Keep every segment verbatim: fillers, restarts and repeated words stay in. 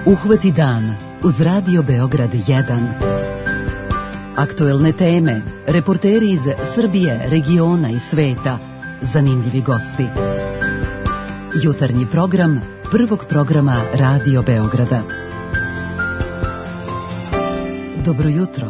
Uhvati dan uz Radio Beograd jedan. Aktuelne teme, reporteri iz Srbije, regiona i sveta, zanimljivi gosti. Jutarnji program prvog programa Radio Beograda. Dobro jutro.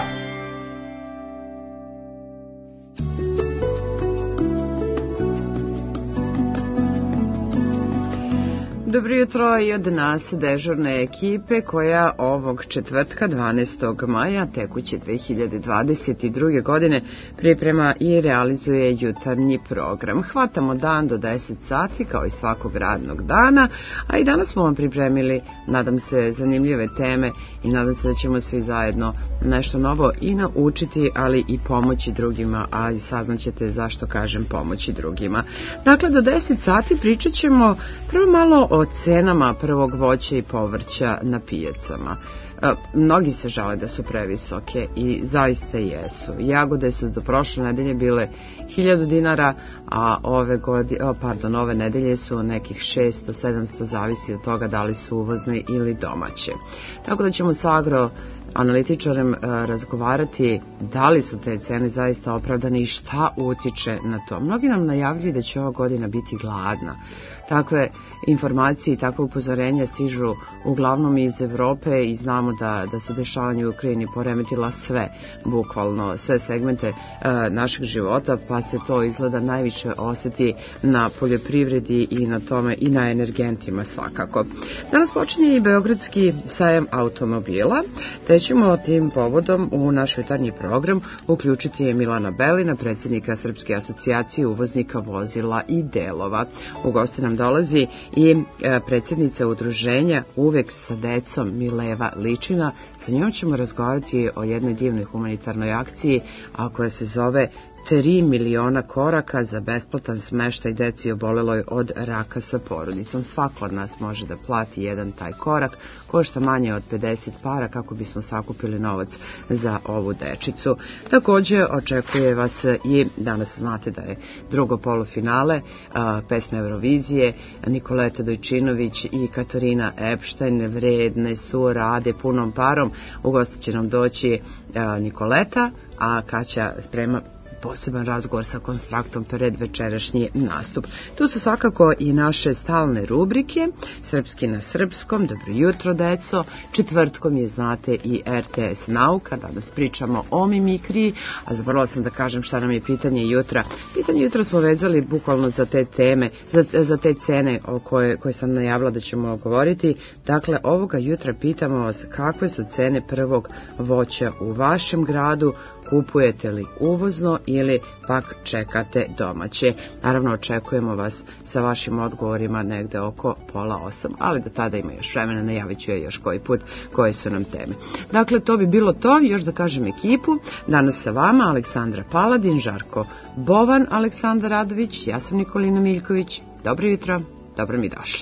Dobro jutro i od nas dežurne ekipe koja ovog četvrtka dvanaestog maja tekuće dve hiljade dvadeset druge. godine priprema i realizuje jutarnji program. Hvatamo dan do deset sati kao i svakog radnog dana, a i danas smo vam pripremili, nadam se, zanimljive teme i nadam se da ćemo svi zajedno nešto novo i naučiti, ali i pomoći drugima, a i saznaćete zašto kažem pomoći drugima. Dakle, do deset sati pričat ćemo prvo malo o cenama prvog voća i povrća na pijacama. E, mnogi se žale da su previsoke i zaista jesu. Jagode su do prošle nedelje bile hiljadu dinara, a ove, godine, o, pardon, ove nedelje su nekih šesto sedamsto, zavisi od toga da li su uvozne ili domaće. Tako da ćemo sa agro analitičarem razgovarati da li su te cene zaista opravdane i šta utiče na to. Mnogi nam najavljuju da će ova godina biti gladna. Takve informacije i takve upozorenja stižu uglavnom iz Evrope i znamo da, da su dešavanja u Ukrajini poremetila sve, bukvalno sve segmente e, našeg života, pa se to izgleda najviše osjeti na poljoprivredi i na tome i na energentima svakako. Danas počinje i Beogradski sajam automobila, te ćemo tim povodom u naš jutarnji program uključiti Milana Belina, predsjednika Srpske asocijacije uvoznika vozila i delova. U goste nam dolazi i predsjednica udruženja Uvek sa decom Mileva Ličina. Sa njom ćemo razgovarati o jednoj divnoj humanitarnoj akciji, a koja se zove tri miliona koraka za besplatan smeštaj deci oboleloj od raka sa porodicom. Svako od nas može da plati jedan taj korak, košta manje od pedeset para kako bismo sakupili novac za ovu dečicu. Također očekuje vas i danas znate da je drugo polufinale a, pesme Eurovizije. Nikoleta Dojčinović i Katarina Epštajn vredne su, rade punom parom. U goste će nam doći a, Nikoleta, a Kaća sprema poseban razgovor sa Konstraktom pred večerašnji nastup. Tu su svakako i naše stalne rubrike, Srpski na srpskom, dobro jutro deco, četvrtkom je znate i R T S Nauka, danas pričamo o mimikriji, a zaboravila sam da kažem šta nam je pitanje jutra. Pitanje jutra smo vezali bukvalno za te teme, za, za te cene o koje, koje sam najavila da ćemo govoriti. Dakle, ovoga jutra pitamo vas kakve su cene prvog voća u vašem gradu, kupujete li uvozno ili pak čekate domaće. Naravno, očekujemo vas sa vašim odgovorima negde oko pola osam, ali do tada ima još vremena, najavit ću je još koji put koje su nam teme. Dakle, to bi bilo to, još da kažem ekipu. Danas sa vama Aleksandra Paladin, Žarko Bovan, Aleksandar Radović, ja sam Nikolina Miljković. Dobro jutro, dobro mi došli.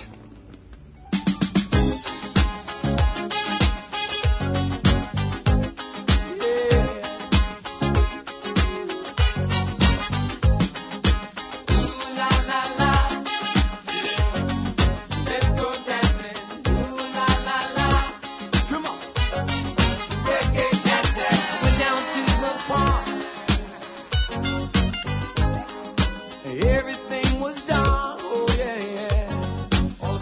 Everything was done, oh yeah, yeah.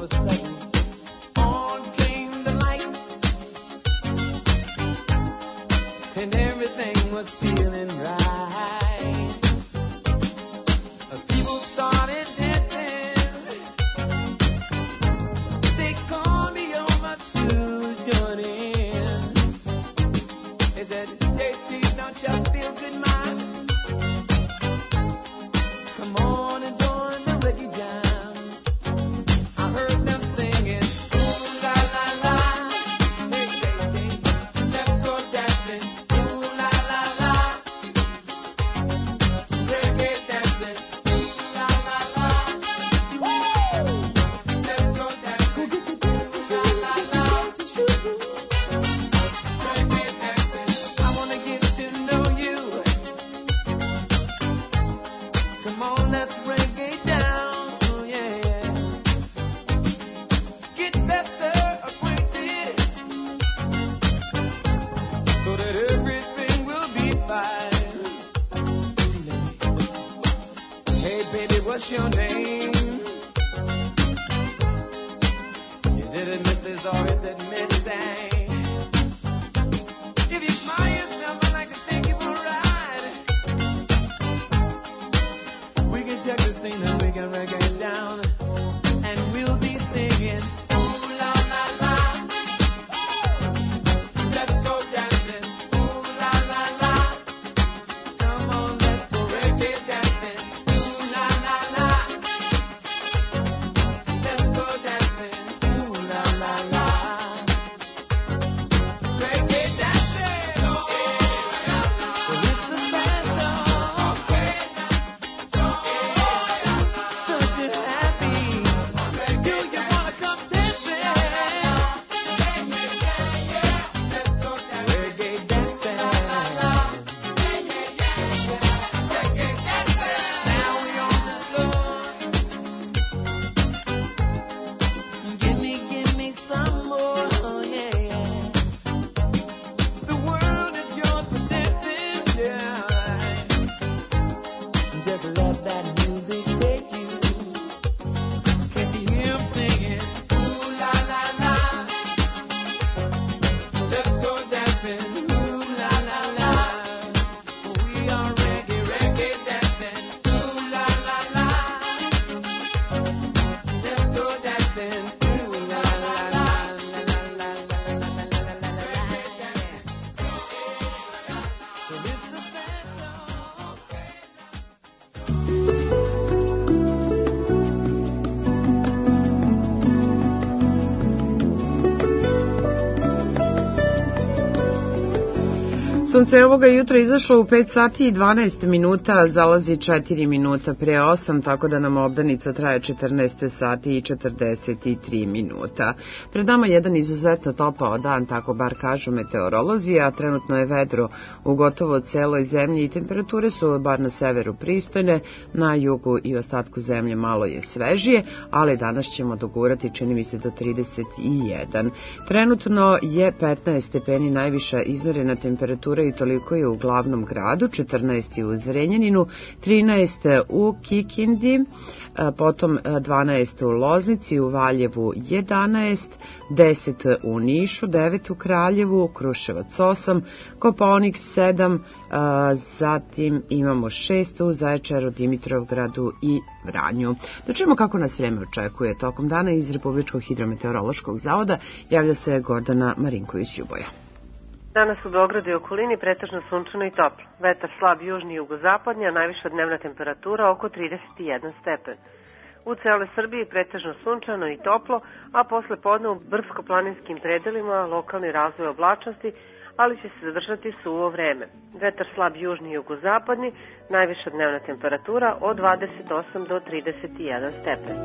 Sunce je ovoga jutra izašlo u pet sati i dvanaest minuta, zalazi četiri minuta pre osam, tako da nam obdanica traje četrnaest sati i četrdeset tri minuta. Pred nama jedan izuzetno topao dan, tako bar kažu meteorolozi, a trenutno je vedro u gotovo celoj zemlji i temperature su bar na severu pristojne, na jugu i ostatku zemlje malo je svežije, ali danas ćemo dogurati, čini mi se, do trideset jedan. Trenutno je petnaest stepeni najviša izmerena temperatura i toliko je u glavnom gradu, četrnaest u Zrenjaninu, trinaest u Kikindi, potom dvanaest u Loznici, u Valjevu jedanaest, deset u Nišu, devet u Kraljevu, Kruševac osam, Kopaonik sedam, zatim imamo šest u Zaječaru, Dimitrovgradu i Vranju. Da čujemo kako nas vreme očekuje tokom dana iz Republičkog hidrometeorološkog zavoda, javlja se Gordana Marinković-Ljuboja. Danas u Beogradu i okolini pretežno sunčano i toplo. Vetar slab južni i jugozapadni, a najviša dnevna temperatura oko trideset jedan stepen. U celoj Srbiji pretežno sunčano i toplo, a posle podne u brdsko-planinskim predelima lokalni razvoj oblačnosti, ali će se zadržati suvo vreme. Vetar slab južni i jugozapadni, najviša dnevna temperatura od dvadeset osam do trideset jedan stepen.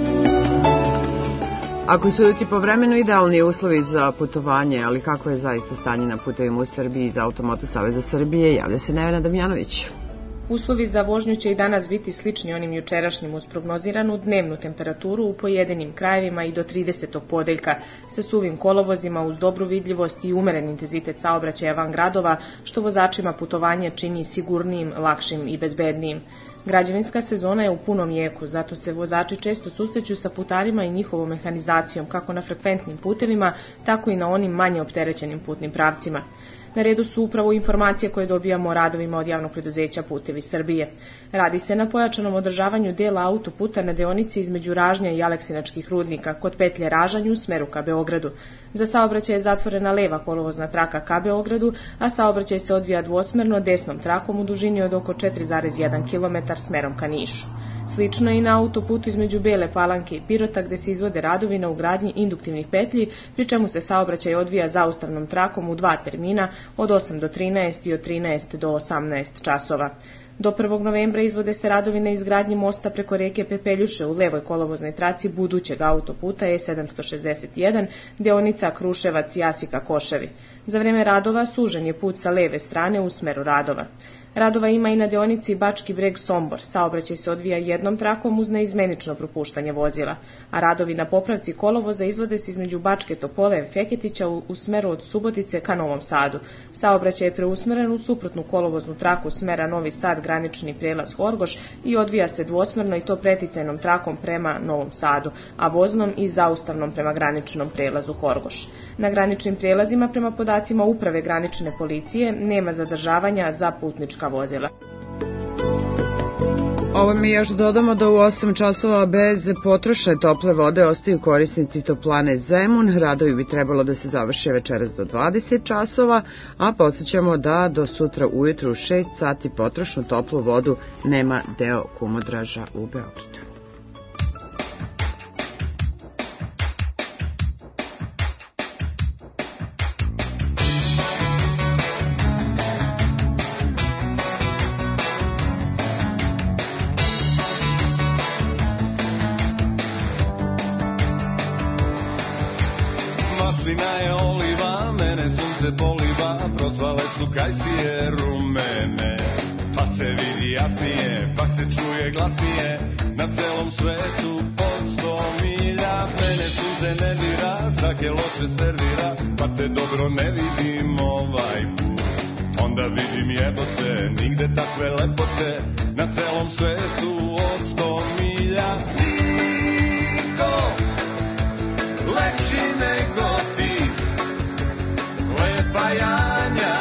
Ako su suditi po vremenu idealni uslovi za putovanje, ali kako je zaista stanje na putevima u Srbiji iz Automoto Saveza Srbije, javlja se Nevena Damjanović. Uslovi za vožnju će i danas biti slični onim jučerašnjim uz prognoziranu dnevnu temperaturu u pojedinim krajevima i do tridesetog podeljka sa suvim kolovozima uz dobru vidljivost i umeren intenzitet saobraćaja van gradova, što vozačima putovanje čini sigurnijim, lakšim i bezbednijim. Građevinska sezona je u punom jeku, zato se vozači često susreću sa putarima i njihovom mehanizacijom kako na frekventnim putevima, tako i na onim manje opterećenim putnim pravcima. Na redu su upravo informacije koje dobijamo o radovima od javnog preduzeća Putevi Srbije. Radi se na pojačanom održavanju dela autoputa na deonici između Ražnja i Aleksinačkih rudnika, kod petlje Ražanj u smeru ka Beogradu. Za saobraćaj je zatvorena leva kolovozna traka ka Beogradu, a saobraćaj se odvija dvosmerno desnom trakom u dužini od oko četiri zarez jedan kilometar smerom ka Nišu. Slično je i na autoputu između Bele Palanke i Pirota, gde se izvode radovi na ugradnji induktivnih petlji, pri čemu se saobraćaj odvija zaustavnom trakom u dva termina od osam do trinaest i od trinaest do osamnaest časova. Do prvog novembra izvode se radovi na izgradnji mosta preko reke Pepeljuše u levoj kolovoznoj traci budućeg autoputa E sedamsto šezdeset jedan, deonica Kruševac-Jasika-Koševi. Za vreme radova sužen je put sa leve strane u smeru radova. Radova ima i na deonici Bački Breg-Sombor, saobraćaj se odvija jednom trakom uz neizmenično propuštanje vozila, a radovi na popravci kolovoza izvode se između Bačke Topole i Feketića u, u smeru od Subotice ka Novom Sadu. Saobraćaj je preusmeren u suprotnu kolovoznu traku smera Novi Sad granični prelaz Horgoš i odvija se dvosmerno i to preticajnom trakom prema Novom Sadu, a voznom i zaustavnom prema graničnom prelazu Horgoš. Na graničnim prelazima prema podacima Uprave granične policije nema zadržavanja za putnička vozila. Ovo mi još dodamo da u osam časova bez potrošne tople vode ostaju korisnici toplane Zemun. Radovi bi trebalo da se završe večeras do dvadeset časova, a podsjećamo da do sutra ujutru u šest sati potrošnu toplu vodu nema deo Kumodraža u Beogradu. Kajsije rumene, pa se vidi jasnije, pa se čuje glasnije, na celom svetu od sto milja. Mene suze ne dira, svake loše servira, pa te dobro ne vidim ovaj put. Onda vidim jebote, nigde takve lepote, na celom svetu od sto milja. Niko lepši nego ti, lepa Janja,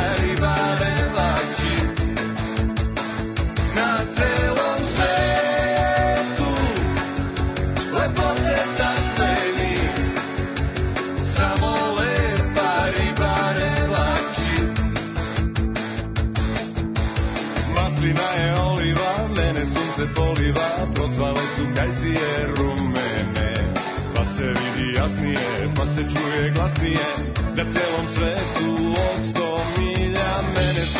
poliva, procvale su kajsije rumene, pa se vidi jasnije, pa se čuje glasnije, na celom svetu od sto milja. Mene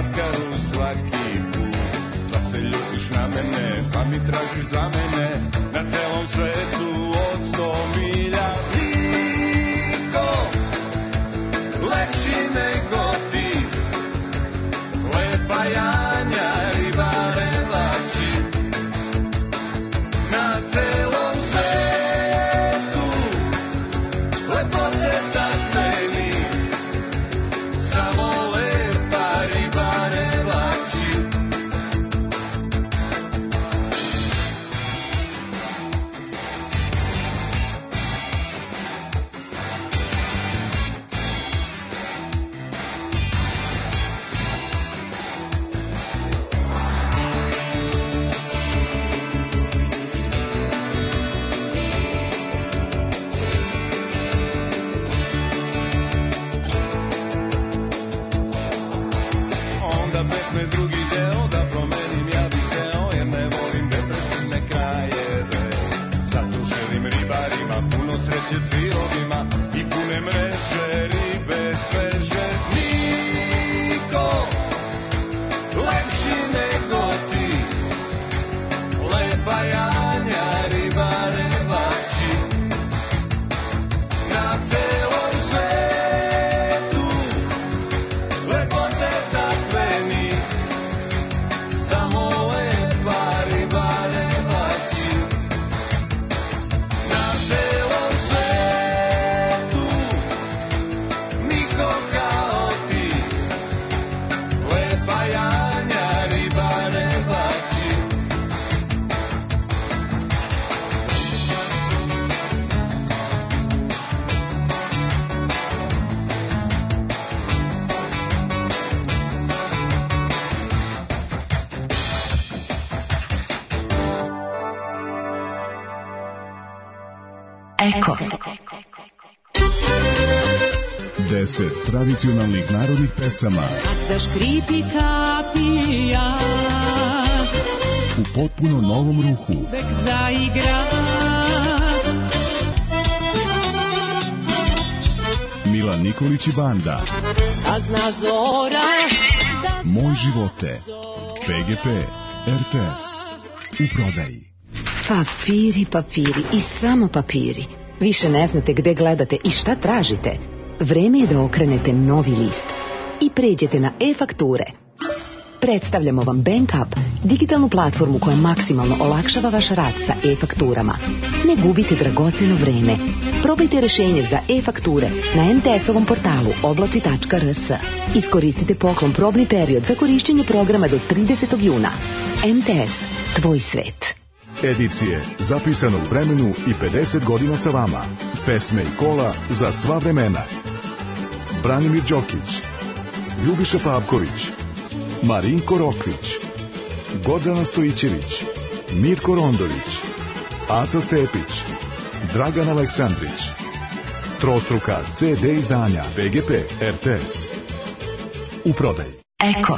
maskaru svaki put. Pa se ljutiš na mene, pa mi tražiš za mene, na celom svetu od sto milja. Niko lepši nego ti, lepa Janja, ribarelači. Na celom svetu lepote takve mi, samo lepa ribarelači. Onda pesme drugi deo da promenim, ja bih hteo, jer ne volim depresivne krajeve. Zato želim ribarima puno sreće sirovima i pune mreže ribe sveže. Niko lepši nego ti, lepa Janja, ribarelači. Na celom svetu lepote takve mi, samo lepa ribarelači. Na celom svetu niko kao ti, lepa Janja, ribarelači. Eko. Deset tradicionalnih narodnih pesama Zaškripi kapija, u potpuno novom ruhu. uvek zaigra. Milan Nikolić i banda. A zna zora da Moj živote. P G P, R T S. U prodaji. Papiri, papiri i samo papiri. Više ne znate gde gledate i šta tražite. Vreme je da okrenete novi list i pređete na e-fakture. Predstavljamo vam BankUp, digitalnu platformu koja maksimalno olakšava vaš rad sa e-fakturama. Ne gubite dragoceno vreme. Probajte rešenje za e-fakture na em te es-ovom portalu oblaci tačka er es. Iskoristite poklon probni period za korišćenje programa do tridesetog juna. em te es, tvoj svet. Edicije zapisano u vremenu i pedeset godina sa vama. Pesme i kola za sva vremena. Branimir Đokić, Ljubiša Pavković, Marinko Rokvić, Gordana Stojićević, Mirko Rondović, Aca Stepić, Dragan Aleksandrić. Trostruka ce de izdanja P G P, R T S. U prodaji. Eko.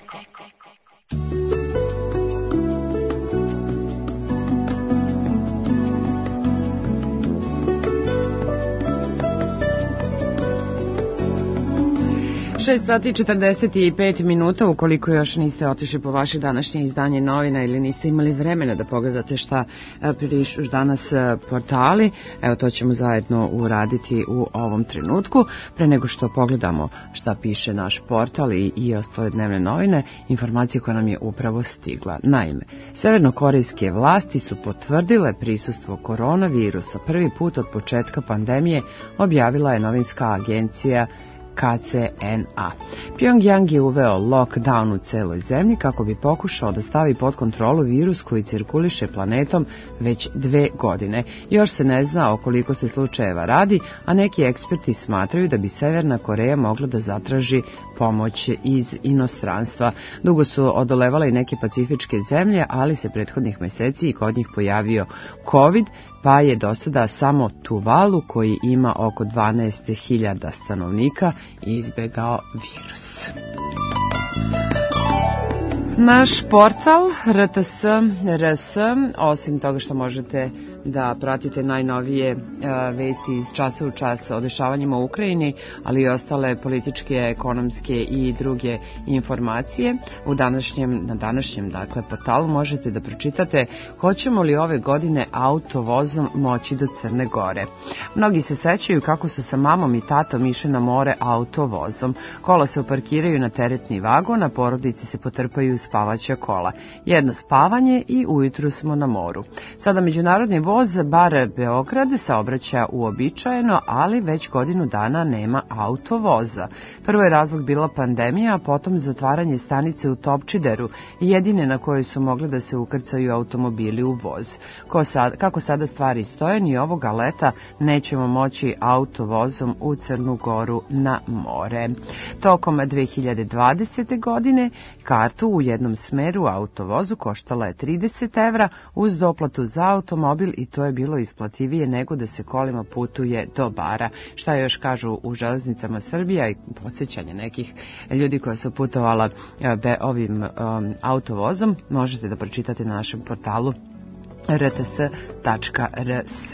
šest sati četrdeset pet minuta, ukoliko još niste otišli po vaše današnje izdanje novina ili niste imali vremena da pogledate šta pišu danas portali, evo to ćemo zajedno uraditi u ovom trenutku. Pre nego što pogledamo šta piše naš portal i, i ostale dnevne novine, informacija koja nam je upravo stigla. Naime, severnokorejske vlasti su potvrdile prisustvo koronavirusa. Prvi put od početka pandemije, objavila je novinska agencija K C N A. Pyongyang je uveo lockdown u celoj zemlji kako bi pokušao da stavi pod kontrolu virus koji cirkuliše planetom već dve godine. Još se ne zna o koliko se slučajeva radi, a neki eksperti smatraju da bi Severna Koreja mogla da zatraži pomoć iz inostranstva. Dugo su odolevale i neke pacifičke zemlje, ali se prethodnih meseci i kod njih pojavio COVID, pa je do sada samo Tuvalu, koji ima oko dvanaest hiljada stanovnika, izbegao virus. Naš portal R T S R S, osim toga što možete da pratite najnovije vesti iz časa u čas o dešavanjima u Ukrajini, ali i ostale političke, ekonomske i druge informacije. U današnjem, na današnjem dakle, portalu možete da pročitate hoćemo li ove godine autovozom moći do Crne Gore. Mnogi se sećaju kako su sa mamom i tatom išli na more autovozom. Kola se uparkiraju na teretni vagon, a porodici se potrpaju spavaća kola. Jedno spavanje i ujutru smo na moru. Sada međunarodni voz bar Beograd saobraća uobičajeno, ali već godinu dana nema autovoza. Prvo je razlog bila pandemija, a potom zatvaranje stanice u Topčideru, jedine na kojoj su mogli da se ukrcaju automobili u voz. Ko sad, kako sada stvari stoje, ni ovoga leta nećemo moći autovozom u Crnu Goru na more. Tokom dve hiljade dvadesete. godine kartu u jednom smeru autovozu koštala je trideset evra uz doplatu za automobil i to je bilo isplativije nego da se kolima putuje do bara. Šta još kažu u Železnicama Srbija i podsjećanje nekih ljudi koja su putovala ovim um, autovozom možete da pročitate na našem portalu r t s tačka r s.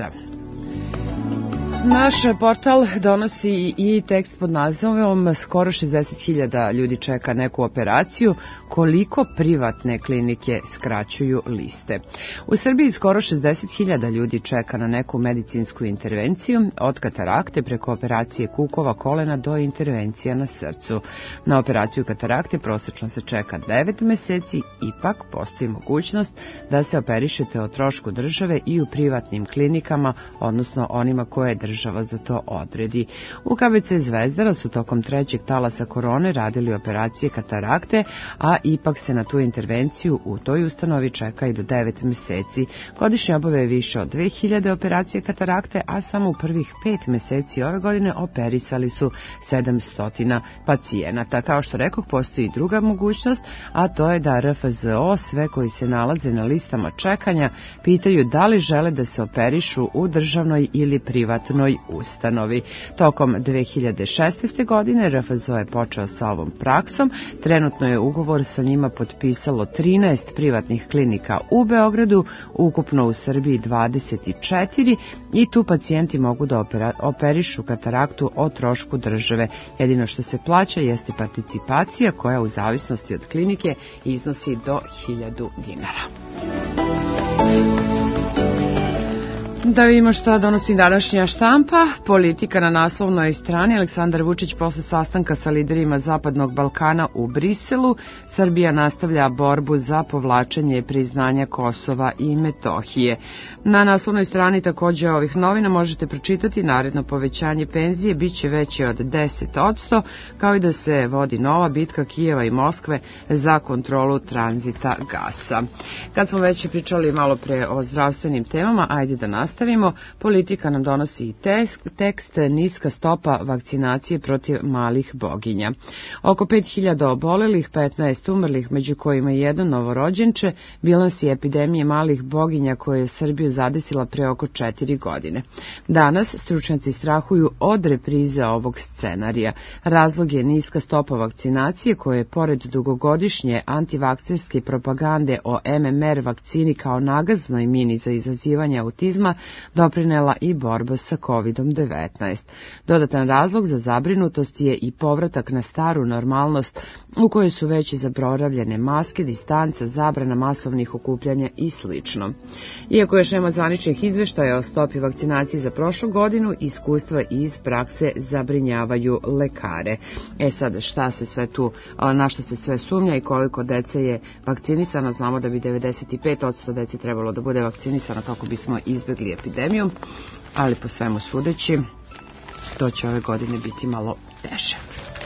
Naš portal donosi i tekst pod nazivom skoro šezdeset hiljada ljudi čeka neku operaciju, koliko privatne klinike skraćuju liste. U Srbiji skoro šezdeset hiljada ljudi čeka na neku medicinsku intervenciju, od katarakte preko operacije kukova, kolena do intervencija na srcu. Na operaciju katarakte prosečno se čeka devet meseci, ipak postoji mogućnost da se operišete o trošku države i u privatnim klinikama, odnosno onima koje država za to odredi. U K B C Zvezdara su tokom trećeg talasa korone radili operacije katarakte, a ipak se na tu intervenciju u toj ustanovi čeka i do devet meseci. Godišnje obave je više od dve hiljade operacije katarakte, a samo u prvih pet meseci ove godine operisali su sedamsto pacijenata. Kao što rekoh, postoji i druga mogućnost, a to je da R F Z O sve koji se nalaze na listama čekanja pitaju da li žele da se operišu u državnoj ili privatnoj ustanovi. Tokom dve hiljade šesnaeste. godine R F Z O je počeo sa ovom praksom. Trenutno je ugovor sa njima potpisalo trinaest privatnih klinika u Beogradu, ukupno u Srbiji dvadeset četiri i tu pacijenti mogu da opera, operišu kataraktu o trošku države. Jedino što se plaća jeste participacija koja u zavisnosti od klinike iznosi do hiljadu dinara. Da vidimo šta donosi današnja štampa. Politika na naslovnoj strani. Aleksandar Vučić posle sastanka sa liderima Zapadnog Balkana u Briselu. Srbija nastavlja borbu za povlačenje priznanja Kosova i Metohije. Na naslovnoj strani takođe ovih novina možete pročitati naredno povećanje penzije biće veće od deset odsto, kao i da se vodi nova bitka Kijeva i Moskve za kontrolu tranzita gasa. Kad smo već pričali malo pre o zdravstvenim temama, ajde da nastavimo. Politika nam donosi i tekst niska stopa vakcinacije protiv malih boginja. Oko pet hiljada obolelih, petnaest umrlih, među kojima je jedan novorođenče, bilans je epidemije malih boginja koja je Srbiju zadesila pre oko četiri godine. Danas stručnjaci strahuju od reprize ovog scenarija. Razlog je niska stopa vakcinacije koja je pored dugogodišnje antivakcerske propagande o M M R vakcini kao nagaznoj mini za izazivanje autizma doprinela i borba sa kovid devetnaest. Dodatan razlog za zabrinutost je i povratak na staru normalnost u kojoj su već zaboravljene maske, distanca, zabrana masovnih okupljanja i sl. Iako još nema zvaničnih izveštaja o stopi vakcinacije za prošlu godinu, iskustva iz prakse zabrinjavaju lekare. E sad, šta se sve tu, na što se sve sumnja i koliko dece je vakcinisano, znamo da bi devedeset pet odsto dece trebalo da bude vakcinisano kako bismo izbjegli epidemiju, ali po svemu sudeći to će ove godine biti malo teže.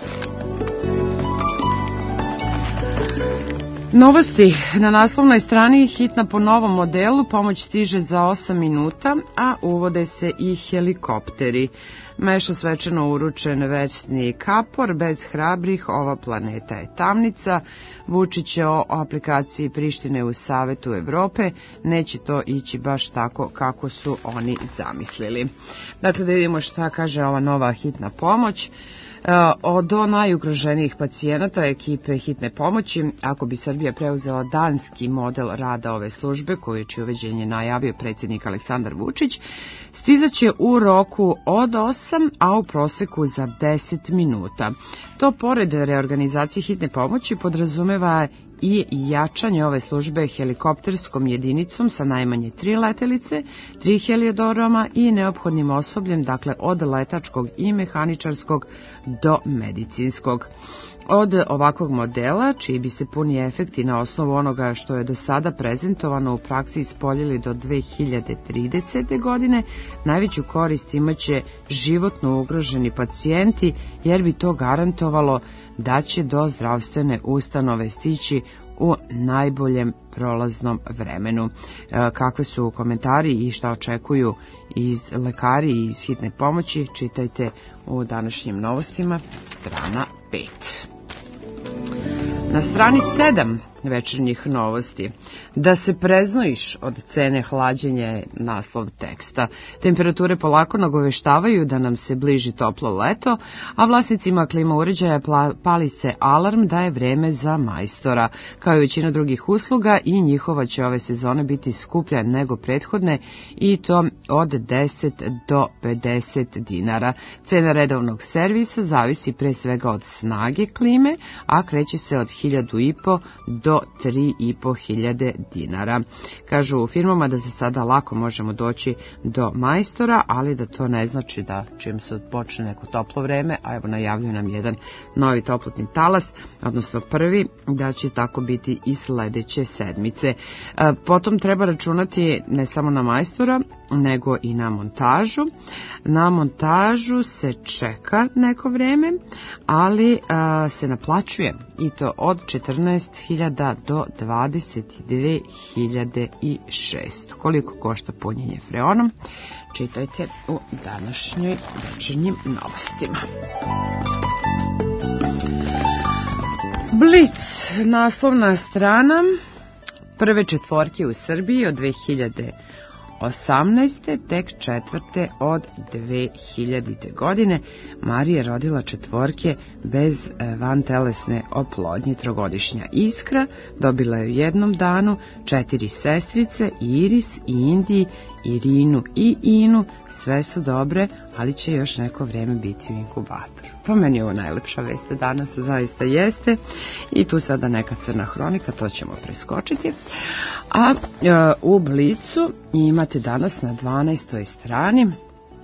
Novosti na naslovnoj strani, hitna po novom modelu, pomoć stiže za osam minuta, a uvode se i helikopteri. meša svečano uručen večni kapor, bez hrabrih ova planeta je tamnica. Vučić o aplikaciji Prištine u Savetu Evrope, neće to ići baš tako kako su oni zamislili. Dakle, da vidimo šta kaže ova nova hitna pomoć. Do najugroženijih pacijenata ekipe hitne pomoći, ako bi Srbija preuzela danski model rada ove službe, koju je čije uveđenje najavio predsjednik Aleksandar Vučić, stizaće u roku od osam, a u proseku za deset minuta. To pored reorganizacije hitne pomoći podrazumeva i jačanje ove službe helikopterskom jedinicom sa najmanje tri letelice, tri heliodroma i neophodnim osobljem, dakle od letačkog i mehaničarskog do medicinskog. Od ovakvog modela, čiji bi se puni efekti na osnovu onoga što je do sada prezentovano u praksi ispoljili do dve hiljade tridesete. godine, najveću korist imaće životno ugroženi pacijenti, jer bi to garantovalo da će do zdravstvene ustanove stići u najboljem prolaznom vremenu. Kakve su komentari i šta očekuju iz lekari i iz hitne pomoći, čitajte u današnjim novostima, strana pet. Na strani sedam večernjih novosti. Da se preznojiš od cene hlađenja je naslov teksta. Temperature polako nagoveštavaju da nam se bliži toplo leto, a vlasnicima klima uređaja pali se alarm da je vreme za majstora. Kao i većina drugih usluga, i njihova će ove sezone biti skuplja nego prethodne, i to od deset do pedeset dinara. Cena redovnog servisa zavisi pre svega od snage klime, a kreće se od hiljadu i po do tri i po hiljade dinara. Kažu u firmama da za sada lako možemo doći do majstora, ali da to ne znači da čim se počne neko toplo vreme, a evo najavljuju nam jedan novi toplotni talas, odnosno prvi, da će tako biti i sledeće sedmice. Potom treba računati ne samo na majstora, nego i na montažu. Na montažu se čeka neko vreme, ali a, se naplaćuje, i to od četrnaest hiljada do dvadeset dve hiljade šest. Koliko košta punjenje freonom? Čitajte u današnjoj večernjim novostima. Blic, naslovna strana, prve četvorke u Srbiji od dve hiljade osamnaeste. tek četvrte od dve hiljadite. godine. Marija je rodila četvorke bez vantelesne oplodnje. Trogodišnja Iskra dobila je u jednom danu četiri sestrice, Iris, Indi, Irinu i Inu. Sve su dobre, ali će još neko vreme biti u inkubatoru. Pa meni je ovo najlepša vest danas, zaista jeste. I tu sada neka crna hronika, to ćemo preskočiti. A e, u Blicu imate danas na dvanaestoj strani: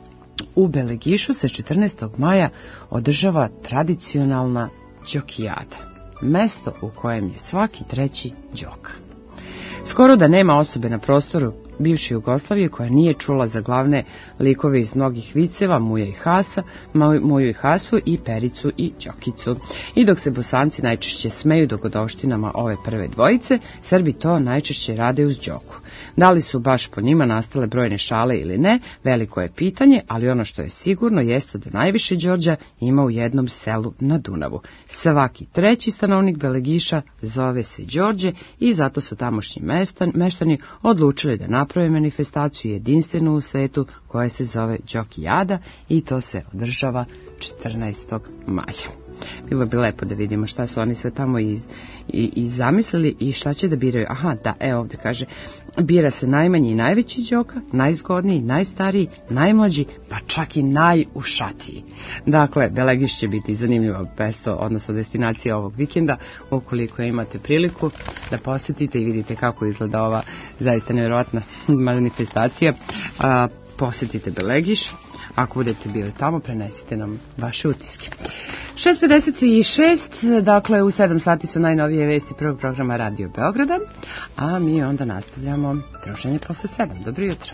u Belegišu se četrnaestog maja održava tradicionalna đokijada, mesto u kojem je svaki treći đoka. Skoro da nema osobe na prostoru bivše Jugoslavije koja nije čula za glavne likove iz mnogih viceva, Muja i Hasa, Muju i Hasu i Pericu i Đokicu. I dok se Bosanci najčešće smeju dogodovštinama ove prve dvojice, Srbi to najčešće rade uz Đoku. Da li su baš po njima nastale brojne šale ili ne, veliko je pitanje, ali ono što je sigurno jeste da najviše Đorđa ima u jednom selu na Dunavu. Svaki treći stanovnik Belegiša zove se Đorđe i zato su tamošnji meštani odlučili da naprave manifestaciju jedinstvenu u svetu koja se zove Đokijada, i to se održava četrnaestog maja. Bilo bi lepo da vidimo šta su oni sve tamo iz, i, i zamislili i šta će da biraju. Aha, da, evo ovde kaže, bira se najmanji i najveći đoka, najzgodniji, najstariji, najmlađi, pa čak i najušatiji. Dakle, Belegiš će biti zanimljivo mesto, odnosno destinacija ovog vikenda, ukoliko imate priliku da posjetite i vidite kako izgleda ova zaista nevjerojatna manifestacija. A, posjetite Belegiš. Ako budete bili tamo, prenesite nam vaše utiske. šest pedeset šest, dakle u sedam sati su najnovije vesti prvog programa Radio Beograda, a mi onda nastavljamo druženje posle sedam. Dobro jutro.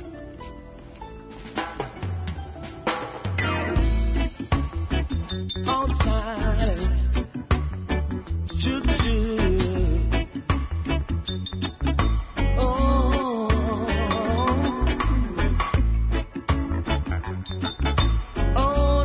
Oh,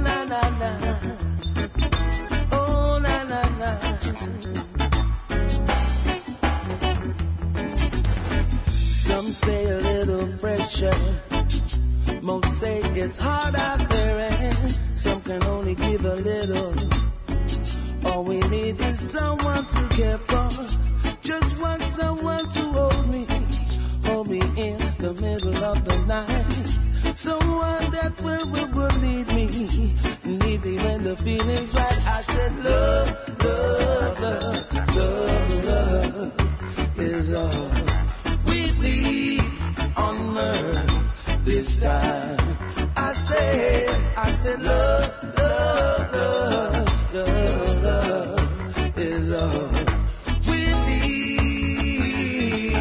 Some say a little pressure. Most say it's hard out there, and some can only give a little. All we need is someone to care for. Just want someone to hold me, hold me in the middle of the night. Someone that will, will, will need me, need me when the feeling's right. I said love, love, love, love, love is all we need on earth this time. I said, I said love, love, love, love, love is all we need.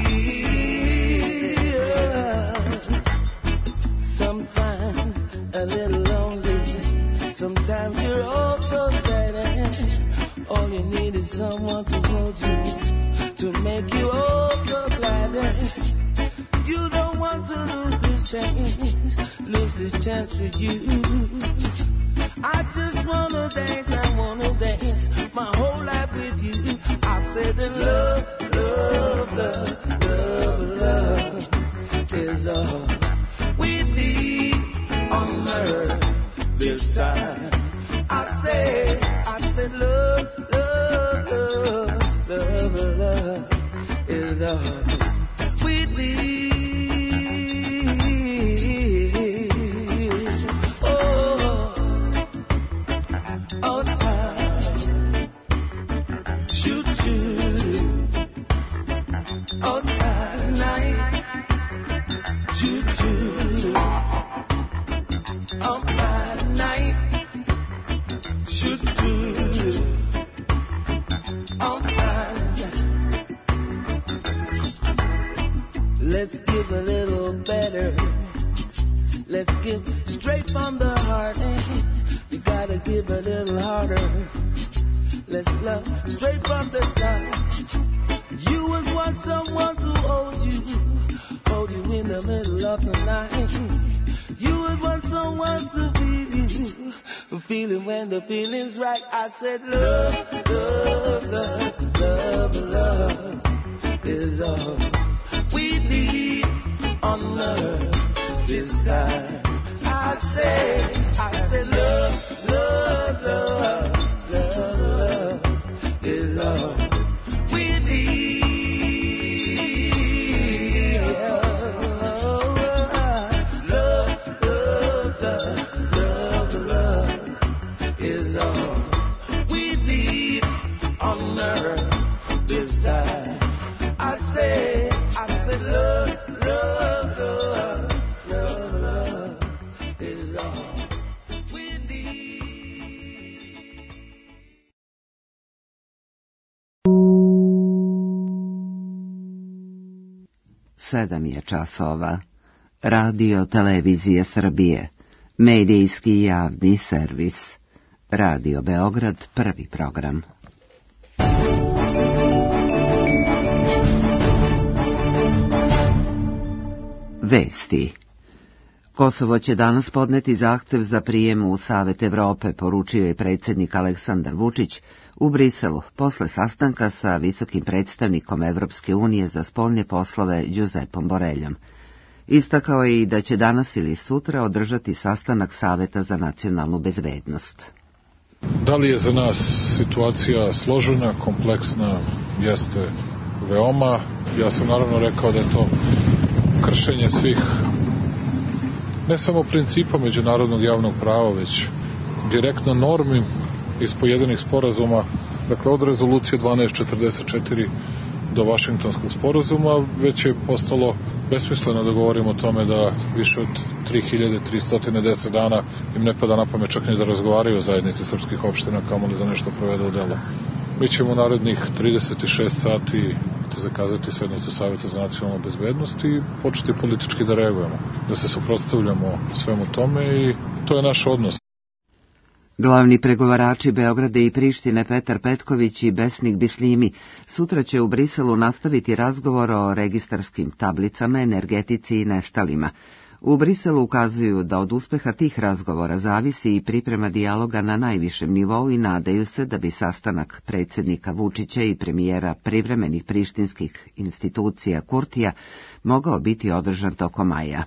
Sometimes a little lonely, sometimes you're all so sad, and all you need is someone to hold you, to make you all so glad. And you don't want to lose this chance, lose this chance with you. I just wanna dance, I wanna dance my whole life with you. I said that love, love, love, love, love is all we need on earth this time. I said, I said love, love, love, love, love is all we need. Let's give a little better. Let's give straight from the heart. You gotta give a little harder. Let's love straight from the start. You would want someone to hold you, hold you in the middle of the night. You would want someone to feel you, feeling when the feeling's right. I said love, love, love, love, love is all we need on earth this time. I say, I say love, love, love, love, love is all we need. Love, love, love, love, love is all we need on earth this time. I say, I say love, love, love, love, love is all we need. Sedam je časova. Radio Televizije Srbije. Medijski javni servis. Radio Beograd, prvi program. Vesti. Kosovo će danas podneti zahtev za prijem u Savet Evrope, poručio je predsjednik Aleksandar Vučić u Briselu posle sastanka sa visokim predstavnikom Evropske unije za spoljne poslove Giuseppom Boreljom. Istakao je i da će danas ili sutra održati sastanak Saveta za nacionalnu bezbednost. Da li je za nas situacija složena, kompleksna, jeste veoma. Ja sam naravno rekao da je to kršenje svih, ne samo principa međunarodnog javnog prava, već direktno normi iz pojedinih sporazuma, dakle od rezolucije dvanaest četrdeset četiri do Vašingtonskog sporazuma, već je postalo besmisleno da govorimo o tome da više od tri hiljade tristo deset dana im ne pada na pamet čak ni da razgovaraju o zajednici srpskih opština, kamoli da nešto provedu u delo. Mi ćemo u narednih trideset šest sati zakazati sednicu Saveta za nacionalnu bezbednost i početi politički da reagujemo, da se suprotstavljamo svemu tome i to je naš odnos. Glavni pregovarači Beograda i Prištine Petar Petković i Besnik Bislimi sutra će u Briselu nastaviti razgovor o registarskim tablicama, energetici i nestalima. U Briselu ukazuju da od uspeha tih razgovora zavisi i priprema dijaloga na najvišem nivou i nadaju se da bi sastanak predsjednika Vučića i premijera privremenih prištinskih institucija Kurtija mogao biti održan tokom maja.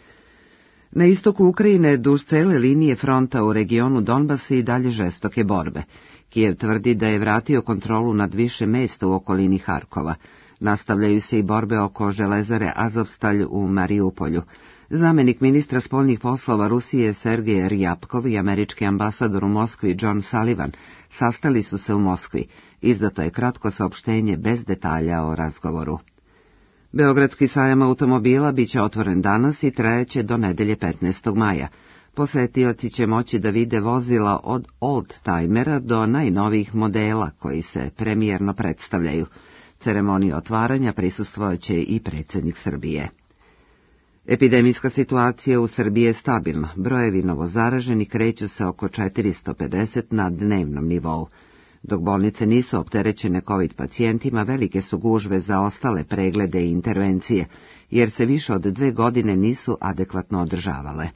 Na istoku Ukrajine, duž cele linije fronta u regionu Donbasa i dalje žestoke borbe. Kijev tvrdi da je vratio kontrolu nad više mesta u okolini Harkova. Nastavljaju se i borbe oko železare Azovstalj u Mariupolju. Zamenik ministra spoljnih poslova Rusije Sergej Rjapkov i američki ambasador u Moskvi John Sullivan sastali su se u Moskvi. Izdato je kratko saopštenje bez detalja o razgovoru. Beogradski sajam automobila biće otvoren danas i trajaće do nedelje petnaestog maja. Posetioci će moći da vide vozila od old-timera do najnovijih modela koji se premijerno predstavljaju. Ceremoniji otvaranja prisustvojaće i predsjednik Srbije. Epidemijska situacija u Srbiji je stabilna. Brojevi novozaraženih kreću se oko četiristo pedeset na dnevnom nivou. Dok bolnice nisu opterećene COVID pacijentima, velike su gužve za ostale preglede i intervencije, jer se više od dve godine nisu adekvatno održavale.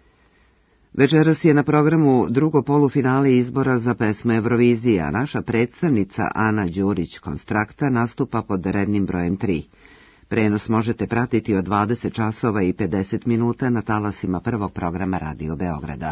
Večeras je na programu drugo polufinale izbora za pesmu Eurovizije, a naša predstavnica Ana Đurić-Konstrakta nastupa pod rednim brojem tri. Prenos možete pratiti od dvadeset časova i pedeset minuta na talasima prvog programa Radio Beograda.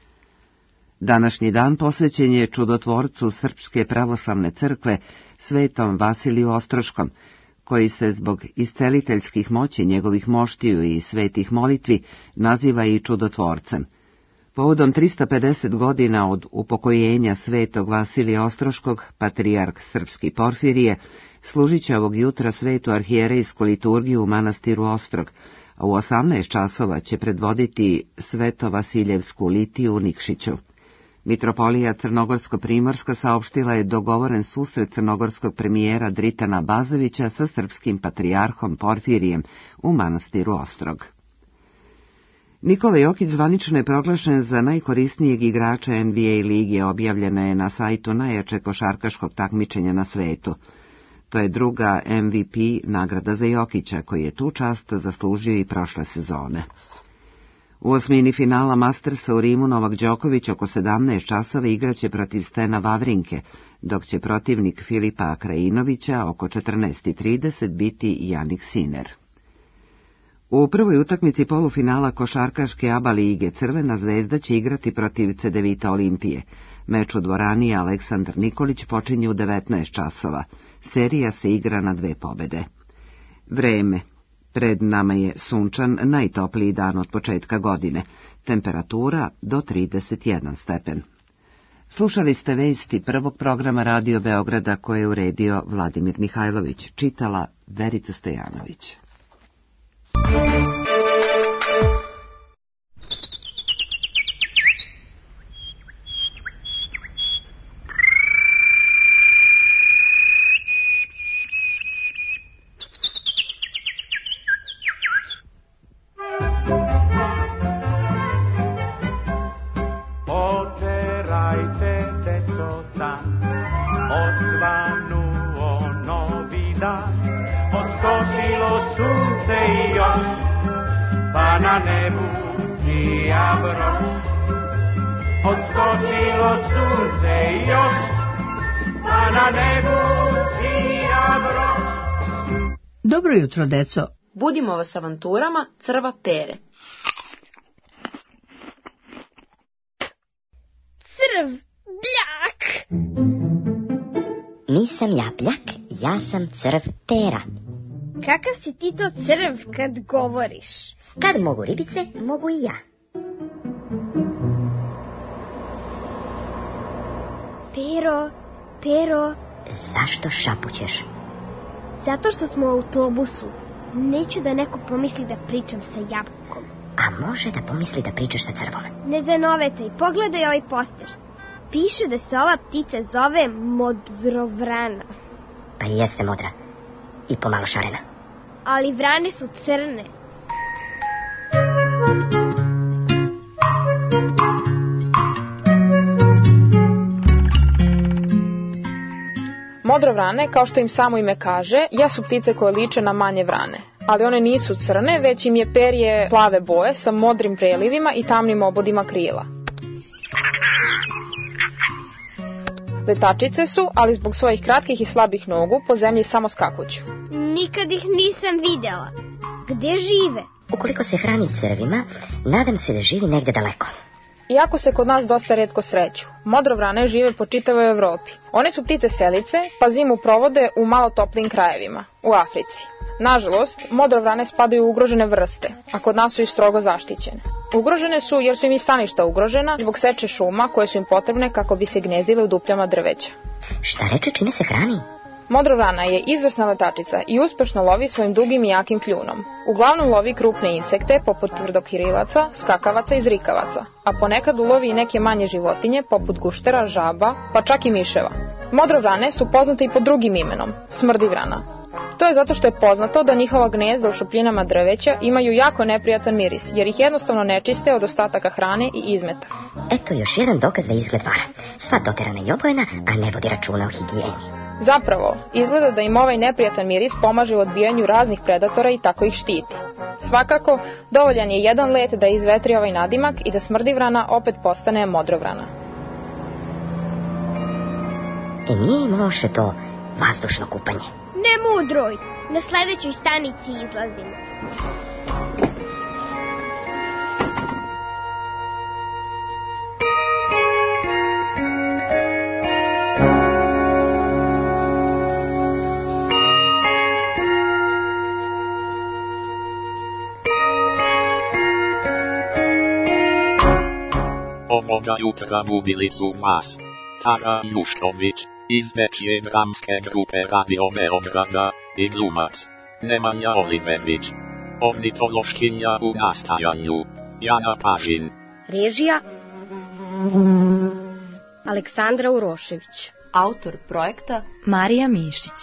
Današnji dan posvećen je čudotvorcu Srpske pravoslavne crkve, svetom Vasiliju Ostroškom, koji se zbog isceliteljskih moći njegovih moštiju i svetih molitvi naziva i čudotvorcem. Povodom tristo pedeset godina od upokojenja svetog Vasilija Ostroškog, patrijarh srpski Porfirije, služit će ovog jutra svetu arhijerejsku liturgiju u manastiru Ostrog, a u osamnaest časova će predvoditi sveto Vasiljevsku litiju u Nikšiću. Mitropolija Crnogorsko-Primorska saopštila je dogovoren susret crnogorskog premijera Dritana Bazovića sa srpskim patrijarhom Porfirijem u manastiru Ostrog. Nikola Jokić zvanično je proglašen za najkorisnijeg igrača N B A lige, objavljena je na sajtu najjačeg košarkaškog takmičenja na svetu. To je druga M V P nagrada za Jokića, koji je tu čast zaslužio i prošle sezone. U osmini finala Mastersa u Rimu Novak Đoković oko sedamnaest časova igraće protiv Stena Vavrinke, dok će protivnik Filipa Krajinovića oko četrnaest i trideset biti Jannik Sinner. U prvoj utakmici polufinala košarkaške A B A lige Crvena zvezda će igrati protiv Cedevita Olimpije. Meč u dvorani Aleksandar Nikolić počinje u devetnaest časova. Serija se igra na dve pobede. Vreme. Pred nama je sunčan, najtopliji dan od početka godine. Temperatura do trideset jedan stepen. Slušali ste vesti prvog programa Radio Beograda koje je uredio Vladimir Mihajlović, čitala Verica Stojanović. Dobro jutro, deco. Budimo vas avanturama Crva Pere. Crv, bljak! Nisam ja bljak, ja sam Crv Pera. Kakav si ti to crv kad govoriš? Kad mogu ribice, mogu i ja. Pero, Pero... Zašto šapućeš? Zato što smo u autobusu. Neću da neko pomisli da pričam sa jabukom. A može da pomisli da pričaš sa crvom. Ne zanovetaj, pogledaj ovaj poster. Piše da se ova ptica zove modrovrana. Pa jeste modra. I pomalo šarena. Ali vrane su crne. Modrovrane, kao što im samo ime kaže, jesu ptice koje liče na manje vrane. ali one nisu crne, već im je perje plave boje sa modrim prelivima i tamnim obodima krila. Letačice su, ali zbog svojih kratkih i slabih nogu, po zemlji samo skakuću. Nikad ih nisam videla. Gde žive? Ukoliko se hrani crvima, nadam se da živi negde daleko. Iako se kod nas dosta retko sreću, modrovrane žive po čitavoj Evropi. One su ptice selice, pa zimu provode u malo toplijim krajevima, u Africi. Nažalost, modrovrane spadaju u ugrožene vrste, a kod nas su i strogo zaštićene. Ugrožene su jer su im i staništa ugrožena zbog seče šuma koje su im potrebne kako bi se gnezdile u dupljama drveća. Šta reče, čime se hrani? Modrovrana je izvrsna letačica i uspešno lovi svojim dugim i jakim kljunom. Uglavnom lovi krupne insekte poput tvrdokirilaca, skakavaca i zrikavaca, a ponekad ulovi i neke manje životinje poput guštera, žaba, pa čak i miševa. Modrovrane su poznate i pod drugim imenom, smrdivrana. To je zato što je poznato da njihova gnezda u šupljinama drveća imaju jako neprijatan miris, jer ih jednostavno ne čiste od ostataka hrane i izmeta. Eto još jedan dokaz da izgled vara. Sva doterana i obojena, a ne vodi računa o higijeni. Zapravo, izgleda da im ovaj neprijatan miris pomaže u odbijanju raznih predatora i tako ih štiti. Svakako, dovoljan je jedan let da izvetri ovaj nadimak i da smrdivrana opet postane modrovrana. E nije im loše to vazdušno kupanje. Ne mudroj, na sledećoj stanici izlazimo. Ovoga jutra budili su vas Tara Jušković iz Dečije dramske grupe Radio Beograda i glumac Nemanja Olivević. Ornitološkinja u nastajanju Jana Pažin. Režija Aleksandra Urošević. Autor projekta Marija Mišić.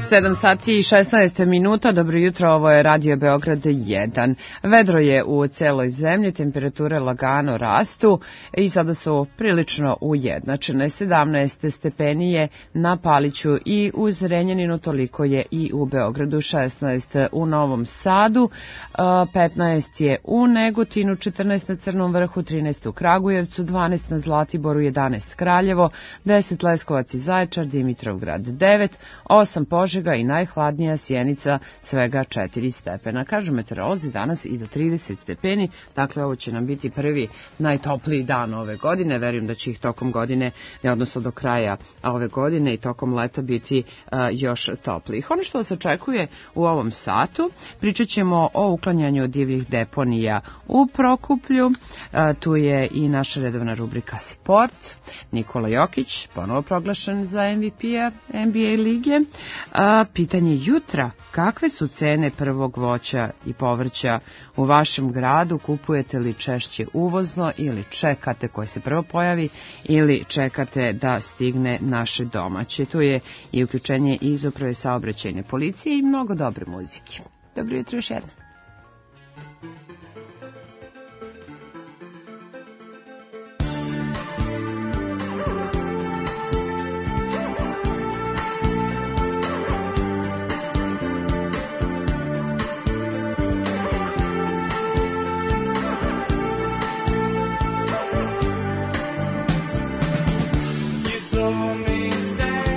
sedam sati i šesnaest minuta, dobro jutro, ovo je Radio Beograd jedan. Vedro je u celoj zemlji, temperature lagano rastu i sada su prilično ujednačene. sedamnaest stepeni je na Paliću i u Zrenjaninu, toliko je i u Beogradu, šesnaest u Novom Sadu, petnaest je u Negotinu, četrnaest na Crnom Vrhu, trinaest u Kragujevcu, dvanaest na Zlatiboru, jedanaest Kraljevo, deset Leskovac i Zaječar, Dimitrovgrad devet, osam Požega i najhladnija Sjenica, svega četiri stepena. Kažu meteorolozi danas i do trideset stepeni, dakle ovo će nam biti prvi najtopliji dan ove godine, verujem da će ih tokom godine, ne odnosno do kraja ove godine i tokom leta biti uh, još toplijih. Ono što vas očekuje u ovom satu, pričat ćemo o uklanjanju divljih deponija u Prokuplju, uh, tu je i naša redovna rubrika Sport, Nikola Jokić, ponovo proglašen za M V P-a N B A lige, a, pitanje jutra, kakve su cene prvog voća i povrća u vašem gradu, kupujete li češće uvozno ili čekate koje se prvo pojavi ili čekate da stigne naše domaće. Tu je i uključenje iz uprave saobraćajne policije i mnogo dobre muzike. Dobro jutro još jednom.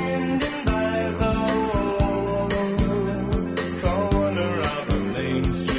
Corner of the main street.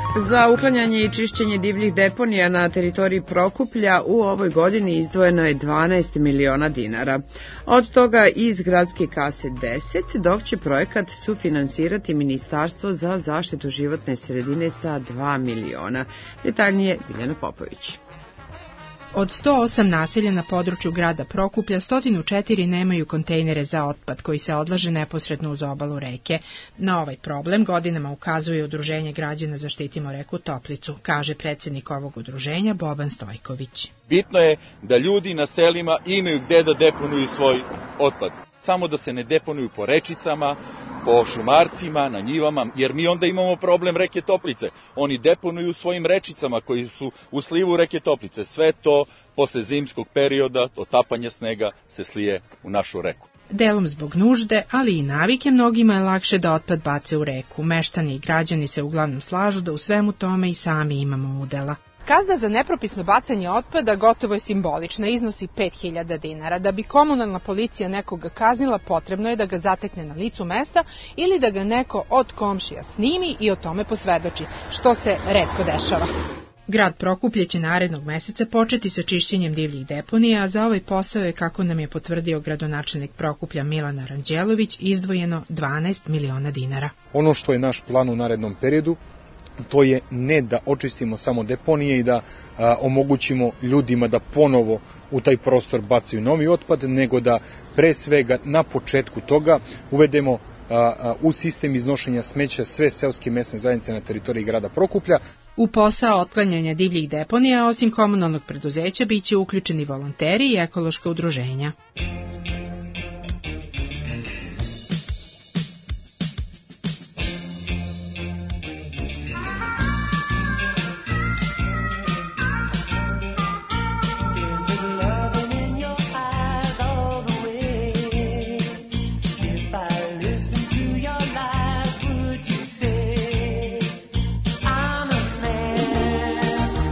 Za uklanjanje i čišćenje divljih deponija na teritoriji Prokuplja u ovoj godini izdvojeno je dvanaest miliona dinara. Od toga iz gradske kase deset, dok će projekat sufinansirati Ministarstvo za zaštitu životne sredine sa dva miliona. Detaljnije Biljana Popović. Od sto osam naselja na području grada Prokuplja, sto četiri nemaju kontejnere za otpad koji se odlaže neposredno uz obalu reke. Na ovaj problem godinama ukazuje Udruženje građana Zaštitimo reku Toplicu, kaže predsjednik ovog udruženja Boban Stojković. Bitno je da ljudi na selima imaju gde da deponuju svoj otpad. Samo da se ne deponuju po rečicama, po šumarcima, na njivama, jer mi onda imamo problem reke Toplice. Oni deponuju svojim rečicama koji su u slivu reke Toplice. Sve to posle zimskog perioda, otapanja snega, se slije u našu reku. Delom zbog nužde, ali i navike, mnogima je lakše da otpad bace u reku. Meštani i građani se uglavnom slažu da u svemu tome i sami imamo udela. Kazna za nepropisno bacanje otpada gotovo je simbolična, iznosi pet hiljada dinara. Da bi komunalna policija nekoga kaznila, potrebno je da ga zatekne na licu mesta ili da ga neko od komšija snimi i o tome posvedoči, što se retko dešava. Grad Prokuplje će narednog meseca početi sa čišćenjem divljih deponija, a za ovaj posao je, kako nam je potvrdio gradonačelnik Prokuplja Milan Aranđelović, izdvojeno dvanaest miliona dinara. Ono što je naš plan u narednom periodu, to je ne da očistimo samo deponije i da a, omogućimo ljudima da ponovo u taj prostor bacaju novi otpad, nego da pre svega na početku toga uvedemo a, a, u sistem iznošenja smeća sve seoske mesne zajednice na teritoriji grada Prokuplja. U posao otklanjanja divljih deponija, osim komunalnog preduzeća, biće uključeni volonteri i ekološka udruženja.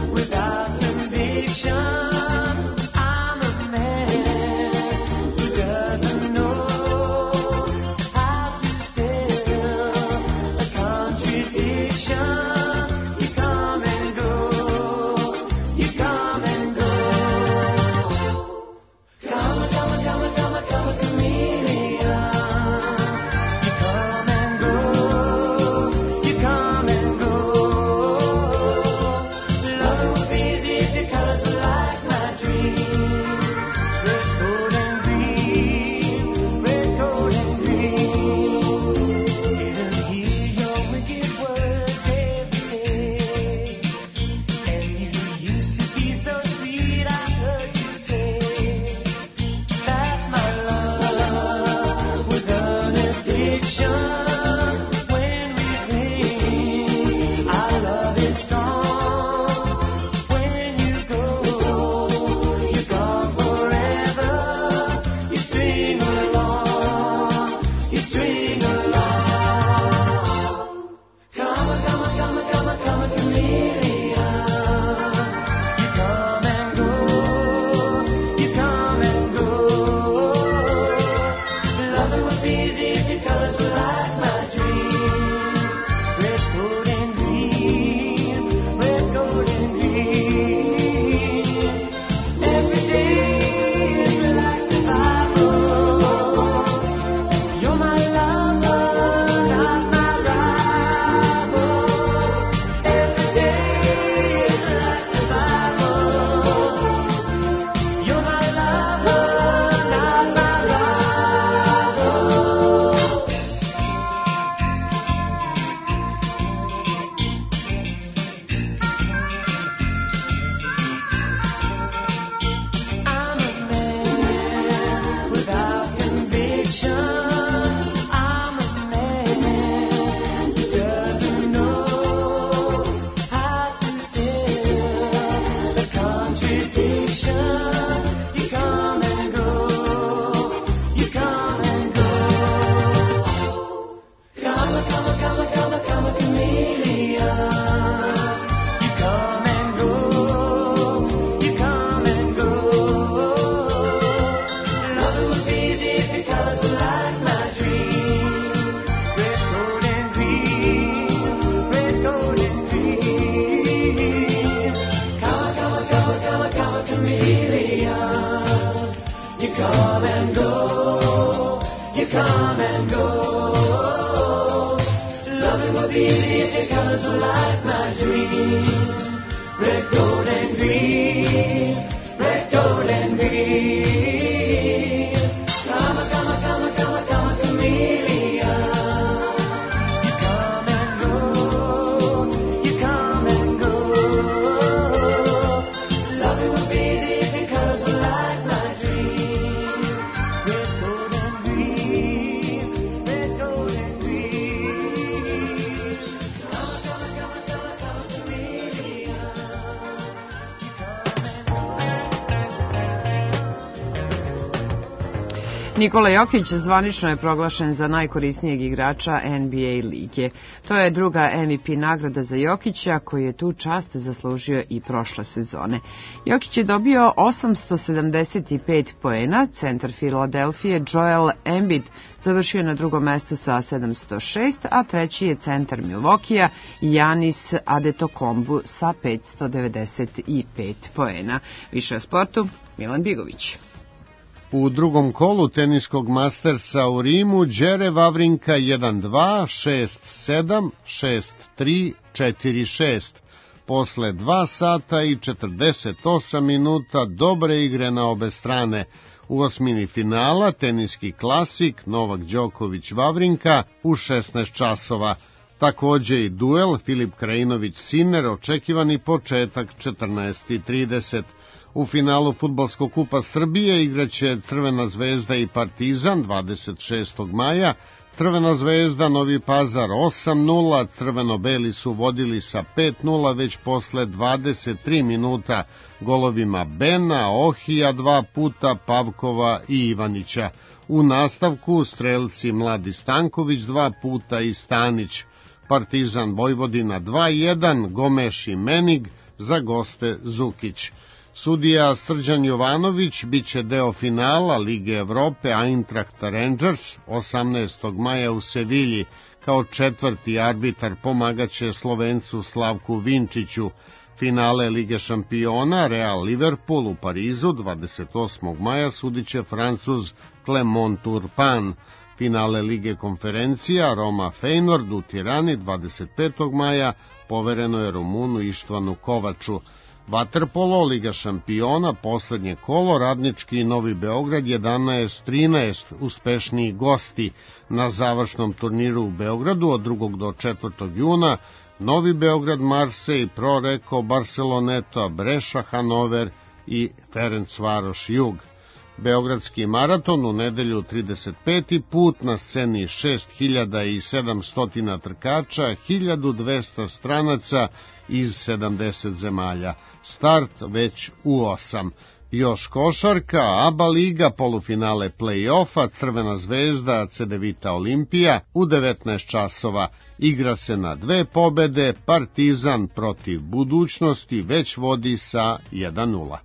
Without conviction, I'm a man. Nikola Jokić zvanično je proglašen za najkorisnijeg igrača N B A lige. To je druga M V P nagrada za Jokića, koji je tu čast zaslužio i prošle sezone. Jokić je dobio osamsto sedamdeset pet poena, centar Filadelfije Joel Embiid završio na drugom mestu sa sedamsto šest, a treći je centar Milwaukeea Giannis Antetokounmpo sa petsto devedeset pet poena. Više o sportu, Milan Bigović. U drugom kolu teniskog Mastersa u Rimu Đere Vavrinka jedan dva, šest sedam, šest tri, četiri šest. Posle dva sata i četrdeset osam minuta dobre igre na obe strane. U osmini finala teniski klasik Novak Đoković Vavrinka u šesnaest časova. Takođe i duel Filip Krajinović-Sinner, očekivani početak četrnaest trideset. U finalu Fudbalskog kupa Srbije igraće Crvena zvezda i Partizan dvadeset šestog maja. Crvena zvezda Novi Pazar osam nula, crveno-beli su vodili sa pet nula već posle dvadeset tri minuta golovima Bena, Ohija dva puta, Pavkova i Ivanića. U nastavku strelci Mladi Stanković dva puta i Stanić. Partizan Vojvodina dva jedan, Gomeš i Menig, za goste Zukić. Sudija Srđan Jovanović biće deo finala Lige Evrope Eintracht Rangers osamnaestog maja u Sevilji. Kao četvrti arbitar pomagaće Slovencu Slavku Vinčiću. Finale Lige šampiona Real Liverpool u Parizu dvadeset osmog maja sudiće Francuz Clement Turpin. Finale Lige konferencija Roma Feyenoord u Tirani dvadeset petog maja povereno je Rumunu Ištvanu Kovaču. Vaterpolo, Liga šampiona, poslednje kolo, Radnički i Novi Beograd jedanaest trinaest, uspešniji gosti na završnom turniru u Beogradu od drugog do četvrtog juna, Novi Beograd, Marsej, Proreko, Barceloneta, Breša, Hanover i Ferencvaroš Jug. Beogradski maraton u nedelju trideset peti put, na sceni šest hiljada sedamsto trkača, hiljadu dvesta stranaca iz sedamdeset zemalja. Start već u osam. Još košarka, ABA liga, polufinale play-offa, Crvena zvezda, Cedevita Olimpija u devetnaest časova. Igra se na dve pobede, Partizan protiv Budućnosti već vodi sa jedan nula.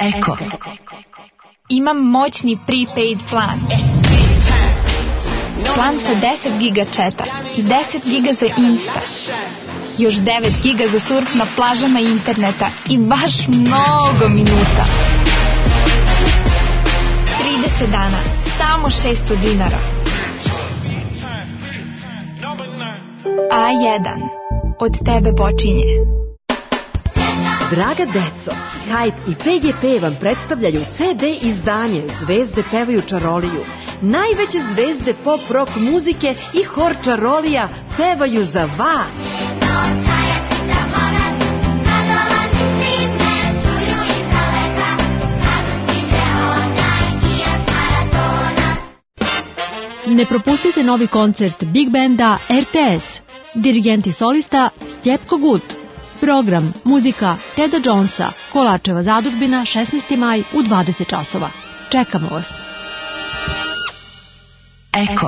Eko. Imam moćni prepaid plan. Plan sa deset giga četa, deset giga za Insta, još devet giga za surf na plažama interneta i baš mnogo minuta. trideset dana, samo šesto dinara. A jedan. Od tebe počinje. Draga deco, Skype i P G P vam predstavljaju C D izdanje Zvezde pevaju čaroliju. Najveće zvezde pop rock muzike i hor čarolija pevaju za vas. Ne propustite novi koncert Big Banda R T S. Dirigent i solista Stjepko Gut. Program, muzika Teda Jonesa, Kolačeva zadužbina, šesnaesti maj u dvadeset časova. Čekamo vas. Eko.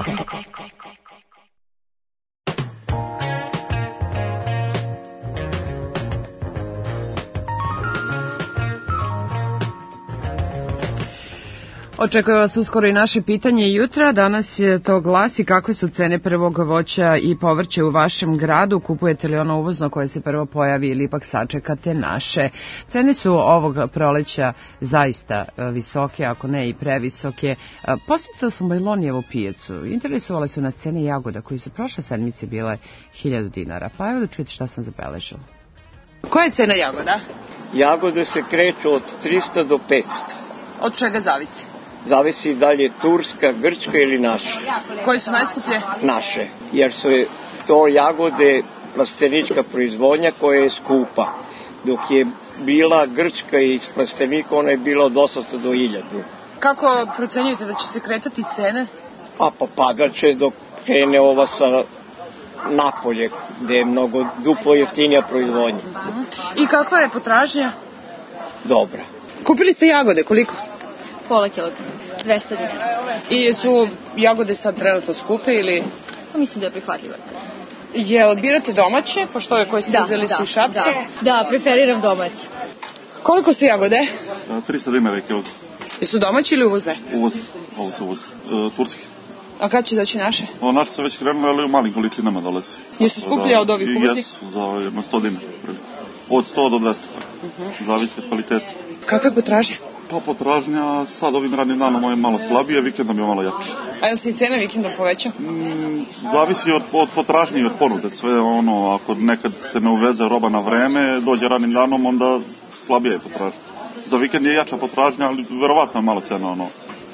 Očekuje vas uskoro i naše pitanje jutra. Danas je to glasi: kakve su cene prvog voća i povrća u vašem gradu? Kupujete li ono uvozno koje se prvo pojavi ili ipak sačekate naše? Cene su ovog proleća zaista visoke, ako ne i previsoke. Posjetila sam Bajlonijevu pijacu. Interesovale su nas cene jagoda koji su prošle sedmice bile hiljadu dinara. Pa evo da čujete šta sam zabeležila. Koja je cena jagoda? Jagode se kreću od trista do petsto. Od čega zavisi? Zavisi da li je turska, grčka ili naša. Koje su najskuplje? Naše, jer su to jagode plastenička proizvodnja koja je skupa. Dok je bila grčka iz plastenika, ona je bila od osamsto do hiljadu. Kako procenjujete da će se kretati cene? A pa padat će dok krene ova sa napolje, gde je mnogo duplo jeftinija proizvodnja. I kakva je potražnja? Dobra. Kupili ste jagode, koliko? Pola kilograma, dvesta dinara. I su jagode sad trenutno skupe ili? Pa mislim da je prihvatljiva cena. Je odbirate domaće, pošto je koje ste uzeli su šapke? Da, da, preferiram domaće. Koliko su jagode? trista dinara je kilo. Jesu domaće ili uvozne? Uvozne, ovo su uvozne, e, turski. A kad će doći naše? O, naše se već krenule, ali u malim količinama dolazi. Jesu skuplje da, od ovih uvoznih? Jesu, za jedno sto dinara. Od sto do dvesta. Uh-huh. Zavisi od kvaliteta. Kakva je potražnja? Pa potražnja sad ovim radnim danom je malo slabije, vikendom je malo jače. A jel se i cene vikendom poveća? Mm, zavisi od, od potražnje i od ponude. Sve ono, ako nekad se ne uveze roba na vreme, dođe radnim danom, onda slabije je potražnja. Za vikend je jača potražnja, ali verovatno je malo cena, ono,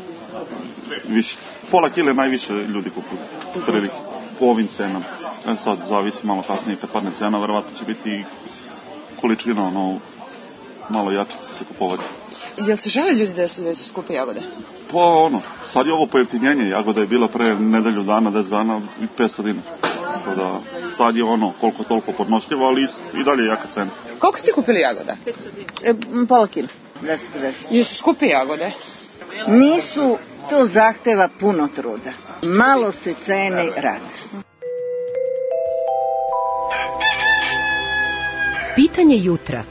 više. Pola kile najviše ljudi kupuju, prilike, po ovim cenama. E sad, zavisi malo kasnije, kad padne cena, verovatno će biti količina, ono, malo jače će se kupovati. Jel se žele ljudi da su, da su skupe jagode? Pa ono, sad je ovo pojeftinjenje, jagoda je bila pre nedelju dana, deset dana i petsto dinara. Tako da sad je ono koliko toliko podnošljivo, ali i dalje je jaka cena. Koliko ste kupili jagoda? petsto dinara. E, pola kilo. dvesta pedeset. Jesu skupe jagode? Nisu, to zahteva puno truda. Malo se cene rad. Pitanje jutra.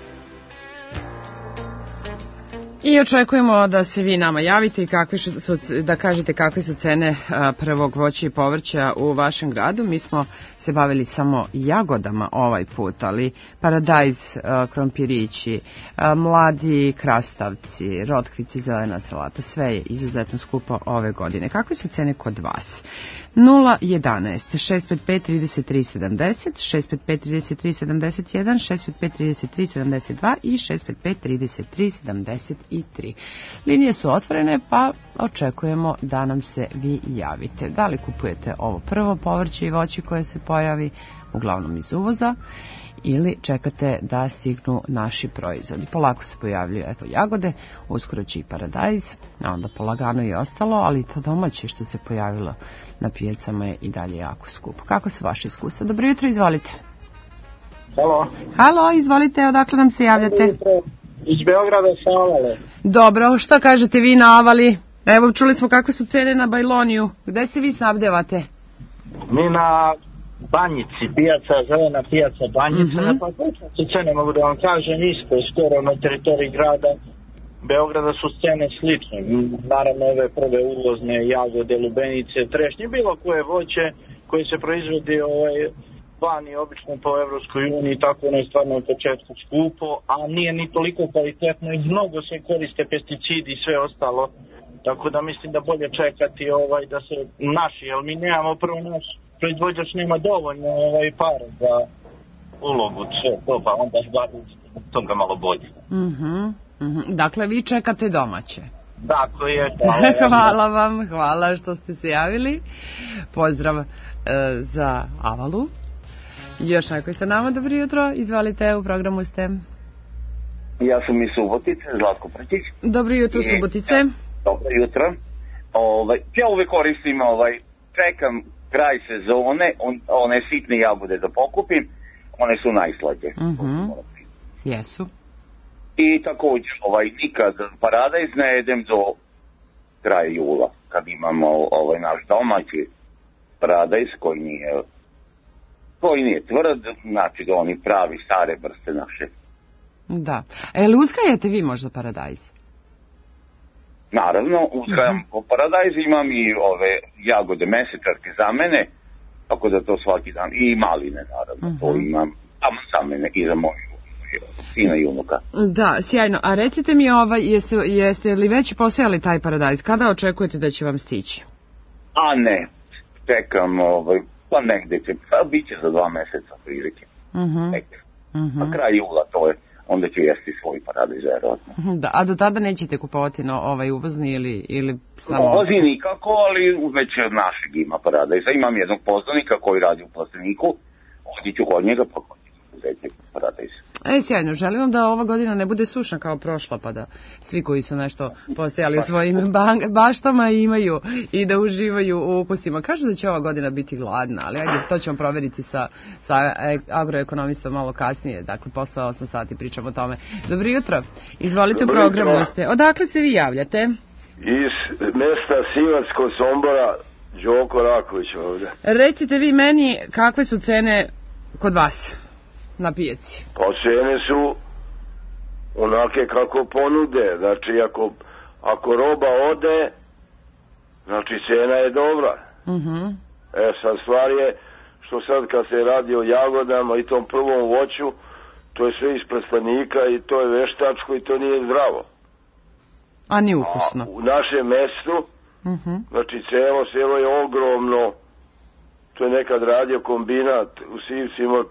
I očekujemo da se vi nama javite i kakve su, da kažete kakve su cene prvog voća i povrća u vašem gradu. Mi smo se bavili samo jagodama ovaj put, ali paradajz, krompirići, mladi krastavci, rotkvici, zelena salata, sve je izuzetno skupo ove godine. Kakve su cene kod vas? nula jedanaest šest pet pet trideset tri sedamdeset, šest pet pet trideset tri sedamdeset jedan, šest pet pet trideset tri sedamdeset dva i šest pet pet trideset tri sedamdeset tri. Linije su otvorene, pa očekujemo da nam se vi javite. Da li kupujete ovo prvo povrće i voće koje se pojavi, uglavnom iz uvoza, ili čekate da stignu naši proizvodi. Polako se pojavljuju eto jagode, uskoro će i paradajz, a onda polagano i ostalo, ali to domaće što se pojavilo na pijacama je i dalje jako skupo. Kako su vaše iskustva? Dobro jutro, izvolite. Halo. Halo, izvolite, odakle nam se javljate? Iz Beograda sa Avale. Dobro, šta kažete vi na Avali? Evo, čuli smo kakve su cene na Bajloniju. Gde se vi snabdevate? Mi na Banjici, pijaca, zelena pijaca Banjica. Mm-hmm. Na pa su cene, mogu da vam kažem, isto, skoro na teritoriji grada. Beograda su scene slične. Naravno, ove prve uvozne jagode, lubenice, trešnje, bilo koje voće koje se proizvodi ovaj, vani obično po Evropskoj uniji, tako ono je stvarno u početku skupo, a nije ni toliko kvalitetno i mnogo se koriste pesticidi i sve ostalo. Tako da mislim da bolje čekati ovaj, da se naši, jer mi nemamo, prvo naš proizvođač nema dovoljno ovaj, para za ulogu, sve to, pa onda toga malo bolje. Mhm. Dakle, vi čekate domaće. Dakle, je. Hvala, hvala vam, hvala što ste se javili. Pozdrav e, za Avalu. Još neko je sa nama, dobro jutro. Izvalite, u programu ste. Ja sam iz Subotice, Zlatko Prčić. Dobro jutro, I, Subotice. Dobro jutro. Ovaj, ja uvek koristim, ovaj, čekam kraj sezone, on, one sitne jagode da pokupim, one su najslađe. Mhm. Jesu. I također, ovaj, nikad paradajz ne jedem do kraja jula, kad imamo ovaj naš domaći paradajz koji nije, koji nije tvrd, znači da oni pravi stare vrste naše. Da. E, li uzgajate vi možda paradajz? Naravno, uzgajam uh-huh. paradajz, imam i ove jagode mesečarke za mene, tako da to svaki dan, i maline naravno, uh-huh. to imam tamo za mene i za moju sina i unuka. Da, sjajno. A recite mi, ovaj, jeste, jeste li već posejali taj paradajz? Kada očekujete da će vam stići? A ne, čekam, ovaj, pa negde će, pa bit će za dva meseca prilike. Uh-huh. Uh-huh. Na kraj jula to je, onda će jesti svoj paradajz, verovatno. Da, a do tada nećete kupovati no, ovaj uvozni ili, ili samo... Uvozni nikako, ali već našeg ima paradajza. Imam jednog poznanika koji radi u plasteniku, odiću kod njega, pa uzeti paradajz. E, sjajno, želim vam da ova godina ne bude sušna kao prošla, pa da svi koji su nešto posejali u svojim ba- baštama imaju i da uživaju u ukusima. Kažu da će ova godina biti gladna, ali ajde, to ćemo provjeriti sa, sa agroekonomistom malo kasnije, dakle, posle osam sati pričamo o tome. Dobro jutro, izvolite, u programu ste. Odakle se vi javljate? Iz mesta Sivac kod Sombora, Đoko Raković ovdje. Recite vi meni kakve su cene kod vas na pijaci? Pa cene su onake kako ponude, znači ako, ako roba ode, znači cena je dobra. Uh-huh. E sad stvar je što sad kad se radi o jagodama i tom prvom voću, to je sve iz prstanika i to je veštačko i to nije zdravo. A ni ukusno. A u našem mestu, uh-huh. znači celo selo je ogromno, to je nekad radio kombinat u Sivcima,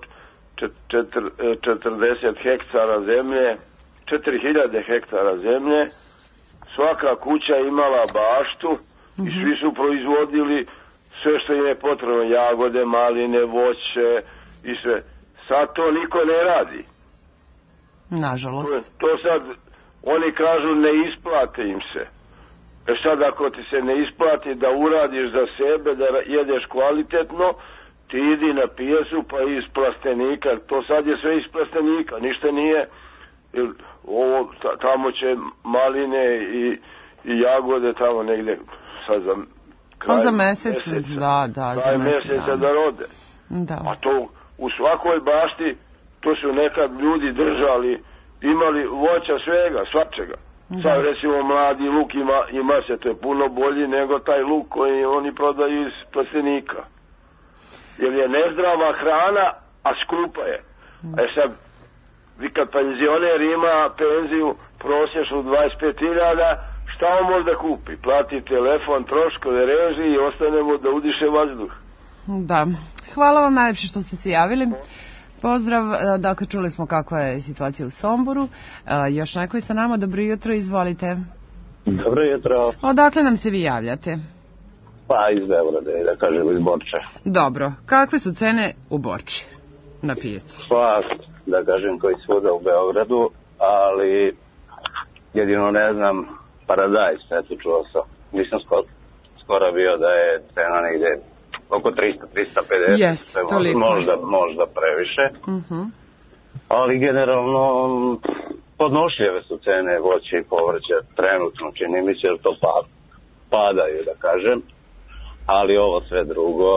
četrdeset hektara zemlje, četiri hiljade hektara zemlje, svaka kuća imala baštu i svi su proizvodili sve što im je potrebno, jagode, maline, voće i sve. Sad to niko ne radi. Nažalost. To, to sad, oni kažu ne isplate im se. E sad ako ti se ne isplati da uradiš za sebe, da jedeš kvalitetno, ti idi na pijesu pa iz plastenika, to sad je sve iz plastenika, ništa nije, ovo, tamo će maline i, i jagode tamo negdje sad za kraj za mesec, meseca, da, da, kraj za mesec, meseca da. da rode. Da. A to u svakoj bašti, to su nekad ljudi držali, imali voća svega, svačega. Da. Sad recimo mladi luk ima, ima se, to je puno bolji nego taj luk koji oni prodaju iz plastenika. Jer je nezdrava hrana, a skupa je. E sad, vi kad penzioner ima penziju prosječnu dvadeset pet hiljada, šta on može da kupi? Plati telefon, troškove, režije i ostane mu da udiše vazduh. Da. Hvala vam najlepše što ste se javili. Pozdrav, dakle čuli smo kakva je situacija u Somboru. Još neko je sa nama, dobro jutro, izvolite. Dobro jutro. Odakle nam se vi javljate? Pa iz Beograda, da kažem iz Borče. Dobro, kakve su cene u Borči na pijaci? Pa, da kažem koji svuda u Beogradu, ali jedino ne znam, paradajz, eto čuo sam. Nisam skoro, skoro bio da je cena negde oko trista do trista pedeset. Jeste, toliko. Možda, možda previše. Uh-huh. Ali generalno podnošljive su cene voća i povrća trenutno, čini mi se da to pad, padaju, da kažem. Ali ovo sve drugo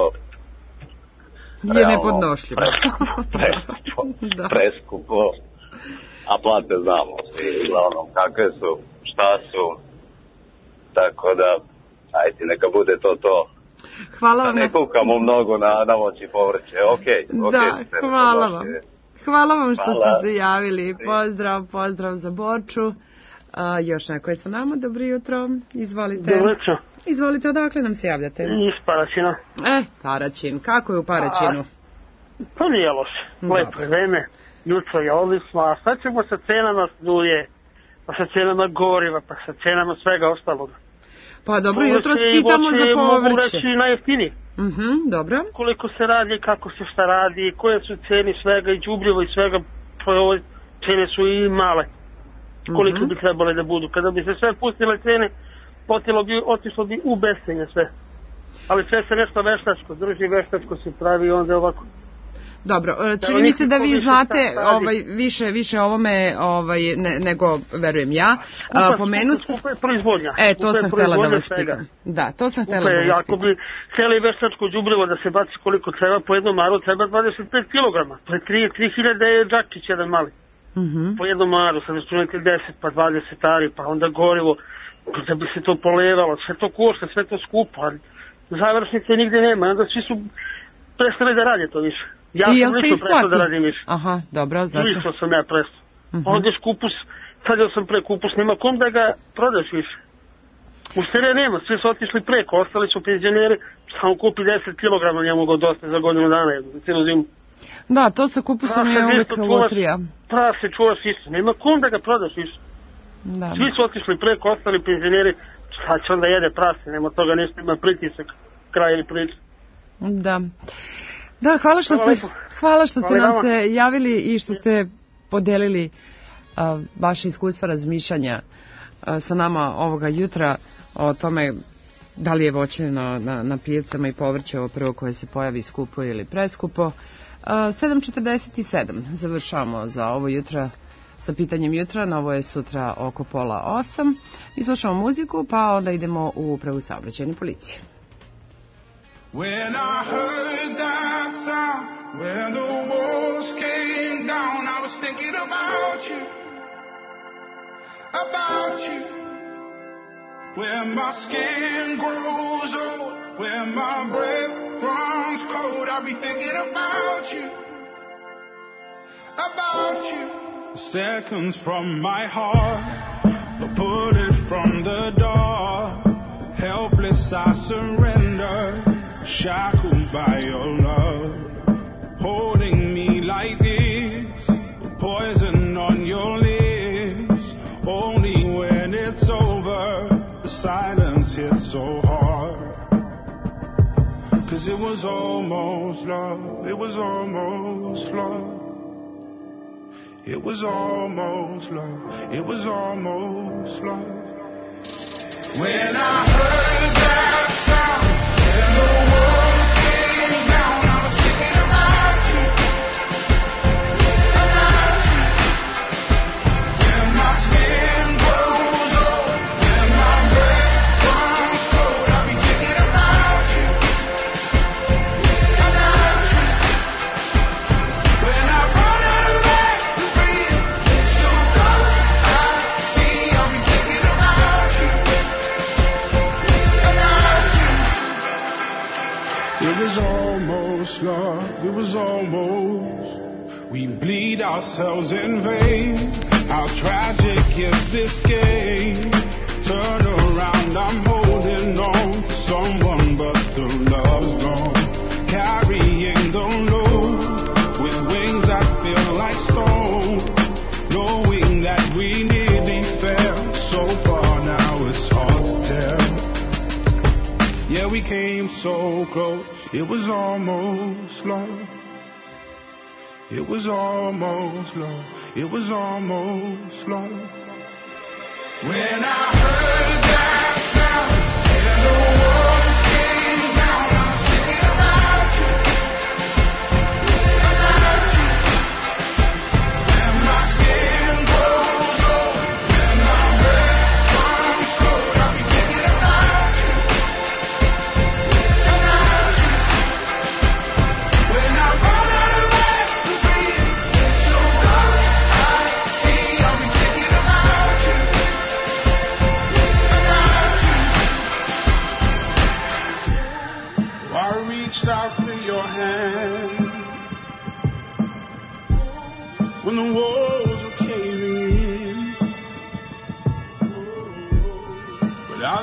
je nepodnošljivo. Preskupo, da. Preskupo, a plate znamo svi uglavnom kakve su, šta su. Tako da, ajde, neka bude to to. Hvala vam. Da ne kukamo mnogo na, na voće i povrće. Okej, okay, okej. Okay, da, hvala vam. Hvala vam što hvala. ste se javili. Pozdrav, pozdrav za Borču. A, još neko je sa nama, dobro jutro. Izvolite. Dobro jutro. Izvolite, odakle nam se javljate? Iz Paraćina. E, Paraćin, kako je u Paraćinu? A, pa nije loše, lepo je vreme, jutro je odlično, a sad ćemo sa cenama struje, pa sa cenama goriva, pa sa cenama svega ostalog. Pa dobro, jutro pitamo za povrće. Mogu reći najjeftiniji. Mhm, dobro. Koliko se radi, kako se šta radi, koje su cene svega i đubrivo i svega, pa ove cene su i male. Koliko mm-hmm. bi trebale da budu. Kada bi se sve pustile cene, potilo bi, otišlo bi u bescenje sve. Ali sve se nešto veštačko, drži veštačko se pravi onda ovako. Dobro, čini mi se da vi znate ovaj, više, više ovome ovaj, ne, nego verujem ja. Kupa, Pomenu... kupa je proizvodnja. E, to sam htjela da vas pitam. Da, to sam htjela da vas pitam. Ako bi cijeli veštačko đubrivo da se baci koliko treba, po jednom aru treba dvadeset pet kilograma. To je tri hiljade džakić jedan mali. Mm-hmm. Po jednom aru, sad računajte deset pa dvadeset ari, pa onda gorivo, da bi se to polevalo, sve to košta, sve to skupo, ali završnice nigde nema, onda svi su prestali da rade to više. Ja I sam lično prestao da radim više. Aha, dobro, znači. Lično sam ja prestao. Mm-hmm. Ondeš kupus, sadio sam pre kupus, nema kom da ga prodaš više. U stere nema, svi su otišli preko, ostali su penzioneri, samo kupi deset kilograma, nije mogao dosta za godinu dana, cijelu zimu. Da, to sa kupusom je uvijek lotrija. Prase čuvaš isto, nema kom da ga prodaš više. Da. Svi su otišli preko, ostali penzioneri, šta će onda jede prase, nema toga nešto, ima pritisak, kraj ili priča. Da. Da, hvala što hvala ste, hvala što ste hvala nam se javili i što ste podelili uh, vaše iskustva razmišljanja uh, sa nama ovoga jutra o tome da li je voće na, na, na pijacama i povrće ovo prvo koje se pojavi skupo ili preskupo. Uh, sedam četrdeset sedam završavamo za ovo jutra sa pitanjem jutra, novo je sutra oko pola osam. I slušamo muziku, pa onda idemo u upravu saobraćajne policije. When I heard that sound, when the walls came down, I was thinking about you, about you. When my skin grows old, when my breath runs cold, I'll be thinking about you, about you. Seconds from my heart, but put it from the door. Helpless I surrender, shackled by your love, holding me like this, poison on your lips. Only when it's over, the silence hits so hard. Cause it was almost love, it was almost love. It was almost love, it was almost love. When I heard that sound, when the walls came down, I was thinking about you, about you. When my skin grows old, when my breath runs cold, I'll be thinking about you, about you. When I run out of air to breathe, it's too close, I see, I'll be thinking about you. It was almost love, it was almost. We bleed ourselves in vain. How tragic is this game? Turn around, I'm holding on to someone, but the love's gone. Carrying the load with wings that feel like stone. Knowing that we nearly fell so far, now it's hard to tell. Yeah, we came so close, it was almost love. It was almost love, it was almost love. When I heard that sound, and the walls came down, I was thinking about you, about you. When my skin grows old, when my breath runs cold, I'll be thinking about you.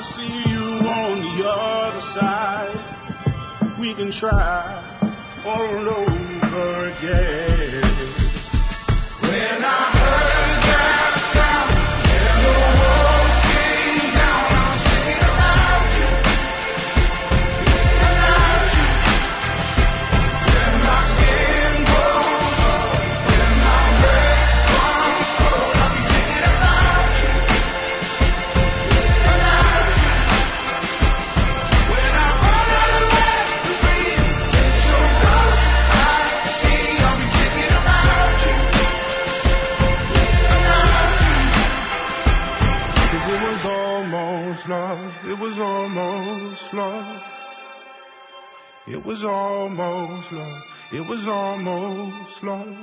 I'll see you on the other side. We can try all over again. When I heard that sound, and the walls came down, I was thinking about you, about you. When my skin goes up, when my breath comes cold, I'll be thinking about you, about you. When I run out of air to breathe, it's your ghost I see. I'll be thinking about you, about you. 'Cause it was almost love, it was almost love. It was almost love, it was almost love.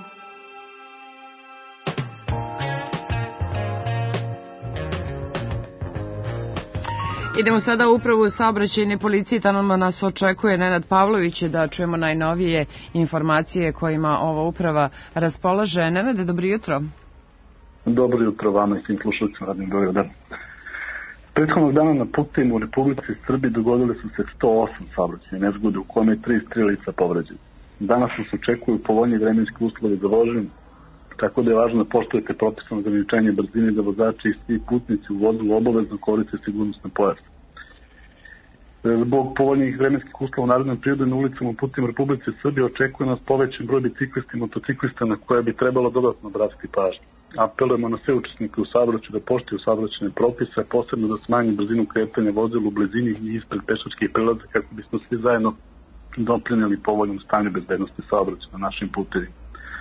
Idemo sada upravo u saobraćajne policije, tamo nas očekuje Nenad Pavlović da čujemo najnovije informacije kojima ova uprava raspolaže. Nenade, dobro jutro. Dobro jutro vama i svim slušalcima Radim Beograda. Prethodnog dana na putevima u Republici Srbiji dogodile su se sto osam saobraćajne nezgode u kome je trideset tri lica povređeno. Danas nas očekuju povoljniji vremenski uslovi za vožnju, tako da je važno da poštujete propisano ograničenje brzine za vozače i svi putnici u vozilu obavezno koriste sigurnosne pojase. Zbog povoljnih vremenskih uslova u narednom periodu na ulicama u putevima Republike Srbije očekuje nas povećan broj biciklista i motociklista na koje bi trebalo dodatno obratiti pažnju. Apelujemo na sve učesnike u saobraćaju da poštuju saobraćajne propise, posebno da smanji brzinu kretanja vozila u blizini i ispred pešačkih prelaza kako bismo svi zajedno doprinijeli povoljnom stanju bezbednosti saobraćaja na našim putevima.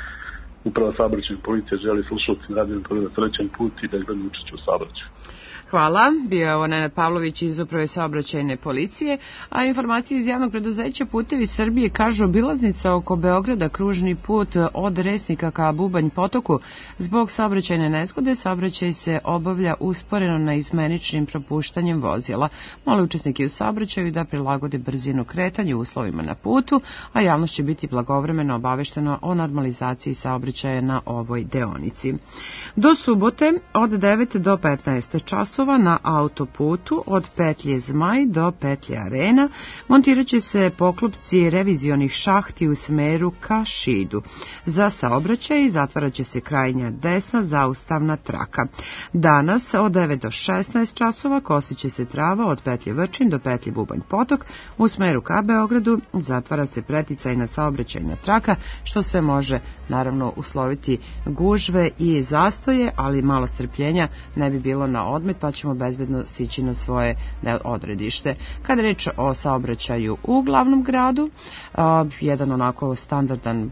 Uprava saobraćajne policije želi slušalcima Radio Beograda srećan put i bezbedno učešće u saobraćaju. Hvala. Bio je ovo Nenad Pavlović iz Uprave saobraćajne policije, a informacije iz javnog preduzeća Putevi Srbije kažu obilaznica oko Beograda, kružni put od Resnika ka Bubanj potoku. Zbog saobraćajne nezgode saobraćaj se obavlja usporeno na izmeničnim propuštanjem vozila. Mole učesnike u saobraćaju da prilagode brzinu kretanja uslovima na putu, a javnost će biti blagovremeno obavešteno o normalizaciji saobraćaja na ovoj deonici. Do subote od devet do petnaest časova na autoputu od petlje Zmaj do petlje Arena montiraće se poklopci revizionih šahti u smeru ka Šidu. Za saobraćaj zatvaraće se krajnja desna zaustavna traka. Danas od devet do šesnaest časova kosit će se trava od petlje Vrčin do petlje Bubanj potok u smeru ka Beogradu, zatvara se preticajna saobraćajna traka, što se može naravno usloviti gužve i zastoje, ali malo strpljenja ne bi bilo na odmet, pa ćemo bezbedno stići na svoje odredište. Kada je reč o saobraćaju u glavnom gradu, a, jedan onako standardan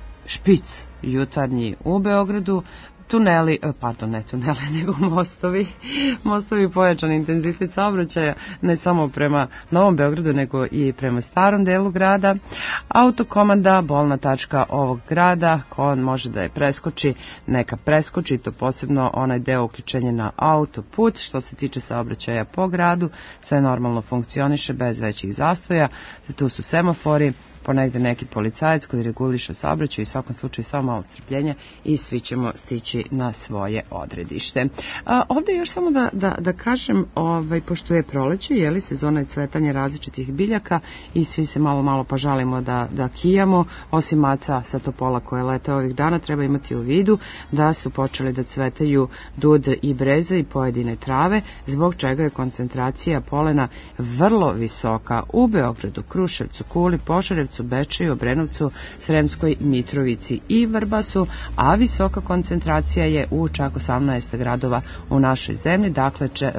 špic jutarnji u Beogradu, tuneli, pardon, ne tuneli, nego mostovi, mostovi pojačan intenzitet saobraćaja, ne samo prema Novom Beogradu, nego i prema starom delu grada. Autokomanda, bolna tačka ovog grada, ko on može da je preskoči, neka preskoči, to posebno onaj deo uključenja na autoput. Što se tiče saobraćaja po gradu, sve normalno funkcioniše bez većih zastoja, tu su semafori, ponegde neki policajac koji reguliše saobraćaj, u svakom slučaju samo malo strpljenja i svi ćemo stići na svoje odredište. A, ovde još samo da, da, da kažem, ovaj, pošto je proleće, je li sezona je cvetanja različitih biljaka i svi se malo malo požalimo da, da kijamo, osim maca sa topola koje lete ovih dana, treba imati u vidu da su počeli da cvetaju dud i breza i pojedine trave, zbog čega je koncentracija polena vrlo visoka u Beogradu, Kruševcu, Kuli, Požarevcu, Bečeju, Obrenovcu, Sremskoj Mitrovici i Vrbasu, a visoka koncentracija je u čak osamnaest gradova u našoj zemlji, dakle če,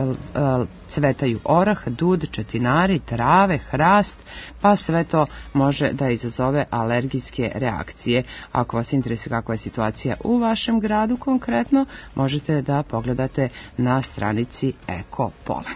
cvetaju orah, dud, četinari, trave, hrast, pa sve to može da izazove alergijske reakcije. Ako vas interesuje kakva je situacija u vašem gradu konkretno, možete da pogledate na stranici Eko Polen.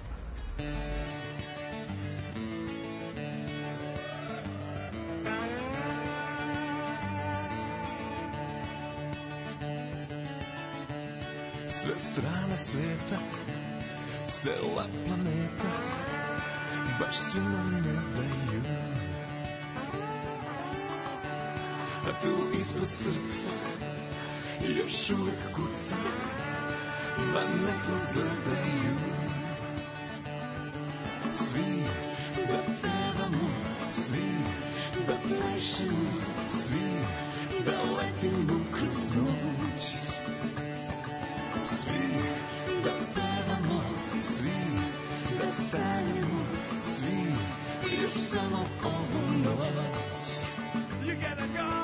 Sve strane svijeta, cela planeta, baš svi nam ne daju. A tu ispod srca još uvijek kuca, ma nek nas gledaju. svi da pevamo, svi da plešemo, svi da letimo kroz noć. Svi da pevamo, svi da sanjamo, svi još samo ovu noć. You gotta go!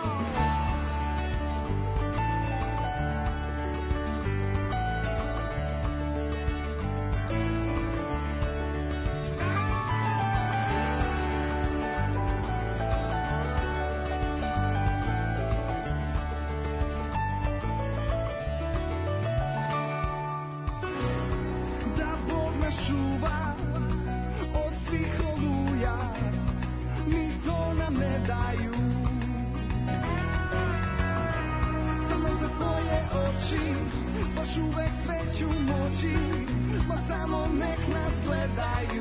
Uvek sveću moći, ma samo nek nas gledaju.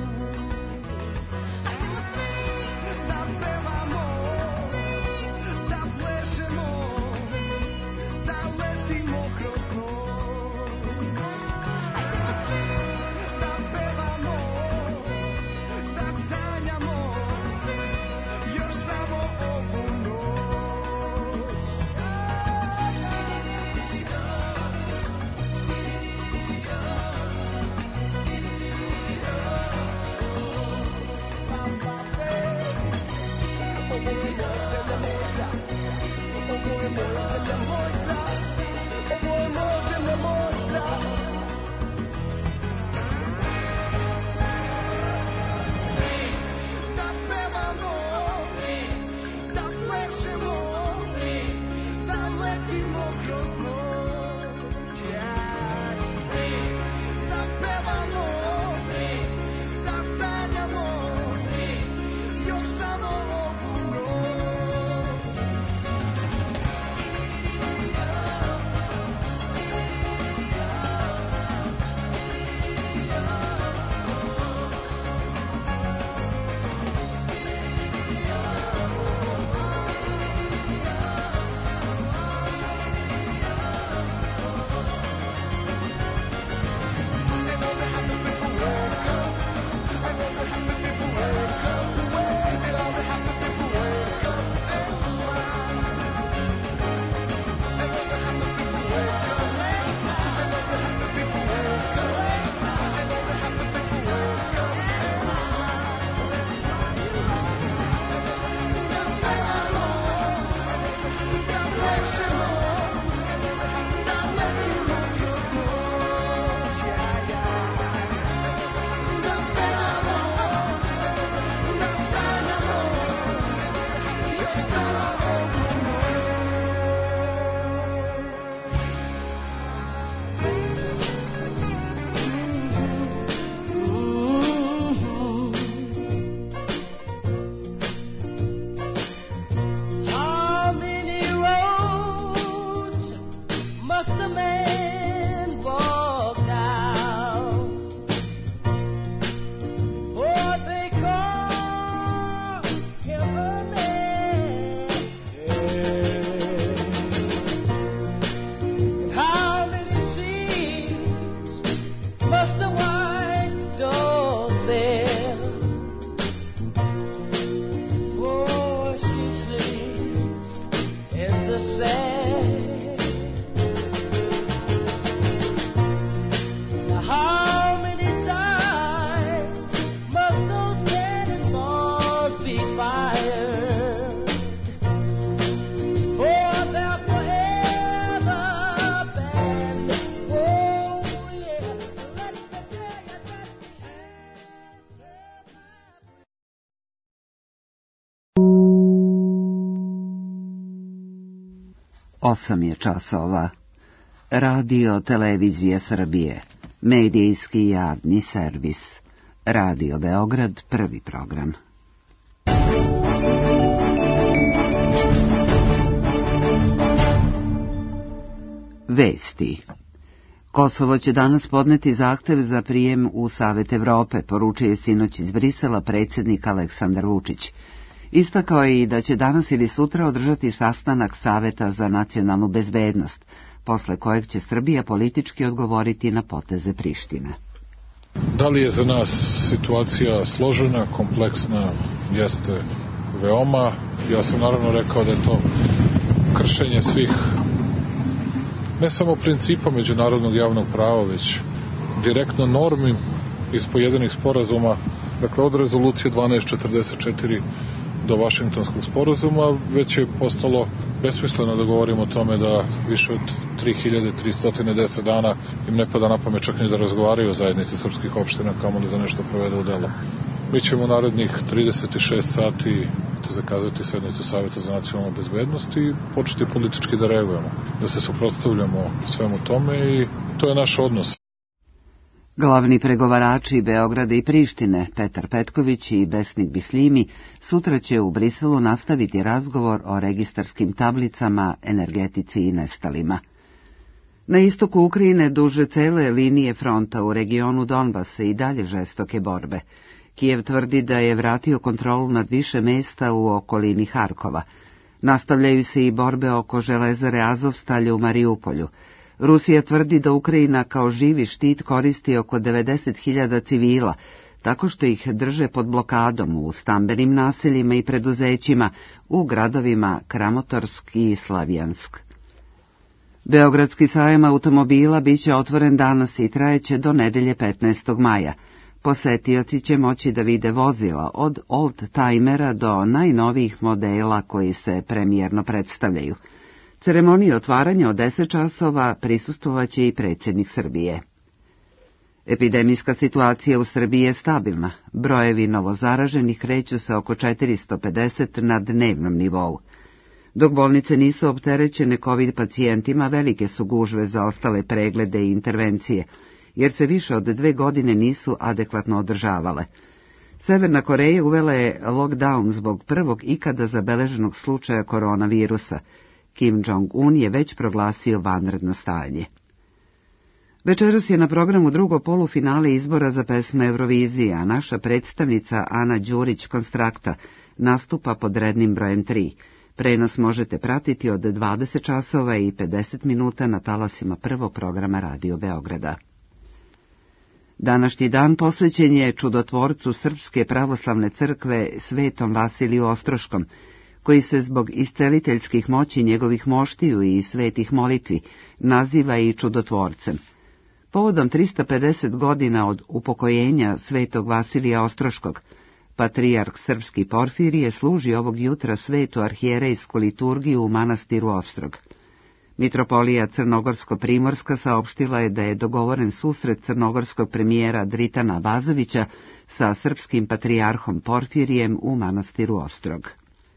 Ajmo svi da pevamo, da plešemo, da letimo kroz noć. Ajmo svi da pevamo, da sanjamo, još samo ovu noć. Osam je časova. Radio Televizija Srbije. Medijski javni servis. Radio Beograd, prvi program. Vesti. Kosovo će danas podneti zahtev za prijem u Savet Evrope, poručuje sinoć iz Brisela predsjednik Aleksandar Vučić. Istakao je i da će danas ili sutra održati sastanak Saveta za nacionalnu bezbednost, posle kojeg će Srbija politički odgovoriti na poteze Prištine. Da li je za nas situacija složena, kompleksna, jeste veoma. Ja sam naravno rekao da je to kršenje svih, ne samo principa međunarodnog javnog prava, već direktno normi iz pojedinih sporazuma, dakle od rezolucije dvanaest četrdeset četiri do Vašingtonskog sporazuma, već je postalo besmisleno da govorimo o tome da više od tri hiljade tristo deset dana im ne pada na pamet čak ni da razgovaraju o zajednici srpskih opština, kamoli da nešto provedu u delo. Mi ćemo u narednih trideset šest sati zakazati sednicu Saveta za nacionalnu bezbednost i početi politički da reagujemo, da se suprotstavljamo svemu tome i to je naš odnos. Glavni pregovarači Beograda i Prištine, Petar Petković i Besnik Bislimi, sutra će u Briselu nastaviti razgovor o registarskim tablicama, energetici i nestalima. Na istoku Ukrajine duže cele linije fronta u regionu Donbasa i dalje žestoke borbe. Kijev tvrdi da je vratio kontrolu nad više mesta u okolini Harkova. Nastavljaju se i borbe oko železare Azovstalja u Mariupolju. Rusija tvrdi da Ukrajina kao živi štit koristi oko devedeset hiljada civila, tako što ih drže pod blokadom u stambenim naseljima i preduzećima u gradovima Kramatorsk i Slavijansk. Beogradski sajam automobila biće otvoren danas i trajeće do nedelje petnaestog maja. Posetioci će moći da vide vozila od old-timera do najnovijih modela koji se premijerno predstavljaju. Ceremoniji otvaranja od deset časova prisustvovaće i predsjednik Srbije. Epidemijska situacija u Srbiji je stabilna. Brojevi novozaraženih kreću se oko četiristo pedeset na dnevnom nivou. Dok bolnice nisu opterećene COVID pacijentima, velike su gužve za ostale preglede i intervencije, jer se više od dve godine nisu adekvatno održavale. Severna Koreja uvela je lockdown zbog prvog ikada zabeleženog slučaja koronavirusa. Kim Jong-un je već proglasio vanredno stanje. Večeras je na programu drugo polufinale izbora za pesme Eurovizije, a naša predstavnica Ana Đurić-Konstrakta nastupa pod rednim brojem tri. Prenos možete pratiti od dvadeset časova i pedeset minuta na talasima prvog programa Radio Beograda. Današnji dan posvećen je čudotvorcu Srpske pravoslavne crkve Svetom Vasiliju Ostroškom, koji se zbog isceliteljskih moći njegovih moštiju i svetih molitvi naziva i čudotvorcem. Povodom tristo pedeset godina od upokojenja Svetog Vasilija Ostroškog, patrijarh srpski Porfirije služi ovog jutra svetu arhijerejsku liturgiju u manastiru Ostrog. Mitropolija Crnogorsko-Primorska saopštila je da je dogovoren susret crnogorskog premijera Dritana Bazovića sa srpskim patrijarhom Porfirijem u manastiru Ostrog.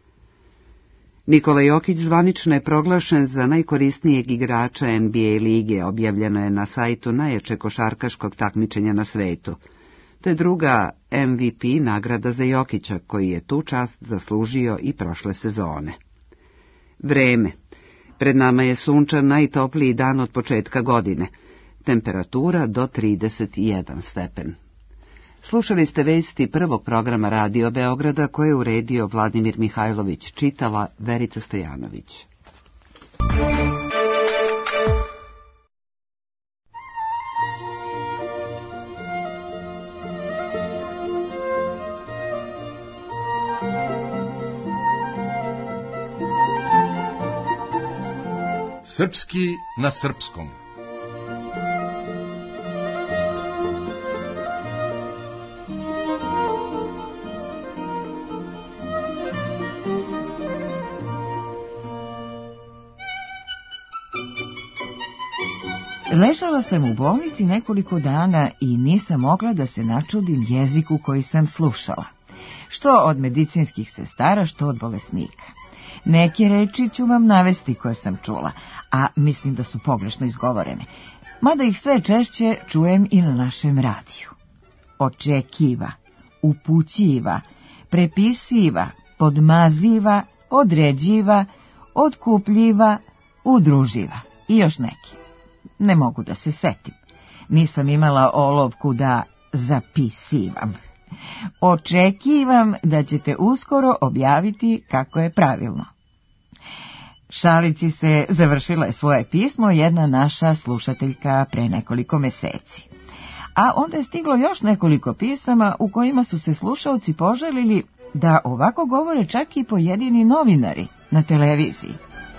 Nikola Jokić zvanično je proglašen za najkorisnijeg igrača N B A lige, objavljeno je na sajtu najjačeg košarkaškog takmičenja na svetu. To je druga M V P nagrada za Jokića, koji je tu čast zaslužio i prošle sezone. Vreme. Pred nama je sunčan najtopliji dan od početka godine. Temperatura do trideset jedan stepen. Slušali ste vesti prvog programa Radio Beograda koje je uredio Vladimir Mihajlović, čitala Verica Stojanović. Srpski na srpskom. Ležala sam u bolnici nekoliko dana i nisam mogla da se načudim jeziku koji sam slušala. Što od medicinskih sestara, što od bolesnika. Neke reči ću vam navesti koje sam čula, a mislim da su pogrešno izgovorene, mada ih sve češće čujem i na našem radiju. Očekiva, upućiva, prepisiva, podmaziva, određiva, otkupljiva, udruživa i još neki. Ne mogu da se setim. Nisam imala olovku da zapisivam. Očekivam da ćete uskoro objaviti kako je pravilno. Šalići se, završila je svoje pismo jedna naša slušateljka pre nekoliko meseci. A onda je stiglo još nekoliko pisama u kojima su se slušaoci poželili da ovako govore čak i pojedini novinari na televiziji.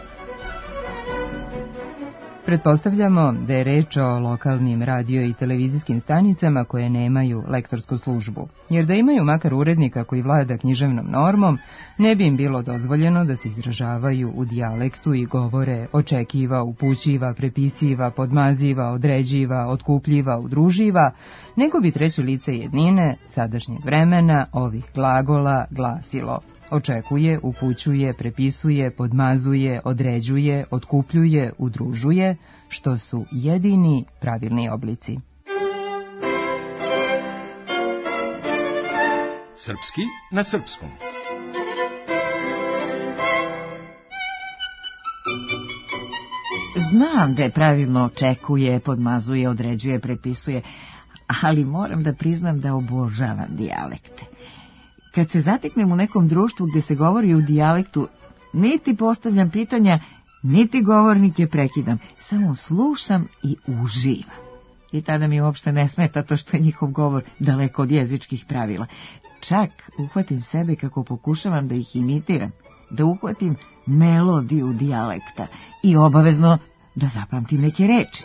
Pretpostavljamo da je reč o lokalnim radio i televizijskim stanicama koje nemaju lektorsku službu, jer da imaju makar urednika koji vlada književnom normom, ne bi im bilo dozvoljeno da se izražavaju u dijalektu i govore očekiva, upućiva, prepisiva, podmaziva, određiva, otkupljiva, udruživa, nego bi treće lice jednine sadašnjeg vremena ovih glagola glasilo: očekuje, upućuje, prepisuje, podmazuje, određuje, otkupljuje, udružuje, što su jedini pravilni oblici. Srpski na srpskom. Znam da je pravilno očekuje, podmazuje, određuje, prepisuje, ali moram da priznam da obožavam dijalekte. Kad se zateknem u nekom društvu gde se govori u dijalektu, niti postavljam pitanja, niti govornike prekidam, samo slušam i uživam. I tada mi uopšte ne smeta to što je njihov govor daleko od jezičkih pravila. Čak uhvatim sebe kako pokušavam da ih imitiram, da uhvatim melodiju dijalekta i obavezno da zapamtim neke reči.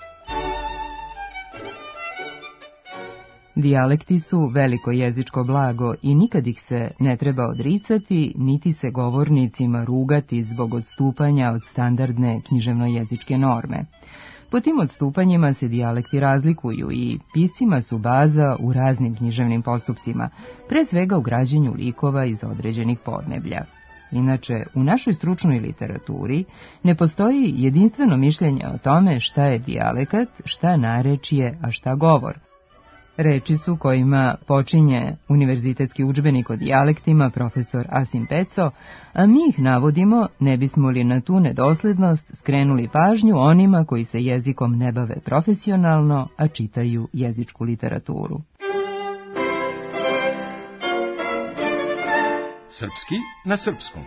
Dijalekti su veliko jezičko blago i nikad ih se ne treba odricati, niti se govornicima rugati zbog odstupanja od standardne književno-jezičke norme. Po tim odstupanjima se dijalekti razlikuju i piscima su baza u raznim književnim postupcima, pre svega u građenju likova iz određenih podneblja. Inače, u našoj stručnoj literaturi ne postoji jedinstveno mišljenje o tome šta je dijalekat, šta narečje, a šta govor. Reči su kojima počinje univerzitetski udžbenik o dijalektima profesor Asim Peco, a mi ih navodimo ne bismo li na tu nedoslednost skrenuli pažnju onima koji se jezikom ne bave profesionalno, a čitaju jezičku literaturu. Srpski na srpskom.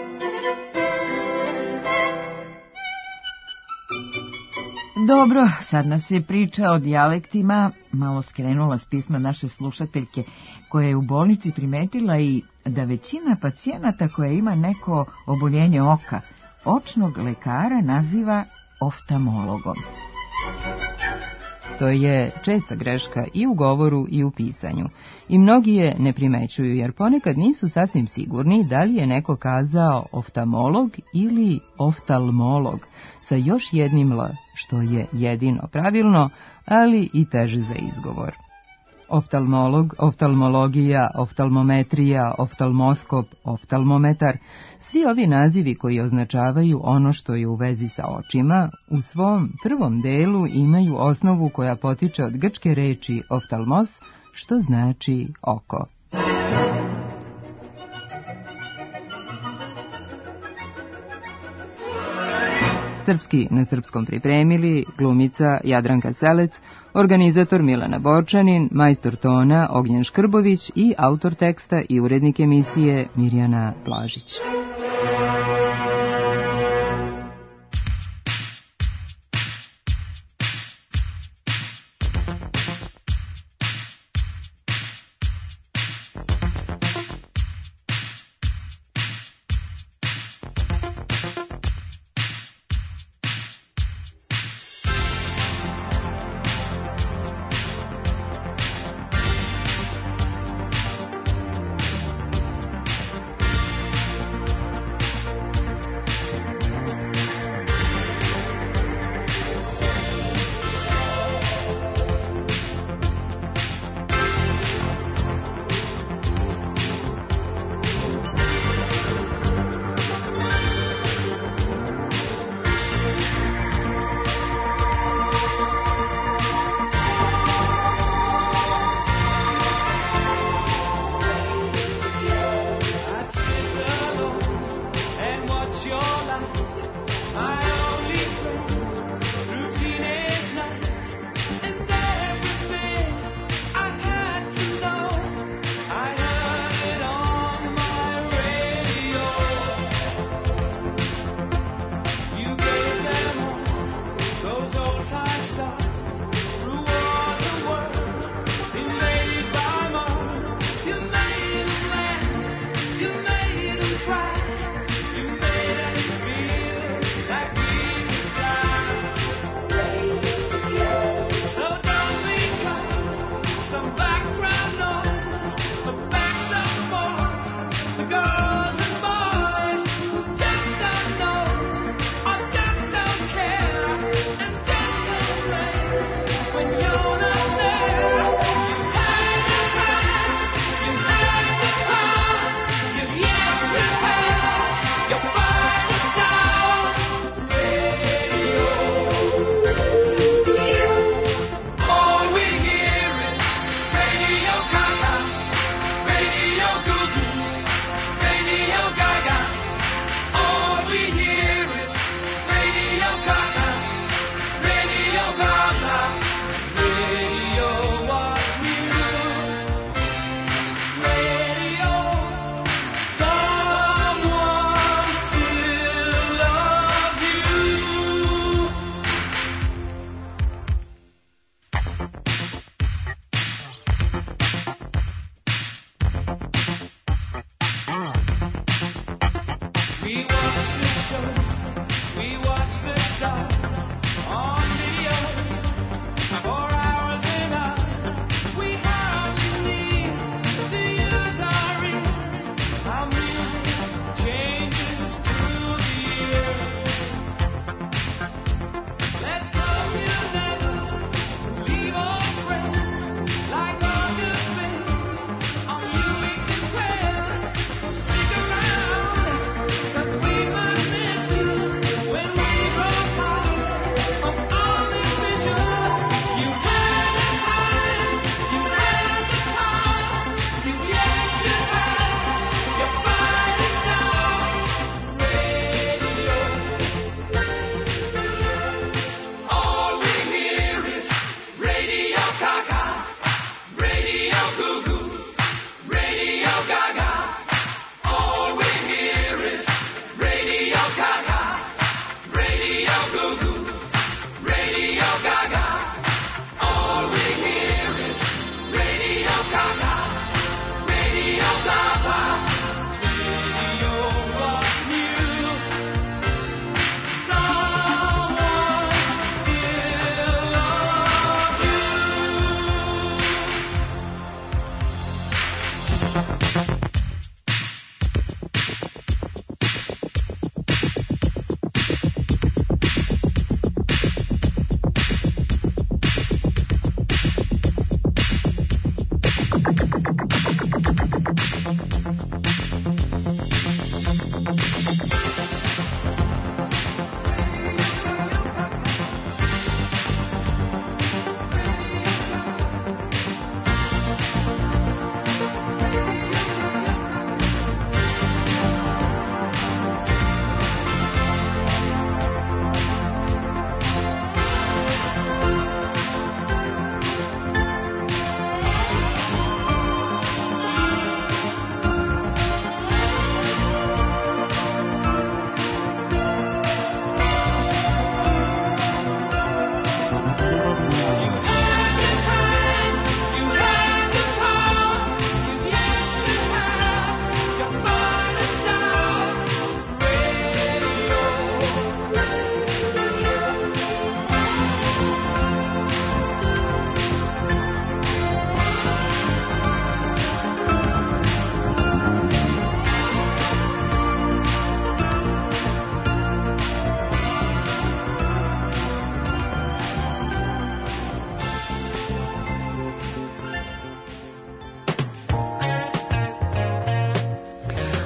Dobro, sad nas je priča o dijalektima malo skrenula s pisma naše slušateljke, koja je u bolnici primetila i da većina pacijenata koja ima neko oboljenje oka, očnog lekara naziva oftalmologom. To je česta greška i u govoru i u pisanju. I mnogi je ne primećuju, jer ponekad nisu sasvim sigurni da li je neko kazao oftalmolog ili oftalmolog, sa još jednim L, što je jedino pravilno, ali i teže za izgovor. Oftalmolog, oftalmologija, oftalmometrija, oftalmoskop, oftalmometar, svi ovi nazivi koji označavaju ono što je u vezi sa očima, u svom prvom delu imaju osnovu koja potiče od grčke reči oftalmos, što znači oko. Srpski na srpskom pripremili glumica Jadranka Selec, organizator Milana Borčanin, majstor tona Ognjen Škrbović i autor teksta i urednik emisije Mirjana Blažić.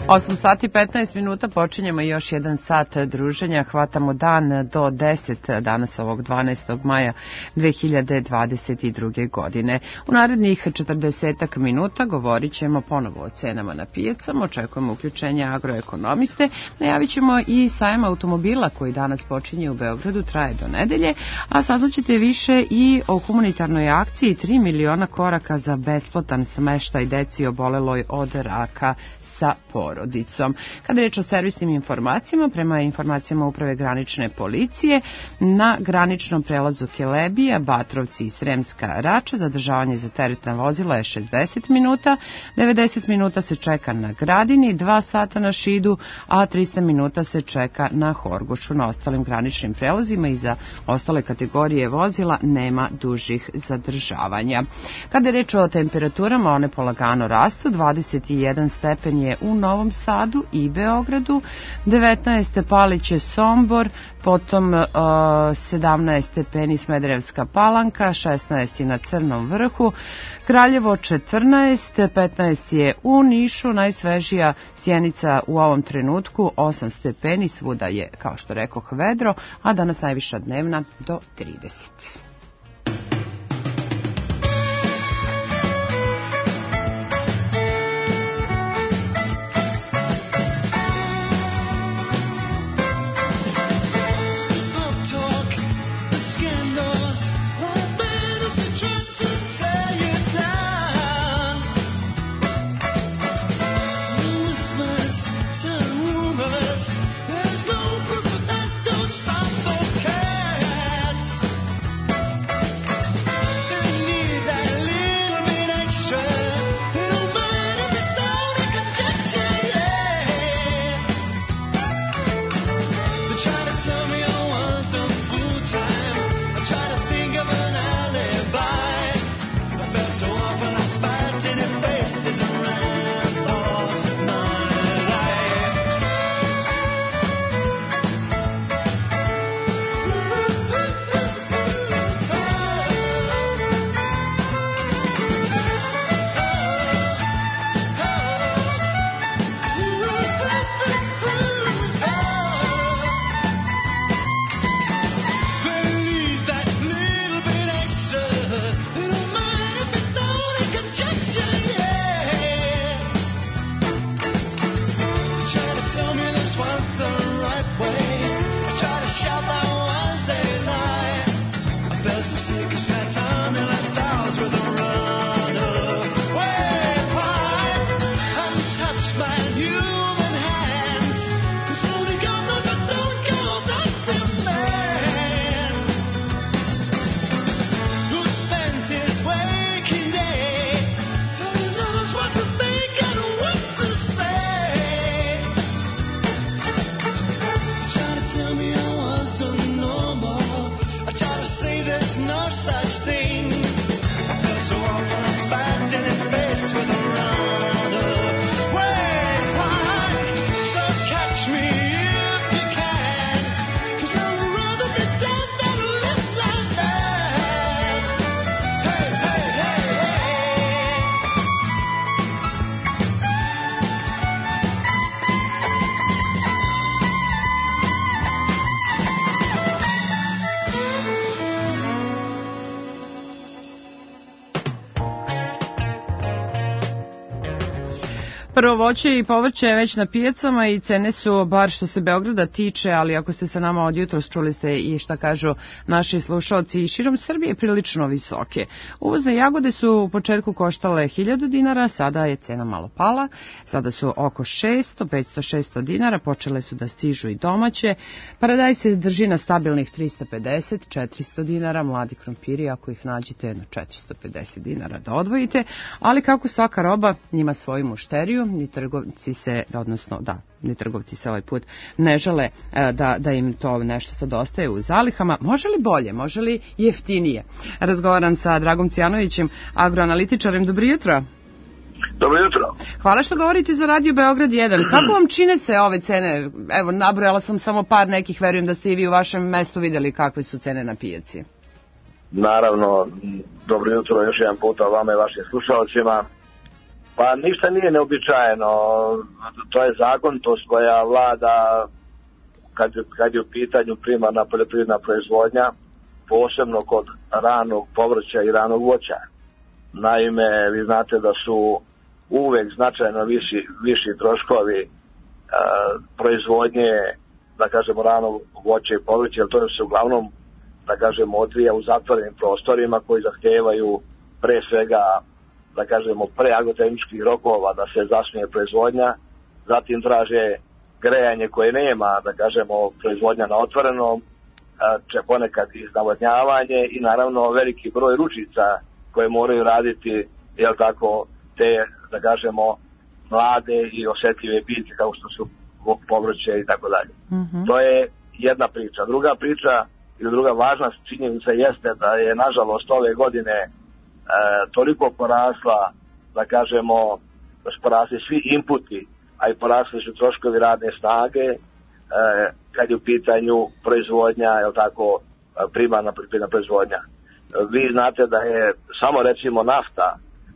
osam sati petnaest minuta, počinjemo još jedan sat druženja, hvatamo dan do deset danas ovog dvanaestog maja dve hiljade dvadeset druge. godine. U narednih četrdesetak minuta govorit ćemo ponovo o cenama na pijacama, očekujemo uključenje agroekonomiste, najavit ćemo i sajam automobila koji danas počinje u Beogradu, traje do nedelje, a saznaćete više i o humanitarnoj akciji tri miliona koraka za besplatan smeštaj deci oboleloj od raka sa porodicom. Kada je reč o servisnim informacijama, prema informacijama Uprave granične policije, na graničnom prelazu Kelebija, Batrovci i Sremska Rača zadržavanje za teretna vozila je šezdeset minuta, devedeset minuta se čeka na Gradini, dva sata na Šidu, a trista minuta se čeka na Horgošu. Na ostalim graničnim prelazima i za ostale kategorije vozila nema dužih zadržavanja. Kada je reč o temperaturama, one polagano rastu, dvadeset jedan stepen je u Novom Sadu i Beogradu, devetnaest Paliće Sombor, potom uh, sedamnaest stepeni Smederevska Palanka, šesnaest je na Crnom Vrhu, Kraljevo četrnaest, petnaest je u Nišu, najsvežija Sjenica u ovom trenutku osam stepeni, svuda je, kao što rekoh, vedro, a danas najviša dnevna do trideset. Prvo voće i povrće je već na pijacama i cene su, bar što se Beograda tiče, ali ako ste sa nama od jutros, čuli ste i šta kažu naši slušalci i širom Srbije, prilično visoke. Uvozne jagode su u početku koštale hiljadu dinara, sada je cena malo pala, sada su oko šesto, petsto, šesto dinara, počele su da stižu i domaće. Paradajz se drži na stabilnih trista pedeset, četiristo dinara, mladi krompiri, ako ih nađete, na četiristo pedeset dinara da odvojite, ali kako svaka roba ima svoju mušteriju, ni trgovci se, odnosno da, ni trgovci se ovaj put ne žele da, da im to nešto sad ostaje u zalihama. Može li bolje, može li jeftinije? Razgovaram sa Dragom Cijanovićem, agroanalitičarem. Dobro jutro. Dobro jutro. Hvala što govorite za Radio Beograd jedan. Kako vam čine se ove cene? Evo, nabrojala sam samo par nekih, verujem da ste i vi u vašem mestu videli kakve su cene na pijaci. Naravno, dobro jutro još jedan puta vama i vašim slušalcima. Pa ništa nije neobičajeno, to je zakonitost koja vlada kad, kad je u pitanju primarna poljoprivredna proizvodnja, posebno kod ranog povrća i ranog voća. Naime, vi znate da su uvek značajno viši, viši troškovi e, proizvodnje, da kažemo, ranog voća i povrća, jer to se uglavnom, da kažemo, odvija u zatvorenim prostorima koji zahtijevaju pre svega, da kažemo, pre agrotehničkih rokova da se zasnuje proizvodnja, zatim traže grejanje koje nema, da kažemo, proizvodnja na otvorenom, če ponekad iznavodnjavanje i naravno veliki broj ručica koje moraju raditi, jel tako, te, da kažemo, mlade i osjetljive biljke kao što su povrće i tako dalje. To je jedna priča. Druga priča ili druga važna činjenica jeste da je nažalost ove godine e, toliko porasla, da kažemo, da su porasli svi inputi, a i porasli su troškovi radne snage, e, kad je u pitanju proizvodnja, jel tako, primarna poljoprivredna proizvodnja. Vi znate da je samo recimo nafta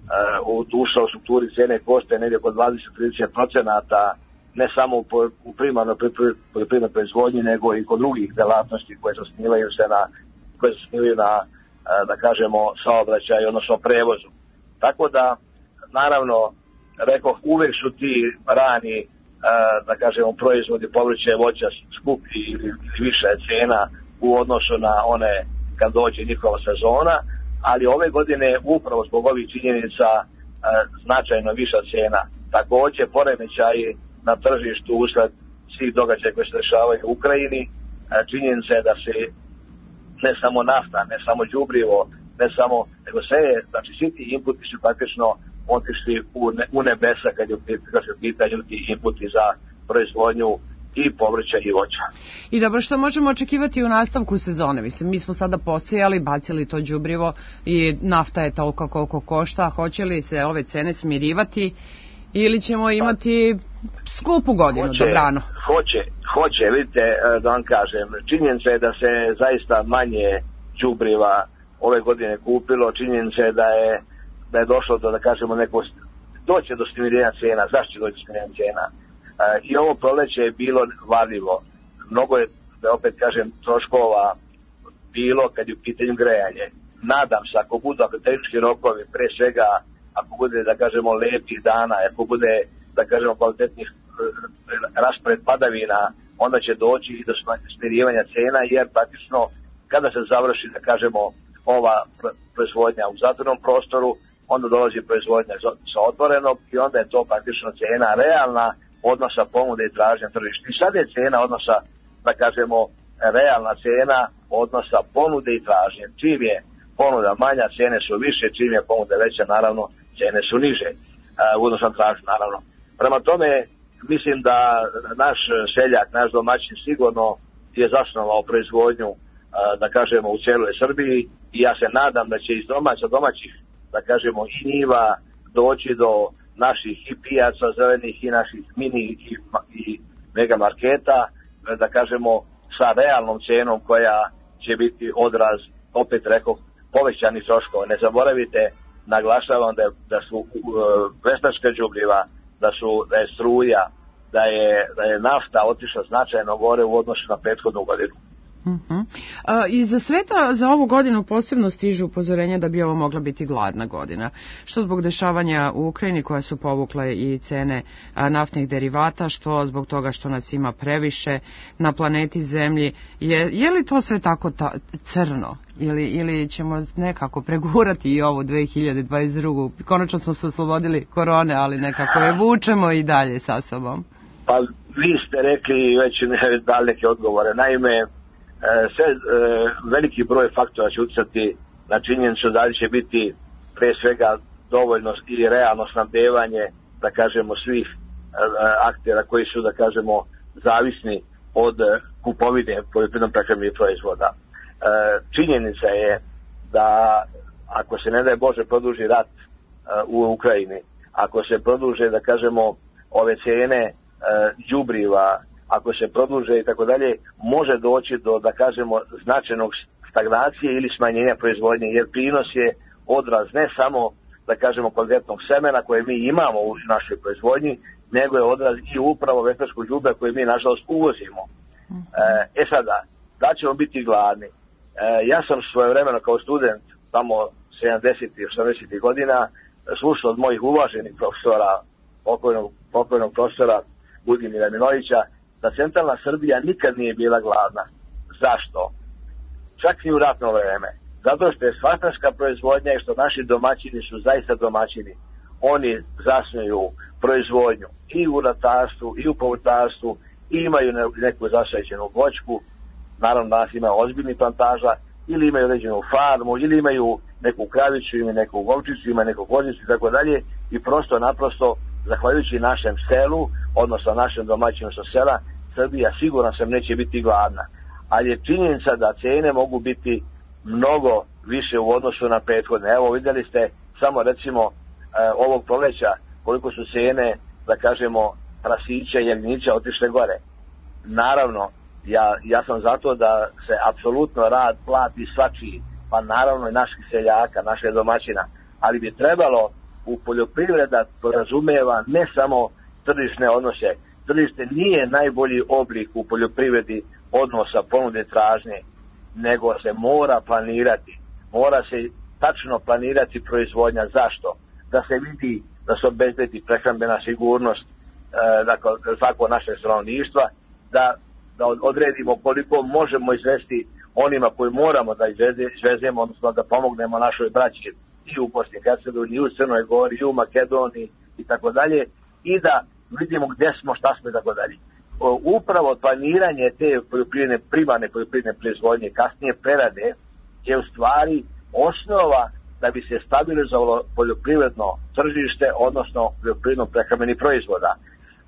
uh, ušla u strukturi cijene košte negdje oko dvadeset do trideset procenata, ne samo u, u primarnoj poljoprivrednoj proizvodnji, nego i kod drugih delatnosti koje zasnivaju se na, koje zasnivaju na, uh, da kažemo, saobraćaju, odnosno prevozu. Tako da, naravno, rekoh, uvek su ti rani, uh, da kažemo, proizvodi povrće i voća skuplji ili više cena u odnosu na one kad dođe njihova sezona, ali ove godine upravo zbog ovih činjenica e, značajno viša cena. Također poremećaji na tržištu usled svih događaja koji se dešavaju u Ukrajini, e, činjenica je da se ne samo nafta, ne samo đubrivo, ne samo, nego sve je, znači svi ti inputi su praktično otišli u, ne, u nebesa kad je u pitanju ti inputi za proizvodnju i povrća i voća. I dobro, što možemo očekivati u nastavku sezone? Mislim, mi smo sada posejali, bacili to đubrivo i nafta je toliko koliko košta. Hoće li se ove cene smirivati ili ćemo imati skupu godinu hoće, dobrano? Hoće, hoće, vidite, da vam kažem, činjenica je da se zaista manje đubriva ove godine kupilo, činjenica je da je, da je došlo do, da kažemo, neko, doće do smirjenja cena. Zašto će doći do smirjenja cena? I ovo proleće je bilo varljivo. Mnogo je, da opet kažem, troškova bilo kad je u pitanju grejanje. Nadam se, ako budu agrotehnički rokovi, pre svega, ako bude, da kažemo, lepih dana, ako bude, da kažemo, kvalitetnih raspored padavina, onda će doći i do smirivanja cena, jer praktično, kada se završi, da kažemo, ova proizvodnja u zatvornom prostoru, onda dolazi proizvodnja sa otvorenog i onda je to praktično cena realna odnosa ponude i tražnje tržišta. I sad je cena odnosa, da kažemo, realna cena odnosa ponude i tražnje. Čim je ponuda manja, cene su više, čim je ponuda veća, naravno, cene su niže. U odnosu na tražnju, naravno. Prema tome, mislim da naš seljak, naš domaćin sigurno je zasnovao proizvodnju, da kažemo, u cijeloj Srbiji i ja se nadam da će iz domaća domaćih, da kažemo, i njiva doći do naših i pijaca zelenih i naših mini i, i mega marketa, da kažemo, sa realnom cenom koja će biti odraz, opet rekao, povećanih troškova. Ne zaboravite, naglašavam da, da su uh, veštačka đubriva, da su da je struja, da je, da je nafta otišla značajno gore u odnosu na prethodnu godinu. Uh-huh. A, I za sveta za ovu godinu posebno stižu upozorenja da bi ovo mogla biti gladna godina. Što zbog dešavanja u Ukrajini koja su povukle i cene a, naftnih derivata, što zbog toga što nas ima previše na planeti Zemlji. Je, je li to sve tako ta, crno? Ili, ili ćemo nekako pregurati i ovu dve hiljade dvadeset drugu? Konačno smo se oslobodili korone, ali nekako je vučemo i dalje sa sobom. Pa vi ste rekli već daleke odgovore. Naime, sve e, veliki broj faktora će utjecati na činjenicu da li će biti pre svega dovoljno i realno snabdevanje, da kažemo, svih e, aktera koji su, da kažemo, zavisni od kupovine poljoprivredno prehrambenih proizvoda. E, činjenica je da ako se, ne daj Bože, produži rat e, u Ukrajini, ako se produže, da kažemo, ove cene e, đubriva, ako se produže i tako dalje, može doći do, da kažemo, značajnog stagnacije ili smanjenja proizvodnje, jer prinos je odraz ne samo da kažemo, kvalitetnog semena koje mi imamo u našoj proizvodnji, nego je odraz i upravo veštačkog đubriva koje mi nažalost uvozimo. E, e sada, da ćemo biti gladni? E, ja sam svojevremeno kao student, tamo sedamdesetih, osamdesetih godina, slušao od mojih uvaženih profesora, pokojnog, pokojnog profesora Budimira Minovića, da centralna Srbija nikad nije bila gladna. Zašto? Čak i u ratno vreme. Zato što je svatarska proizvodnja i što naši domaćini su zaista domaćini. Oni zasnuju proizvodnju i u ratarstvu i u povrtarstvu i imaju neku zasađenu voćku. Naravno danas imaju ozbiljni plantaža ili imaju određenu farmu ili imaju neku kravicu ili neku govčicu, imaju neku kozicu i tako dalje i prosto naprosto zahvaljujući našem selu, odnosno našem domaćinu sa sela, Srbija siguran sam neće biti gladna. Ali je činjenica da cene mogu biti mnogo više u odnosu na prethodne. Evo vidjeli ste samo recimo e, ovog proleća koliko su cene, da kažemo, prasića i jagnjića otišle gore. Naravno, ja, ja sam zato da se apsolutno rad plati svačiji, pa naravno i naših seljaka, naše domaćina, ali bi trebalo u poljoprivreda podrazumeva ne samo tržišne odnose. Tržište nije najbolji oblik u poljoprivredi odnosa ponude tražnje, nego se mora planirati. Mora se tačno planirati proizvodnja. Zašto? Da se vidi da se obezbedi prehrambena sigurnost e, dakle, svako naše stanovništva, da, da odredimo koliko možemo izvesti onima koji moramo da izveze, izvezemo, odnosno da pomognemo našoj braći i u Bosni i Hercegovini, i u Crnoj Gori, i u Makedoniji i tako dalje, i da vidimo gdje smo, šta smo i tako dalje. Upravo planiranje te poljoprivredne, primarne poljoprivredne proizvodnje, kasnije prerade, je u stvari osnova da bi se stabilizovalo poljoprivredno tržište, odnosno poljoprivredno prehrambenih proizvoda. E,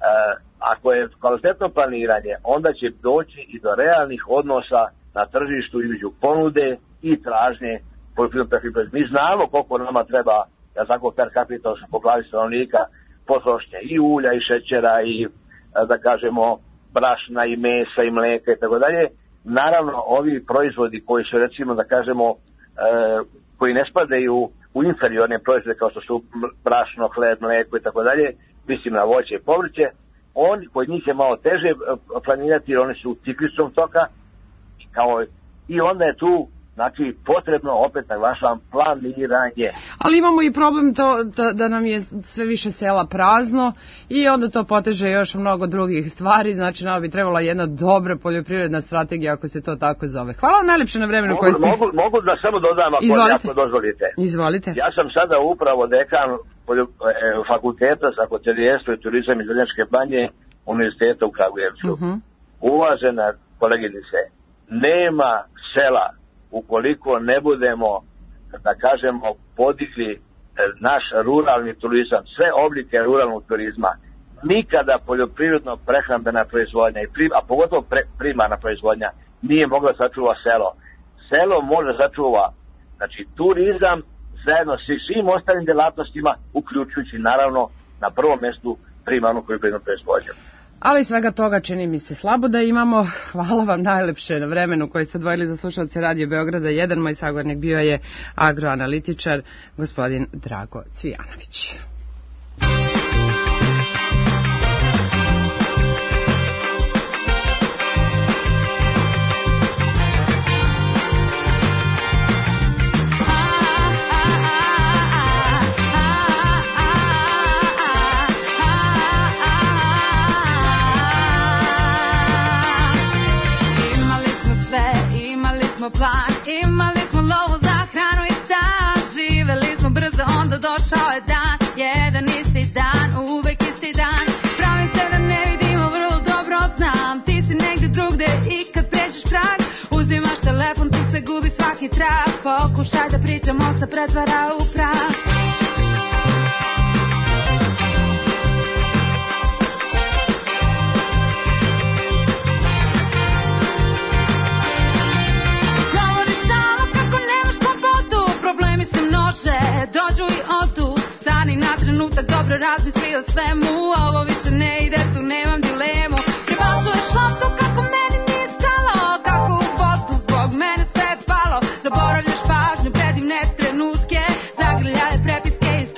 ako je kvalitetno planiranje, onda će doći i do realnih odnosa na tržištu između ponude i tražnje poljoprivredno prehrambenih proizvoda. Mi znamo koliko nama treba, ja tako per capita po glavi stanovnika, potrošnje i ulja i šećera i, da kažemo, brašna i mesa i mleka i tako dalje. Naravno, ovi proizvodi koji su, recimo, da kažemo, e, koji ne spadaju u inferiorne proizvode kao što su brašno, hleb, mleko i tako dalje, mislim na voće i povrće, oni, kod njih je malo teže planirati jer oni su u cikličnom toka kao, i onda je tu, znači, potrebno, opet naglašavam, planiranje. Ali imamo i problem to da, da nam je sve više sela prazno i onda to poteže još mnogo drugih stvari, znači nama bi trebala jedna dobra poljoprivredna strategija ako se to tako zove. Hvala vam najlepše na vremenu koje ste... Mogu, mogu da samo dodam ako, ako dozvolite. Izvolite. Ja sam sada upravo dekan poljo, e, fakulteta za hotelijerstvo i turizam iz Vrnjačke Banje Univerziteta u Kragujevcu. Uh-huh. Uvažena koleginice, nema sela ukoliko ne budemo, da kažemo, podigli naš ruralni turizam, sve oblike ruralnog turizma, nikada poljoprivredno prehrambena proizvodnja, i prim, a pogotovo pre, primarna proizvodnja, nije mogla sačuva selo. Selo može sačuva, znači, turizam zajedno s svim ostalim delatnostima, uključujući naravno na prvom mjestu primarnu poljoprivrednu proizvodnju. Ali svega toga čini mi se slabo da imamo. Hvala vam najlepše na vremenu koje ste odvojili za slušalce Radio Beograda jedan. Moj sagovornik bio je agroanalitičar gospodin Drago Cvijanović. Plan. Imali smo lovu za hranu i stan, živeli smo brzo, onda došao je dan, jedan isti dan, uvek isti dan. Pravim se da ne vidimo, vrlo dobro znam, ti si negdje drugde i kad pređeš prag, uzimaš telefon, tu se gubi svaki trag, pokušaj da pričamo, se pretvara u prag. Dođu i odu, stani na trenutak, dobro razmisli o svemu, ovo više ne ide, tu nemam dilemu. Prebacuješ loptu kako meni nije stalo, kako u vodu zbog mene sve je palo. Zaboravljaš pažnju, predivne trenutke, zagrljaje prepiske i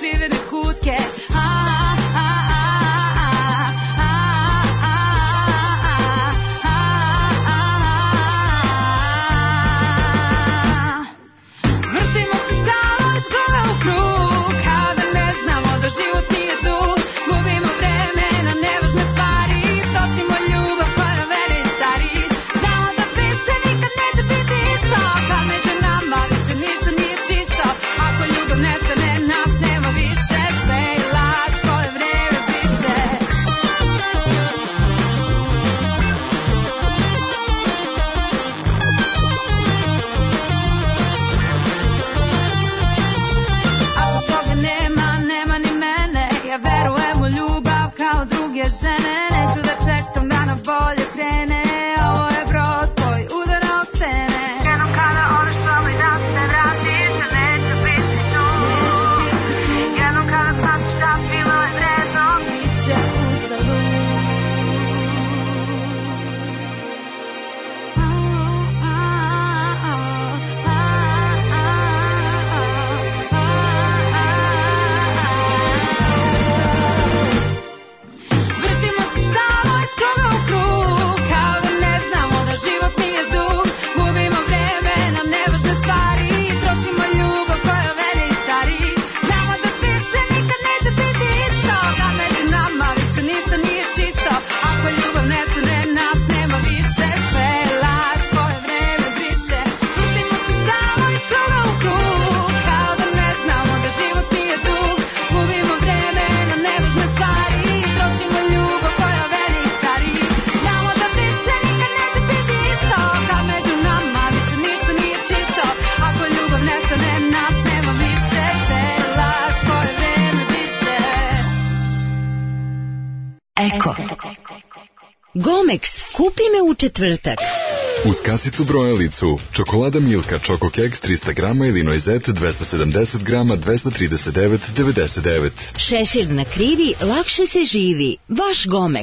Eko. Gomex, kupi me u četvrtak. Uz kasicu brojalicu, čokolada Milka, Čoko Keks trista grama ili Noizet dvesta sedamdeset grama, dvesta trideset devet devedeset devet. Šešir na krivi, lakše se živi. Vaš Gomex.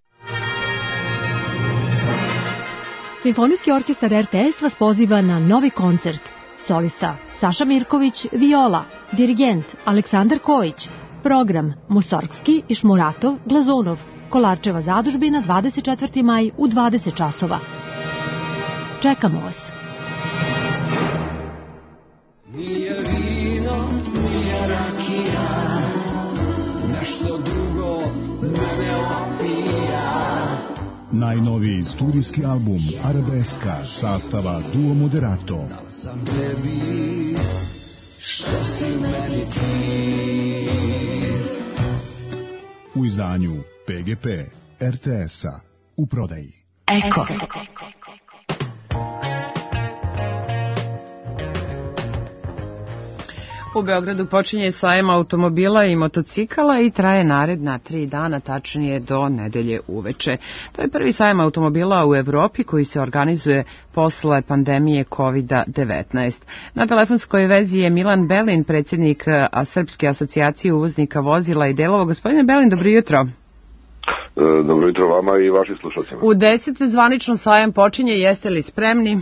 Simfonijski orkestar R T S vas poziva na novi koncert. Solista Saša Mirković, viola, dirigent Aleksandar Kojić, program Musorgski, Išmuratov, Glazunov, Kolarčeva zadužbina dvadeset četvrti maj u dvadeset časova. Čekamo vas. Nije vino, nije rakija, nešto drugo mene opija. Najnoviji studijski album Arabeska sastava Duo Moderato. Dal sam tebi, što si meni ti. U izdanju P G P R T S-a u prodaji. Eko. U Beogradu počinje sajam automobila i motocikala i traje naredna tri dana, tačnije do nedelje uveče. To je prvi sajam automobila u Evropi koji se organizuje posle pandemije kovid devetnaest. Na telefonskoj vezi je Milan Belin, predsjednik Srpske asocijacije uvoznika vozila i delova. Gospodine Belin, dobro jutro. Dobro jutro vama i vašim slušalcima. U deset zvanično sajam počinje, jeste li spremni?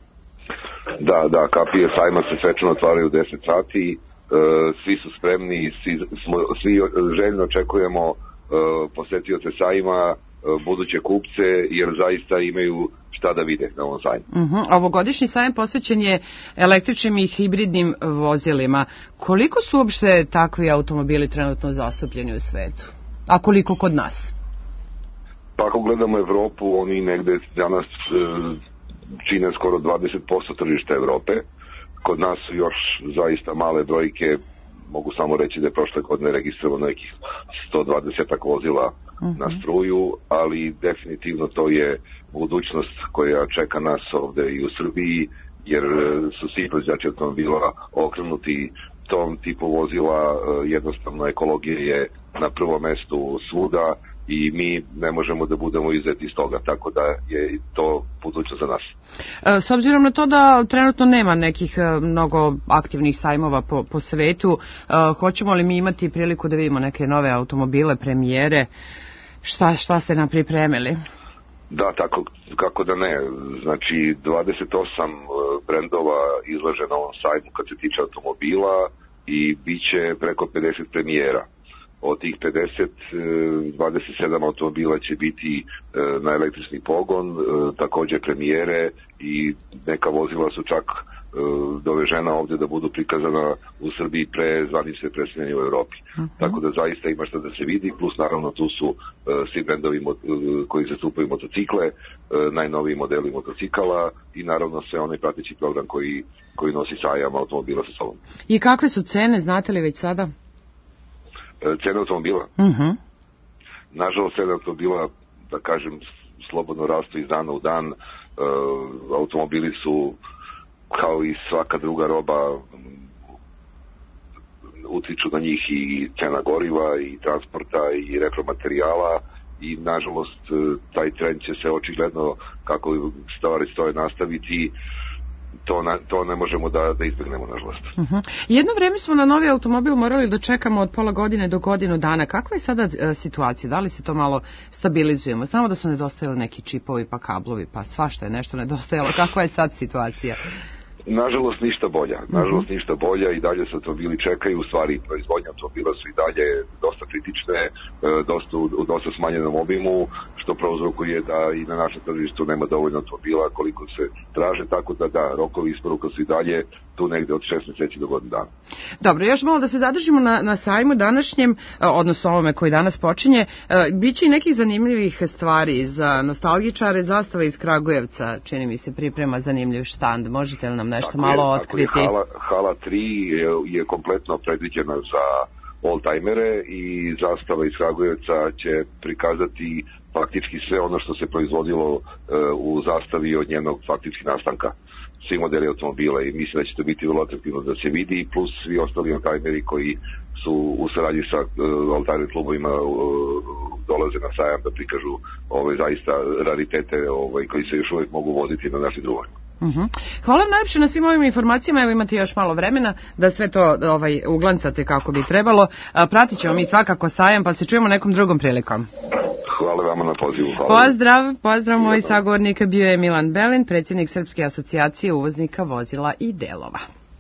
Da, da, kapije sajma se svečano otvaraju u deset sati, e, svi su spremni, svi, smo, svi željno očekujemo e, posetioce sajma, e, buduće kupce, jer zaista imaju šta da vide na ovom sajmu. Uh-huh. Ovogodišnji sajam posvećen je električnim i hibridnim vozilima. Koliko su uopšte takvi automobili trenutno zastupljeni u svetu? A koliko kod nas? Pa ako gledamo Evropu, oni negde danas e, čine skoro dvadeset posto tržišta Evrope. Kod nas su još zaista male brojke, mogu samo reći da je prošle godine registrovano nekih sto dvadeset vozila uh-huh. na struju, ali definitivno to je budućnost koja čeka nas ovde i u Srbiji, jer su svi proizvođači automobila okrenuti tom tipu vozila, jednostavno ekologija je na prvom mestu svuda i mi ne možemo da budemo izeti iz toga, tako da je to budućnost za nas. S obzirom na to da trenutno nema nekih mnogo aktivnih sajmova po, po svetu, hoćemo li mi imati priliku da vidimo neke nove automobile, premijere? Šta, šta ste nam pripremili? Da, tako, kako da ne. Znači, dvadeset osam brendova izlaže na ovom sajmu kad se tiče automobila i bit će preko pedeset premijera. Od tih pedeset, dvadeset sedam automobila će biti na električni pogon, također premijere i neka vozila su čak dovežena ovdje da budu prikazana u Srbiji pre zvanične predstavljanja u Evropi. Uh-huh. Tako da zaista ima šta da se vidi, plus naravno tu su svi brendovi koji zastupaju motocikle, najnoviji modeli motocikala i naravno sve onaj prateći program koji, koji nosi sajam automobila sa sobom. I kakve su cene, znate li već sada? Cene automobila. Uh-huh. Nažalost, cene automobila, da kažem, slobodno rastu iz dana u dan. E, automobili su, kao i svaka druga roba, utiču na njih i cena goriva, i transporta, i repromaterijala, i nažalost, taj trend će se očigledno, kako stvari stoje, nastaviti. To, na, to ne možemo da, da izbjegnemo, nažalost. Uh-huh. Jedno vreme smo na novi automobil morali da čekamo od pola godine do godinu dana. Kakva je sada uh, situacija? Da li se to malo stabilizujemo? Znamo da su nedostajali neki čipovi pa kablovi, pa svašta je nešto nedostajalo. Kakva je sad situacija? Nažalost ništa bolja. Nažalost uh-huh. ništa bolja i dalje se automobili čekaju. U stvari proizvodnja automobila su i dalje dosta kritične, dosta, u dosta smanjenom obimu, što prouzrokuje da i na našem tržištu nema dovoljno automobila koliko se traže, tako da da, rokovi isporuka su i dalje tu negde od šest mjeseci do godinu dana. Dobro, još malo da se zadržimo na, na sajmu današnjem, odnosno ovome koji danas počinje. Biće i nekih zanimljivih stvari za nostalgičare. Zastava iz Kragujevca, čini mi se, priprema zanimljiv štand. Možete li nam nešto tako malo je, otkriti? Je, hala, hala tri je, je kompletno predviđena za oldtimere i Zastava iz Kragujevca će prikazati faktički sve ono što se proizvodilo uh, u Zastavi od njenog faktički nastanka. svi modeli automobila i mislim da će to biti vrlo atraktivno da se vidi i plus svi ostali oldtimeri koji su u saradnji sa uh, oldtimer klubovima uh, dolaze na sajam da prikažu ovaj, zaista raritete ovaj, koji se još uvijek mogu voziti na našim drugama. Uh-huh. Hvala vam najlepše na svim ovim informacijama, evo imate još malo vremena da sve to ovaj, uglancate kako bi trebalo. A, pratit ćemo mi svakako sajam, pa se čujemo nekom drugom prilikom. Hvala vama na pozivu. Hvala. Pozdrav, pozdrav, moj sagovornik bio je Milan Belin, predsjednik Srpske asocijacije uvoznika vozila i delova.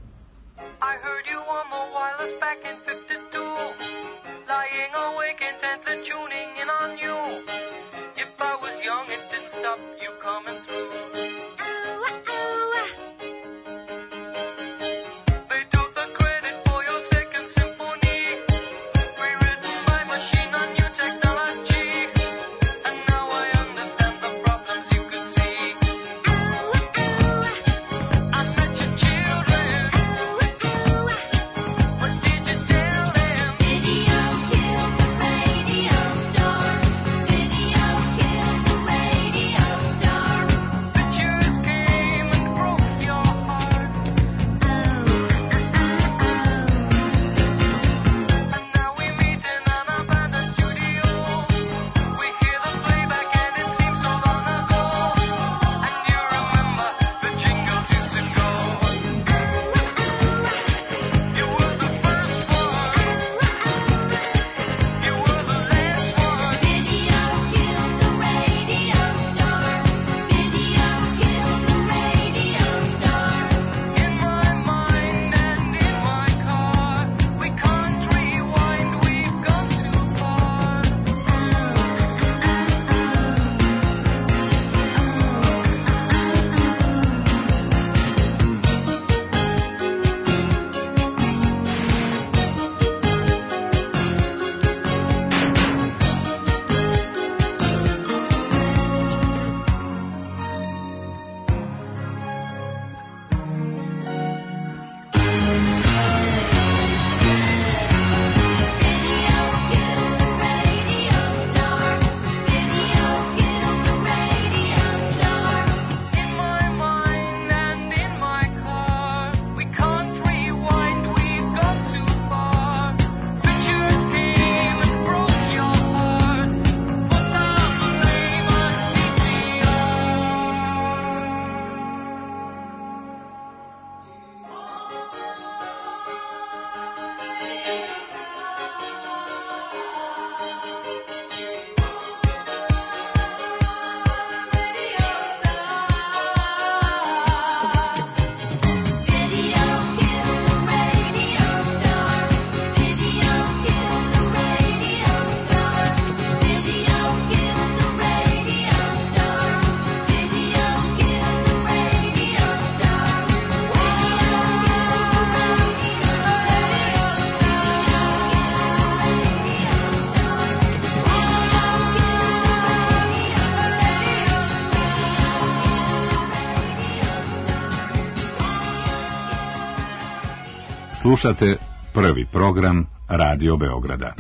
Slušate prvi program Radio Beograda.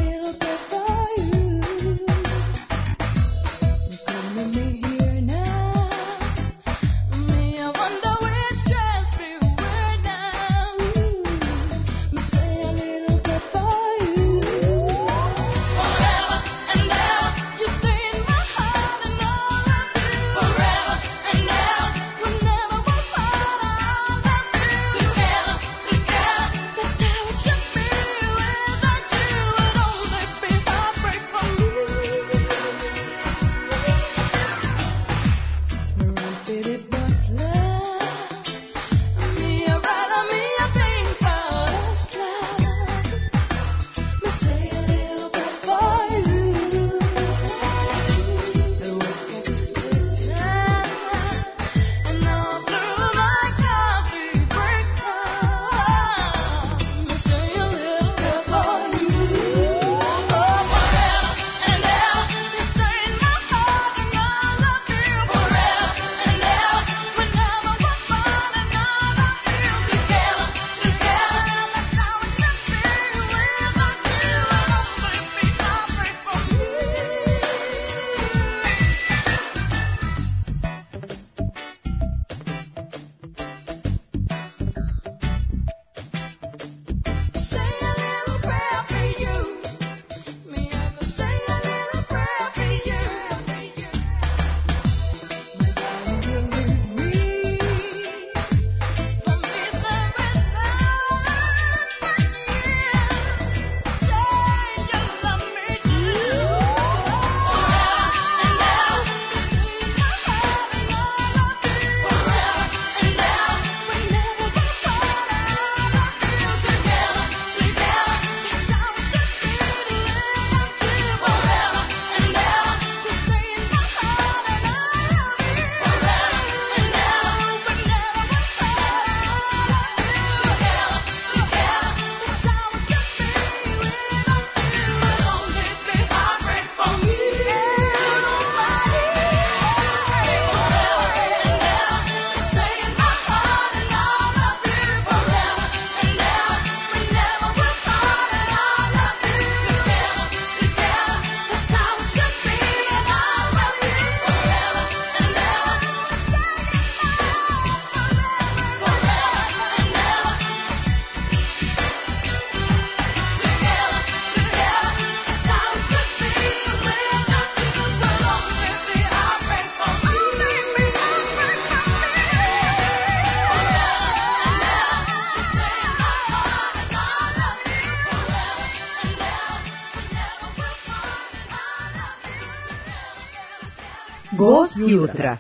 Now Gost jutra.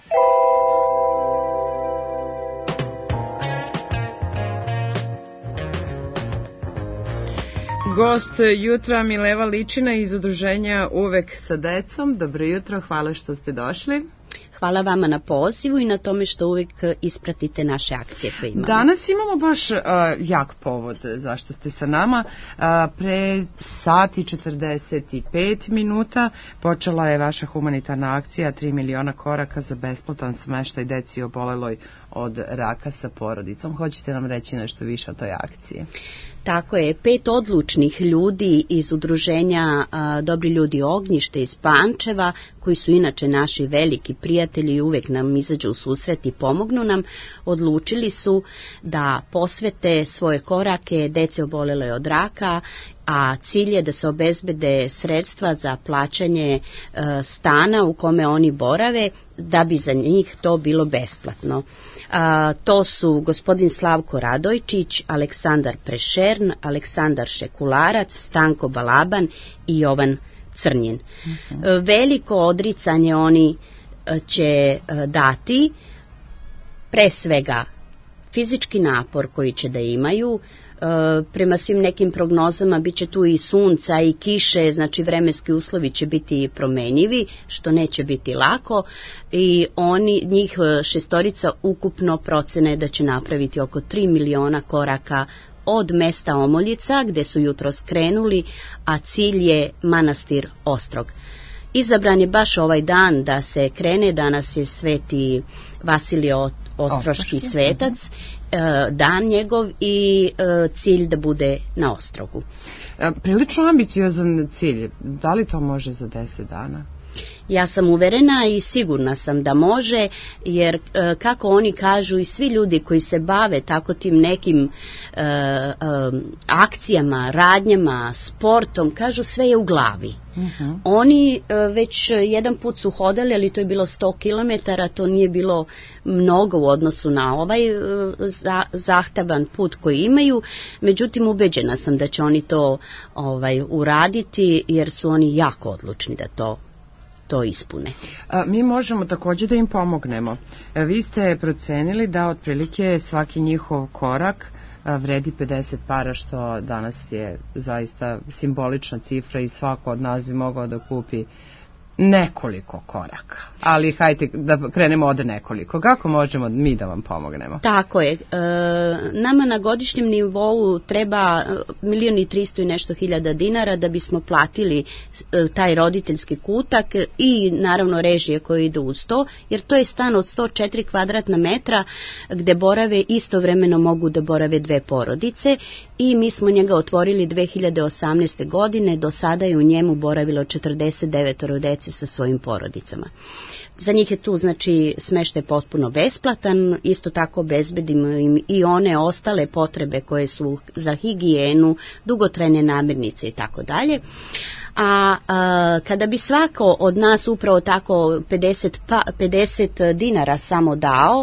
Gost jutra Mileva Ličina iz udruženja Uvek sa decom. Dobro jutro, hvala što ste došli. Hvala vama na pozivu i na tome što uvijek ispratite naše akcije koje imamo. Danas imamo baš uh, jak povod zašto ste sa nama. Uh, pre sat i četrdeset pet minuta počela je vaša humanitarna akcija tri miliona koraka za besplatan smeštaj deci oboleloj od raka sa porodicom. Hoćete nam reći nešto više o toj akciji? Tako je, pet odlučnih ljudi iz udruženja a, Dobri ljudi Ognjište iz Pančeva, koji su inače naši veliki prijatelji i uvek nam izađu u susret i pomognu nam, odlučili su da posvete svoje korake deci oboleloj od raka, a cilj je da se obezbede sredstva za plaćanje e, stana u kome oni borave, da bi za njih to bilo besplatno. A, to su gospodin Slavko Radojčić, Aleksandar Prešern, Aleksandar Šekularac, Stanko Balaban i Jovan Crnjin. Uh-huh. Veliko odricanje oni će dati, pre svega fizički napor koji će da imaju. Prema svim nekim prognozama bit će tu i sunca i kiše, znači vremenski uslovi će biti promenjivi, što neće biti lako, i oni, njih šestorica ukupno procene da će napraviti oko tri miliona koraka od mesta Omoljica, gde su jutro skrenuli, a cilj je manastir Ostrog. Izabran je baš ovaj dan da se krene, danas je sveti Vasilije Ostroški svetac, dan njegov, i cilj da bude na Ostrogu. Prilično ambiciozan cilj, da li to može za deset dana? Ja sam uverena i sigurna sam da može, jer kako oni kažu i svi ljudi koji se bave tako tim nekim e, e, akcijama, radnjama, sportom, kažu sve je u glavi. Uh-huh. Oni e, već jedan put su hodali, ali to je bilo sto kilometara, to nije bilo mnogo u odnosu na ovaj e, za, zahtevan put koji imaju, međutim ubeđena sam da će oni to ovaj, uraditi, jer su oni jako odlučni da to to ispune. A, mi možemo također da im pomognemo. A, vi ste procenili da otprilike svaki njihov korak a, vredi pedeset para, što danas je zaista simbolična cifra i svako od nas bi mogao da kupi nekoliko koraka. Ali hajde da krenemo od nekoliko. Kako možemo mi da vam pomognemo? Tako je. E, nama na godišnjem nivou treba milion i tristo i nešto hiljada dinara da bismo platili e, taj roditeljski kutak i naravno režije koje idu uz to, jer to je stan od sto četiri kvadratna metra gde borave, istovremeno mogu da borave dve porodice, i mi smo njega otvorili dve hiljade osamnaeste. godine, do sada je u njemu boravilo četrdeset devet dece sa svojim porodicama. Za njih je tu, znači, smeštaj potpuno besplatan, isto tako obezbedimo im i one ostale potrebe koje su za higijenu, dugotrajne namirnice i tako dalje. A, a kada bi svako od nas upravo tako pedeset, pa, pedeset dinara samo dao,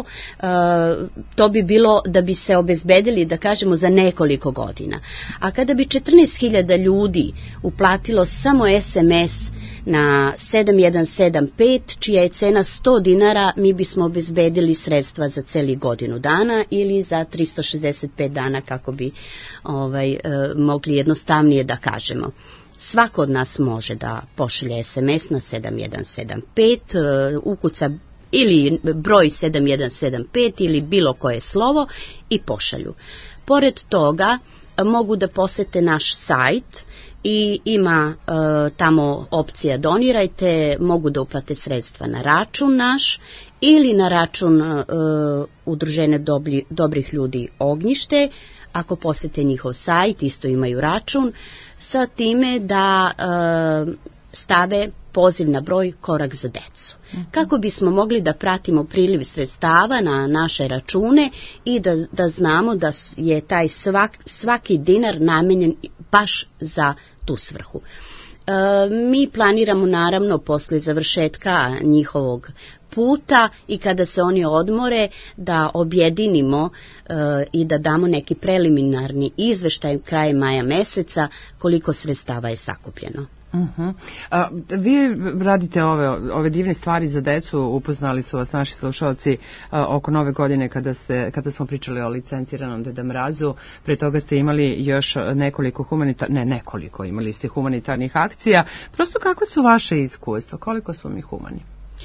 a, to bi bilo da bi se obezbedili, da kažemo, za nekoliko godina. A kada bi četrnaest hiljada ljudi uplatilo samo es em es na sedam jedan sedam pet, čija je cena sto dinara, mi bismo obezbedili sredstva za celi godinu dana ili za tristo šezdeset pet dana, kako bi ovaj, e, mogli jednostavnije da kažemo. Svako od nas može da pošalje es em es na sedam jedan sedam pet, e, ukuca ili broj sedam jedan sedam pet ili bilo koje slovo i pošalju. Pored toga mogu da posete naš sajt i ima e, tamo opcija donirajte, mogu da uplate sredstva na račun naš ili na račun e, Udruženja Dobri, dobrih ljudi Ognjište. Ako posete njihov sajt, isto imaju račun, sa time da e, stave poziv na broj Korak za decu. Kako bismo mogli da pratimo priliv sredstava na naše račune i da, da znamo da je taj svak, svaki dinar namenjen baš za tu svrhu. E, mi planiramo naravno posle završetka njihovog puta i kada se oni odmore da objedinimo e, i da damo neki preliminarni izveštaj krajem maja meseca koliko sredstava je sakupljeno. Uh-huh. A, vi radite ove, ove divne stvari za decu, upoznali su vas naši slušalci a, oko nove godine kada, ste, kada smo pričali o licenciranom Deda Mrazu. Pre toga ste imali još nekoliko humanitarnih, ne nekoliko, imali ste humanitarnih akcija. Prosto kako su vaše iskustva, koliko su mi humani?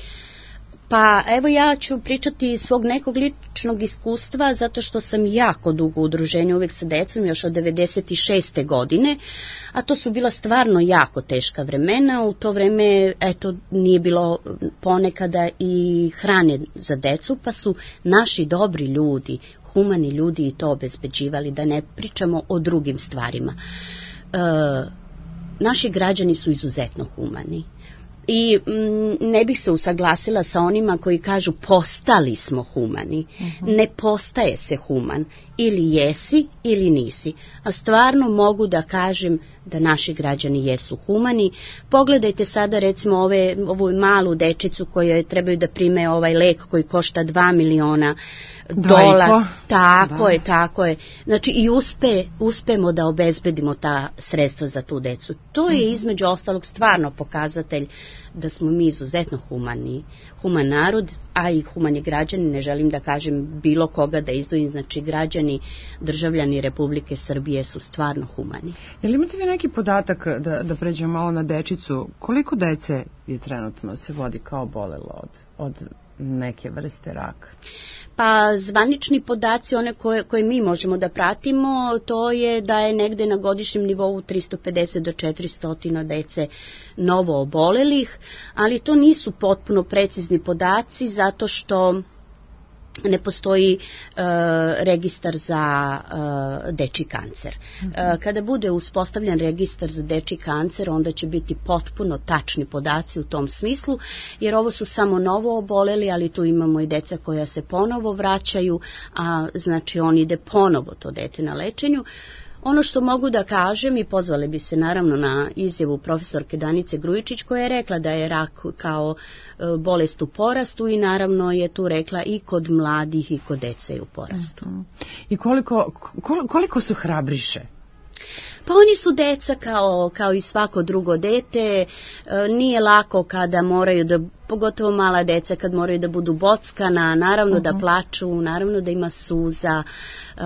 Pa evo ja ću pričati iz svog nekog ličnog iskustva zato što sam jako dugo u udruženju uvek sa decom, još od devedeset šeste godine, a to su bila stvarno jako teška vremena. U to vreme eto, nije bilo ponekada i hrane za decu, pa su naši dobri ljudi, humani ljudi i to obezbeđivali, da ne pričamo o drugim stvarima. E, naši građani su izuzetno humani. I m, ne bih se usaglasila sa onima koji kažu postali smo humani. Uh-huh. Ne postaje se human. Ili jesi ili nisi. A stvarno mogu da kažem da naši građani jesu humani. Pogledajte sada recimo ove, ovu malu dečicu koju trebaju da prime ovaj lek koji košta dva miliona dolara. Tako da. je, tako je. Znači i uspe, uspemo da obezbedimo ta sredstva za tu decu. To je između ostalog stvarno pokazatelj da smo mi izuzetno humani, human narod, a i humani građani, ne želim da kažem bilo koga da izdvojim, znači građani, državljani Republike Srbije su stvarno humani. Jel imate vi neki podatak, da, da pređemo malo na dečicu, koliko dece je trenutno se vodi kao bolelo od, od neke vrste raka? Pa zvanični podaci, one koje, koje mi možemo da pratimo, to je da je negde na godišnjem nivou trista pedeset do četiristo dece novo obolelih, ali to nisu potpuno precizni podaci zato što ne postoji uh, registar za uh, dečji kancer. Uh, kada bude uspostavljen registar za dečji kancer, onda će biti potpuno tačni podaci u tom smislu, jer ovo su samo novo oboleli, ali tu imamo i deca koja se ponovo vraćaju, a znači on ide ponovo to dete na lečenju. Ono što mogu da kažem, i pozvali bi se naravno na izjavu profesorke Danice Grujičić koja je rekla da je rak kao bolest u porastu i naravno je tu rekla i kod mladih i kod dece u porastu. Uh-huh. I koliko, koliko su hrabriše? Pa oni su deca kao, kao i svako drugo dete, nije lako kada moraju da, pogotovo mala deca kad moraju da budu bockana, naravno uh-huh. da plaču, naravno da ima suza, uh,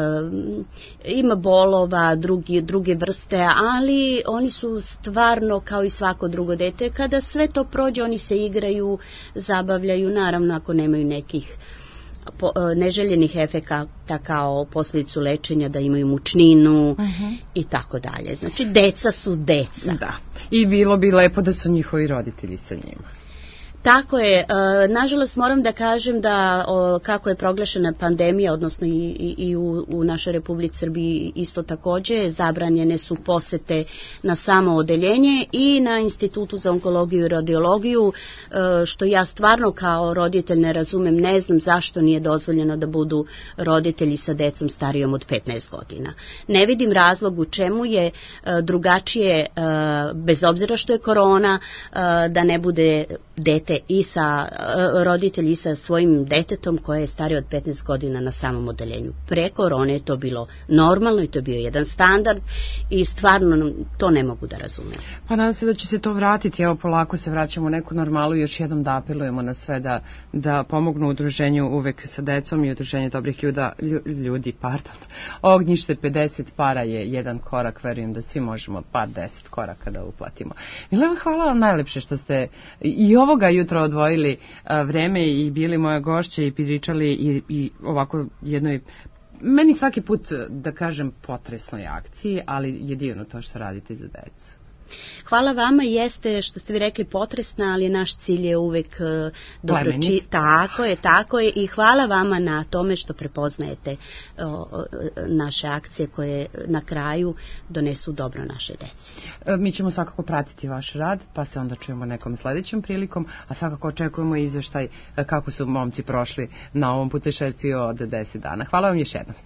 ima bolova, drugi, druge vrste, ali oni su stvarno kao i svako drugo dete. Kada sve to prođe, oni se igraju, zabavljaju, naravno ako nemaju nekih Po, neželjenih efekata kao posljedicu lečenja, da imaju mučninu uh-huh. i tako dalje. Znači, deca su deca. Da. I bilo bi lepo da su njihovi roditelji sa njima. Tako je. Nažalost, moram da kažem da kako je proglašena pandemija, odnosno i, i, i u, u našoj Republici Srbiji isto takođe, zabranjene su posete na samo odeljenje i na Institutu za onkologiju i radiologiju, što ja stvarno kao roditelj ne razumem, ne znam zašto nije dozvoljeno da budu roditelji sa decom starijom od petnaest godina. Ne vidim razlog u čemu je drugačije, bez obzira što je korona, da ne bude dete i sa roditelji i sa svojim detetom koje je starije od petnaest godina na samom odeljenju. Pre korone je to bilo normalno i to je bio jedan standard i stvarno to ne mogu da razumem. Pa nadam se da će se to vratiti, evo polako se vraćamo u neku normalu i još jednom da apelujemo na sve da, da pomognu udruženju uvek sa decom i udruženju dobrih ljuda, ljudi. Pardon. Ognjište pedeset para je jedan korak, verujem da svi možemo par deset koraka da uplatimo. Mileva, hvala vam najlepše što ste i ovoga jutra odvojili a, vreme i bili moja gošća i pričali i, i ovako jednoj, meni svaki put da kažem potresnoj akciji, ali je divno to što radite za decu. Hvala vama, jeste što ste vi rekli potresna, ali naš cilj je uvek uh, dobroči... Tako je, tako je i hvala vama na tome što prepoznajete uh, uh, naše akcije koje na kraju donesu dobro naše deci. Mi ćemo svakako pratiti vaš rad, pa se onda čujemo nekom sledećom prilikom, a svakako očekujemo izveštaj kako su momci prošli na ovom putešestvu od deset dana. Hvala vam još jednom.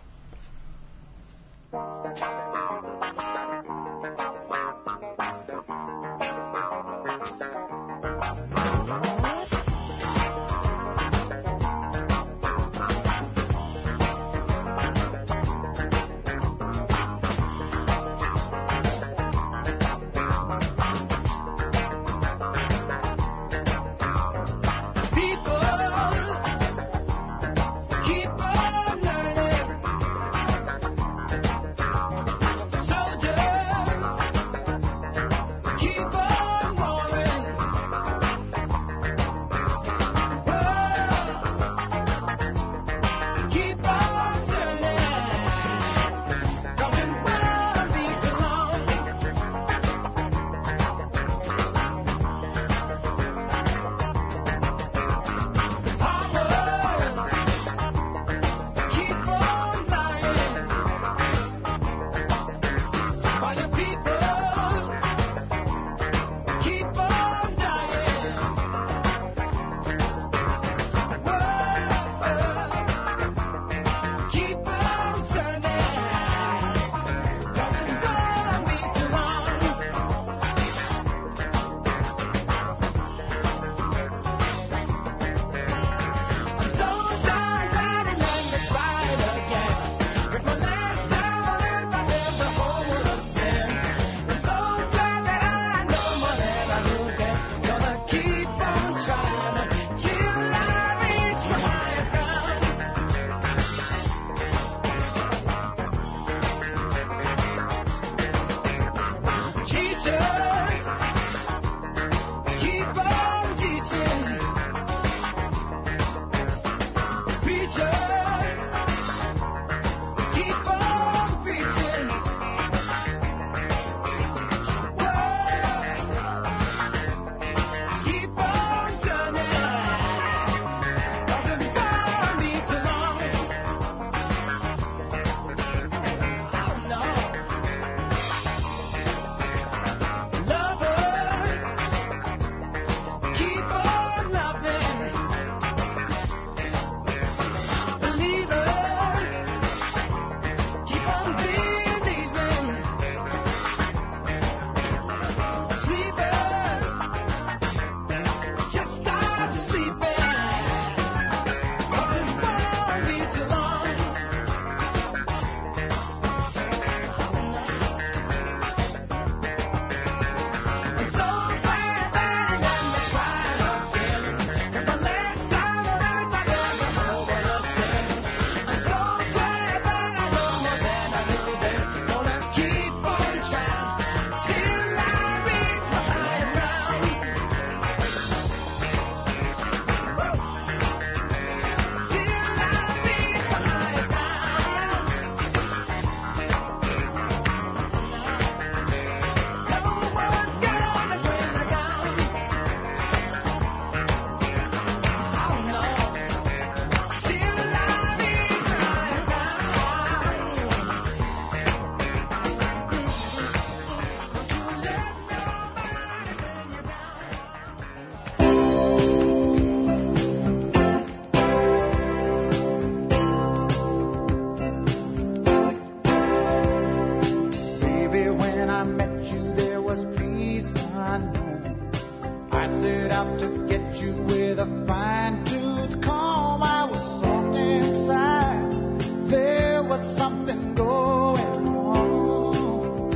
set out to get you with a fine-tooth comb. I was soft inside. There was something going on.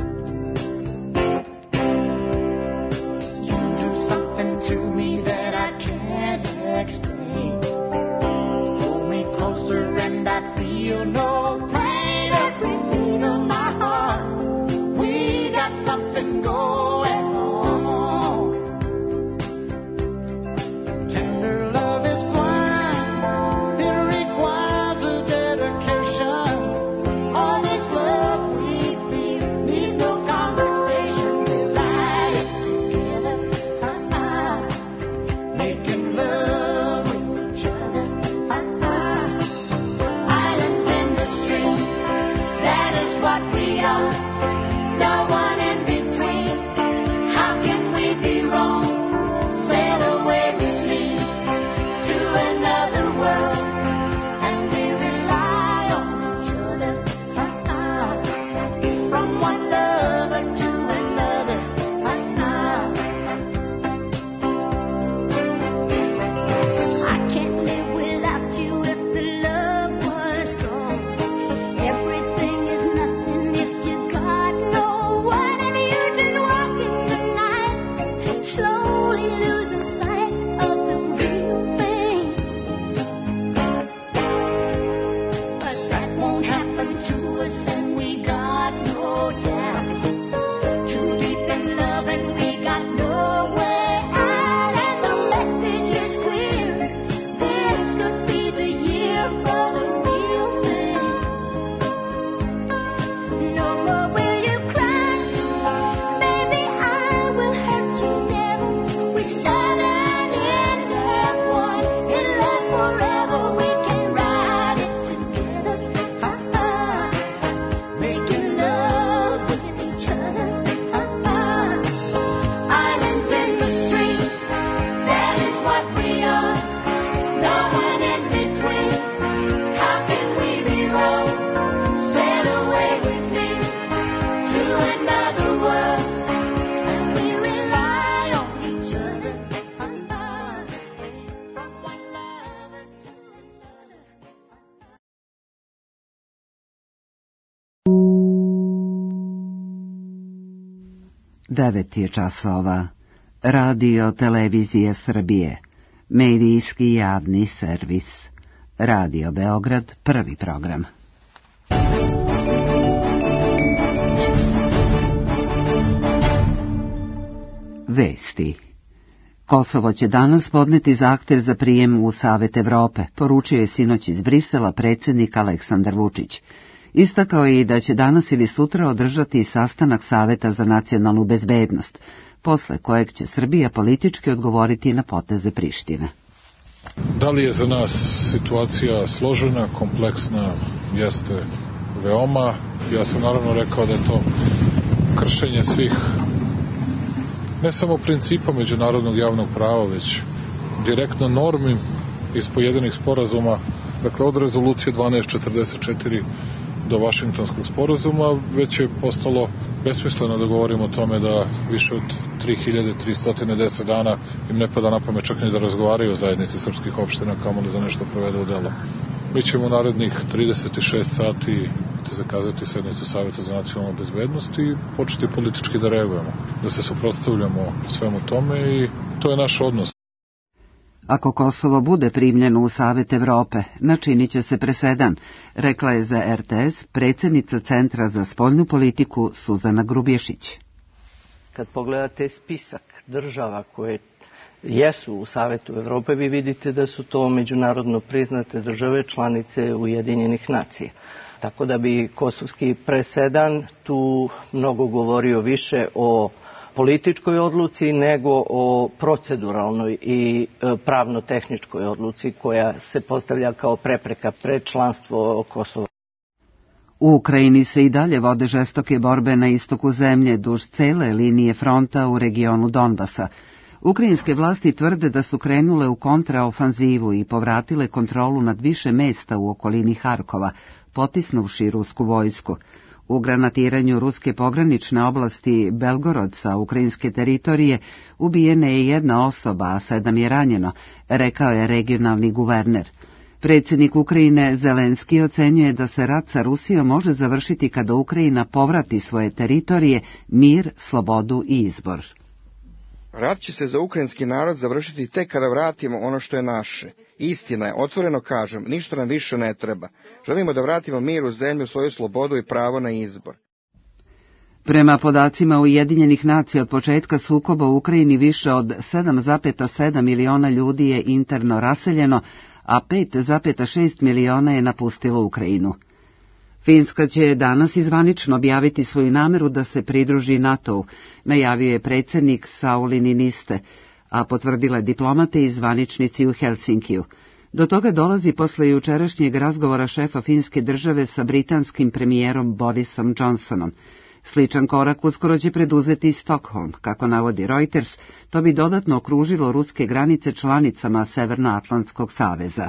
You do something to me that I can't explain. Hold me closer and I feel no pain. Every beat of my heart, we got something going on. Tender love is blind, it requires a dedication. All this love we feel needs no conversation. We lie together, uh-uh, making love with each other, uh-uh. Islands in the stream, that is what we are. No one in between. How can we be wrong? Sail away with me to another world, and we rely on each other, uh-uh. From one lover to another, uh-uh. I can't live without you if the love was gone. Everything is nothing if you got no one, and you just walking the night, slowly losing sight of the real thing. But that won't happen to us, and we got no doubt. Too deep in love, and we got no way out, and the message is clear. This could be the year for the real thing. No more will you cry, baby, I will hurt you never. We started and end as one, in love forever. We can ride it together, uh-uh, making love with each other, uh-uh. Islands in the stream, that is what we are. No one in between. How can we be wrong? Sail away with me to another world, and we rely on each other, uh-uh. From one lover to another. Devet je časova. Radio Televizije Srbije. Medijski javni servis. Radio Beograd, prvi program. Vesti. Kosovo će danas podneti zahtev za prijem u Savet Evrope, poručio je sinoć iz Brisela predsjednik Aleksandar Vučić. Istakao je i da će danas ili sutra održati sastanak Saveta za nacionalnu bezbednost, posle kojeg će Srbija politički odgovoriti na poteze Prištine. Da li je za nas situacija složena, kompleksna, jeste veoma. Ja sam naravno rekao da je to kršenje svih, ne samo principa međunarodnog javnog prava, već direktno normi iz pojedinih sporazuma, dakle od rezolucije dvanaest četrdeset četiri do Vašingtonskog sporazuma, već je postalo besmisleno da govorimo o tome da više od tri hiljade tristo deset dana im ne pada na pamet čak ni da razgovaraju o zajednici srpskih opština, kamoli da nešto provedu u delo. Mi ćemo u narednih trideset šest sati zakazati sednicu Saveta za nacionalnu bezbednost i početi politički da reagujemo, da se suprotstavljamo svemu tome i to je naš odnos. Ako Kosovo bude primljeno u Savet Evrope, načinit će se presedan, rekla je za R T S predsjednica Centra za spoljnu politiku Suzana Grubješić. Kad pogledate spisak država koje jesu u Savetu Evrope, vi vidite da su to međunarodno priznate države, članice Ujedinjenih nacija. Tako da bi kosovski presedan tu mnogo govorio više o političkoj odluci nego o proceduralnoj i pravno-tehničkoj odluci koja se postavlja kao prepreka pred članstvo Kosova. U Ukrajini se i dalje vode žestoke borbe na istoku zemlje duž cele linije fronta u regionu Donbasa. Ukrajinske vlasti tvrde da su krenule u kontraofanzivu i povratile kontrolu nad više mesta u okolini Harkova, potisnuvši rusku vojsku. U granatiranju ruske pogranične oblasti Belgorod sa ukrajinske teritorije ubijena je jedna osoba, a sedam je ranjeno, rekao je regionalni guverner. Predsjednik Ukrajine Zelenski ocenjuje da se rat sa Rusijom može završiti kada Ukrajina povrati svoje teritorije, mir, slobodu i izbor. Rat će se za ukrajinski narod završiti tek kada vratimo ono što je naše. Istina je, otvoreno kažem, ništa nam više ne treba. Želimo da vratimo mir u zemlju, svoju slobodu i pravo na izbor. Prema podacima Ujedinjenih nacija, od početka sukoba u Ukrajini više od sedam zarez sedam miliona ljudi je interno raseljeno, a pet zarez šest miliona je napustilo Ukrajinu. Finska će danas izvanično objaviti svoju nameru da se pridruži NATO-u, najavio je predsjednik Sauli Niinistö, a potvrdila je diplomate i zvaničnici u Helsinkiju. Do toga dolazi posle jučerašnjeg razgovora šefa finske države sa britanskim premijerom Borisom Johnsonom. Sličan korak uskoro će preduzeti i Stockholm, kako navodi Reuters, to bi dodatno okružilo ruske granice članicama Severnoatlantskog saveza.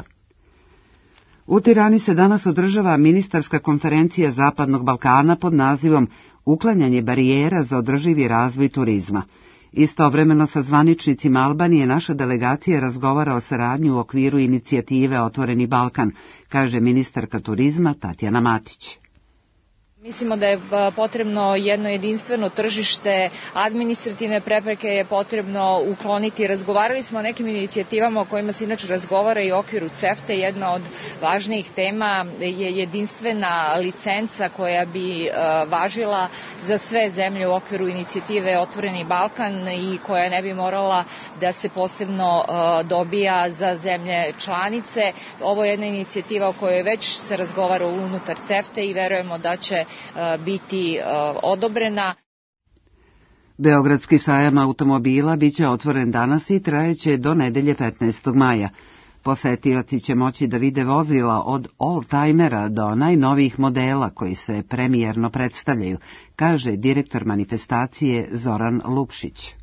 U Tirani se danas održava ministarska konferencija Zapadnog Balkana pod nazivom Uklanjanje barijera za održivi razvoj turizma. Istovremeno sa zvaničnicima Albanije naša delegacija razgovara o saradnji u okviru inicijative Otvoreni Balkan, kaže ministarka turizma Tatjana Matić. Mislimo da je potrebno jedno jedinstveno tržište, administrativne prepreke je potrebno ukloniti. Razgovarali smo o nekim inicijativama o kojima se inače razgovara i u okviru CEFTA. Jedna od važnijih tema je jedinstvena licenca koja bi važila za sve zemlje u okviru inicijative Otvoreni Balkan i koja ne bi morala da se posebno dobija za zemlje članice. Ovo je jedna inicijativa o kojoj već se razgovara unutar CEFTA i verujemo da će biti odobrena. Beogradski sajam automobila biće otvoren danas i trajeće do nedelje petnaestog maja. Posetioci će moći da vide vozila od oldtimera do najnovijih modela koji se premijerno predstavljaju, kaže direktor manifestacije Zoran Lupšić.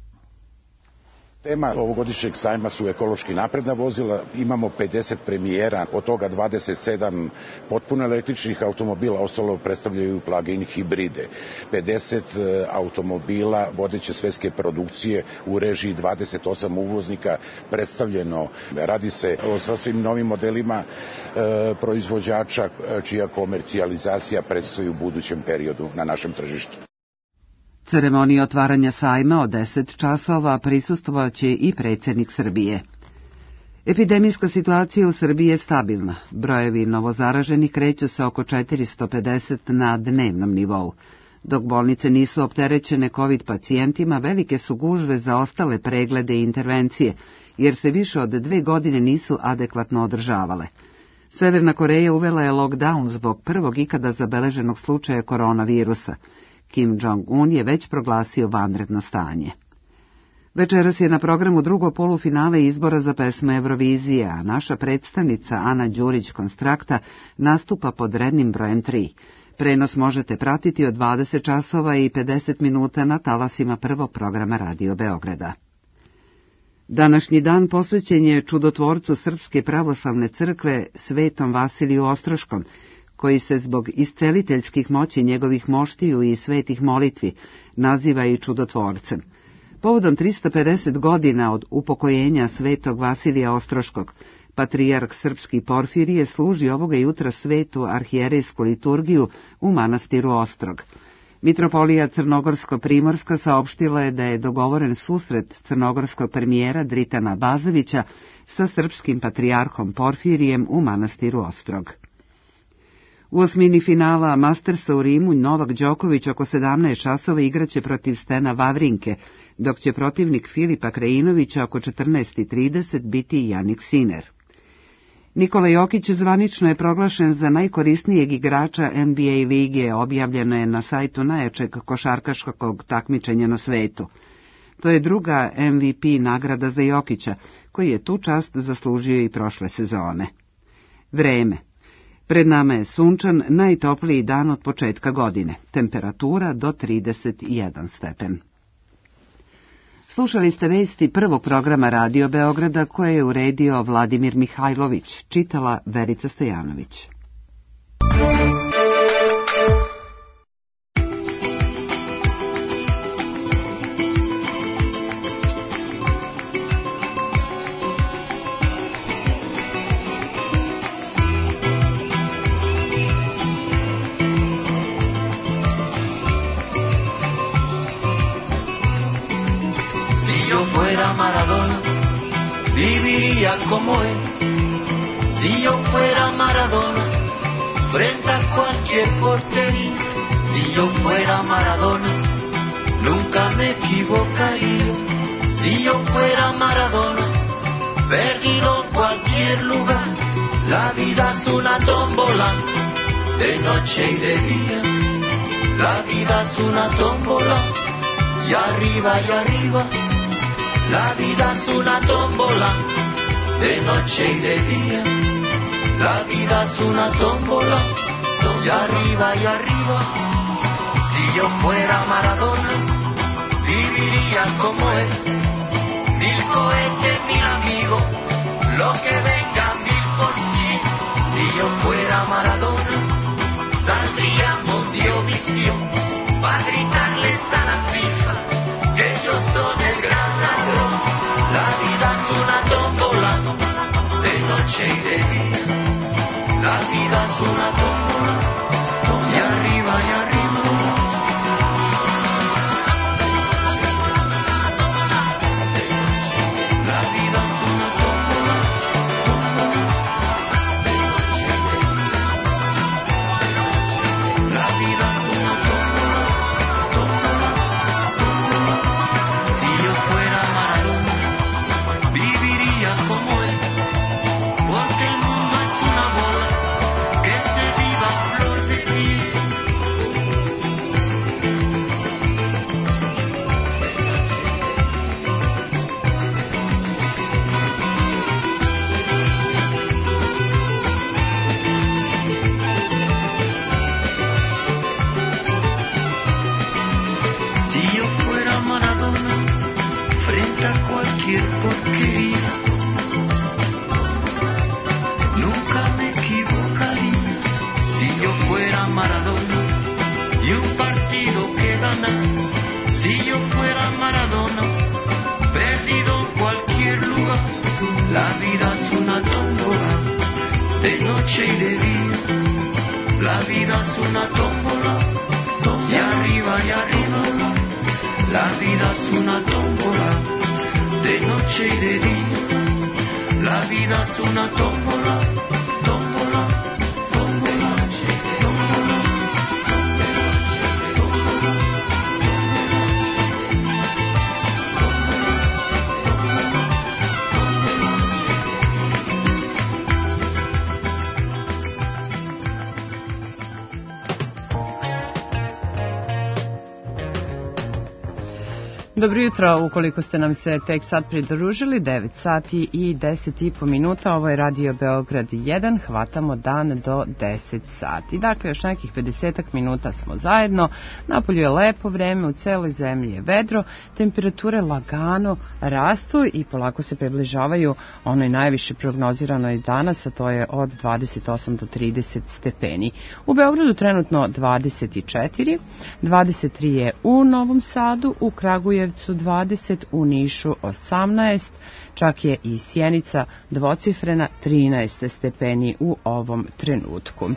Tema ovogodišnjeg sajma su ekološki napredna vozila, imamo pedeset premijera, od toga dvadeset sedam potpuno električnih automobila, ostalo predstavljaju plug-in hibride. pedeset automobila vodeće svetske produkcije u režiji dvadeset osam uvoznika predstavljeno. Radi se o sasvim novim modelima e, proizvođača čija komercijalizacija predstoji u budućem periodu na našem tržištu. Ceremoniji otvaranja sajma od deset časova prisustvovaće i predsjednik Srbije. Epidemijska situacija u Srbiji je stabilna. Brojevi novozaraženih kreću se oko četiristo pedeset na dnevnom nivou. Dok bolnice nisu opterećene COVID pacijentima, velike su gužve za ostale preglede i intervencije, jer se više od dve godine nisu adekvatno održavale. Severna Koreja uvela je lockdown zbog prvog ikada zabeleženog slučaja koronavirusa. Kim Jong-un je već proglasio vanredno stanje. Večeras je na programu drugo polufinale izbora za pesme Eurovizije, a naša predstavnica Ana Đurić-Konstrakta nastupa pod rednim brojem tri. Prenos možete pratiti od dvadeset časova i pedeset minuta na talasima prvog programa Radio Beograda. Današnji dan posvećen je čudotvorcu Srpske pravoslavne crkve Svetom Vasiliju Ostroškom, koji se zbog isceliteljskih moći njegovih moštiju i svetih molitvi naziva i čudotvorcem. Povodom tristo pedeset godina od upokojenja svetog Vasilija Ostroškog, patrijarh srpski Porfirije služi ovoga jutra svetu arhijerejsku liturgiju u manastiru Ostrog. Mitropolija Crnogorsko-Primorska saopštila je da je dogovoren susret crnogorskog premijera Dritana Bazovića sa srpskim patrijarhom Porfirijem u manastiru Ostrog. U osmini finala Mastersa u Rimu Novak Đoković oko sedamnaest časova igraće protiv Stena Vavrinke, dok će protivnik Filipa Krajinovića oko četrnaest trideset biti Janik Sinner. Nikola Jokić zvanično je proglašen za najkorisnijeg igrača N B A lige, objavljeno je na sajtu najjačeg košarkaškog takmičenja na svetu. To je druga M V P nagrada za Jokića, koji je tu čast zaslužio i prošle sezone. Vreme. Pred nama je sunčan, najtopliji dan od početka godine, temperatura do trideset jedan stepen. Slušali ste vesti prvog programa Radio Beograda koje je uredio Vladimir Mihajlović, čitala Verica Stojanović. viviría como él. Si yo fuera Maradona, frente a cualquier portería. Si yo fuera Maradona, nunca me equivocaría. Si yo fuera Maradona, perdido en cualquier lugar. La vida es una tómbola, de noche y de día. La vida es una tómbola, y arriba y arriba. La vida es una tómbola, de noche y de día. La vida es una tómbola, y arriba y arriba. Si yo fuera Maradona, viviría como él. Mil cohetes, mil amigos, lo que venga mil por cien. Si yo fuera Maradona, saldría Mundiovisión para gritarles a la FIFA que ellos son el gran ladrón. La vida es una tómbola, de noche y de día. La vida es una tómbola, y arriba y arriba. Dobro jutro, ukoliko ste nam se tek sad pridružili, devet sati i deset i po minuta, ovo je Radio Beograd jedan, hvatamo dan do deset sati. Dakle, još nekih pedesetak minuta smo zajedno, napolju je lepo vreme, u celoj zemlji je vedro, temperature lagano rastu i polako se približavaju onoj najviše prognoziranoj danas, a to je od dvadeset osam do trideset stepeni. U Beogradu trenutno dvadeset četiri, dvadeset tri je u Novom Sadu, u Kragujevcu dvadeset, u Nišu osamnaest, čak je i Sjenica dvocifrena trinaest stepeni u ovom trenutku.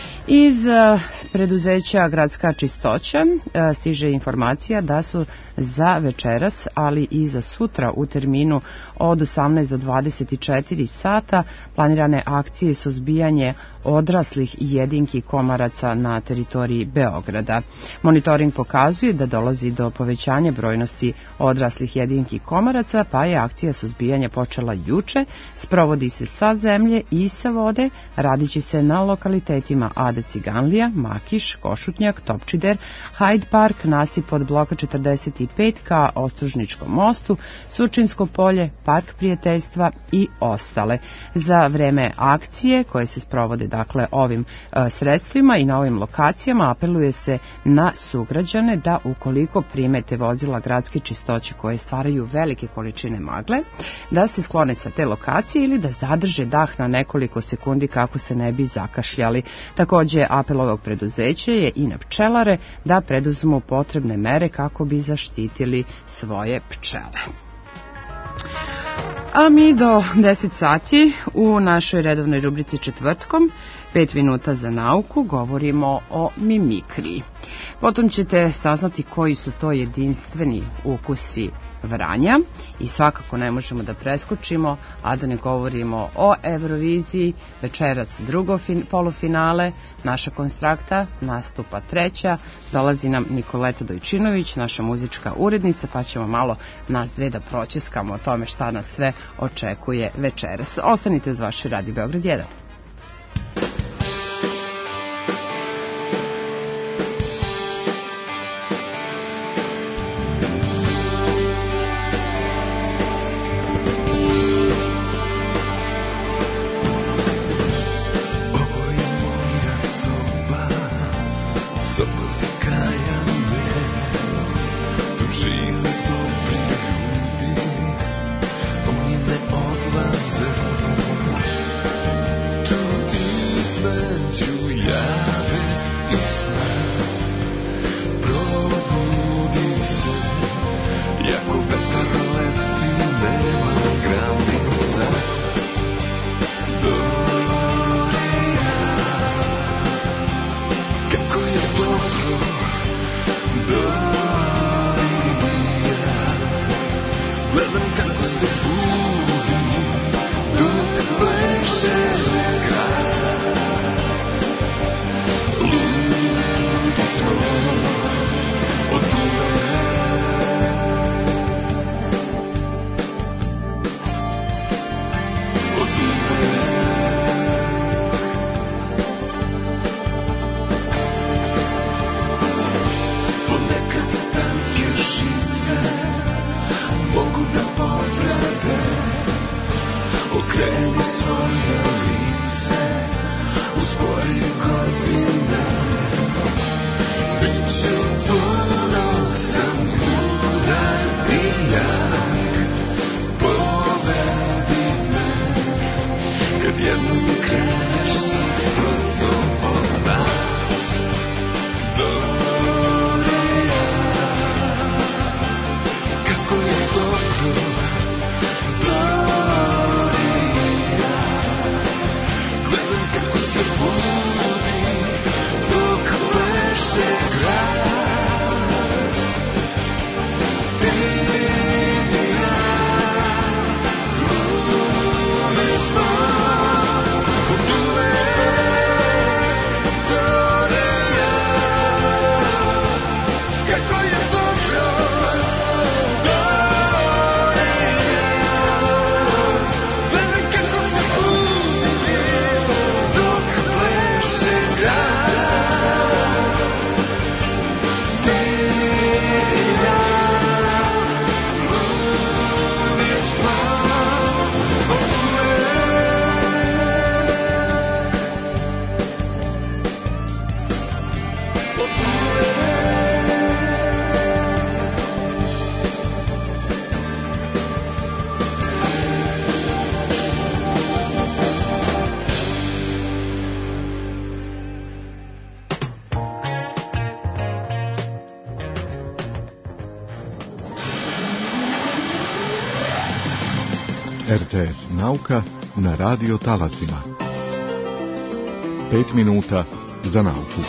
Iz preduzeća Gradska čistoća stiže informacija da su za večeras, ali i za sutra u terminu od osamnaest do dvadeset četiri sata planirane akcije suzbijanje odraslih jedinki komaraca na teritoriji Beograda. Monitoring pokazuje da dolazi do povećanja brojnosti odraslih jedinki komaraca, pa je akcija suzbijanja počela juče, sprovodi se sa zemlje i sa vode, radiće se na lokalitetima Ada Ciganlija, Makiš, Košutnjak, Topčider, Hyde Park, nasip od bloka četrdeset pet ka Ostružničkom mostu, Surčinsko polje, Park prijateljstva i ostale. Za vreme akcije koje se sprovode dakle ovim e, sredstvima i na ovim lokacijama apeluje se na sugrađane da ukoliko primete vozila gradske čistoće koje stvaraju velike količine magle, da se sklone sa te lokacije ili da zadrže dah na nekoliko sekundi kako se ne bi zakašljali. Takođe, apel ovog preduzeća je i na pčelare da preduzmu potrebne mere kako bi zaštitili svoje pčele. A mi do deset sati u našoj redovnoj rubrici četvrtkom, pet minuta za nauku, govorimo o mimikriji. Potom ćete saznati koji su to jedinstveni ukusi Vranja i svakako ne možemo da preskočimo, a da ne govorimo o Euroviziji. Večeras drugo fin, polufinale, naša konstrakta nastupa treća, dolazi nam Nikoleta Dojčinović, naša muzička urednica, pa ćemo malo nas dve da pročeskamo o tome šta nas sve očekuje večeras. Ostanite uz vaši Radio Beograd jedan. R T S Nauka na radio talasima. Pet minuta za nauku.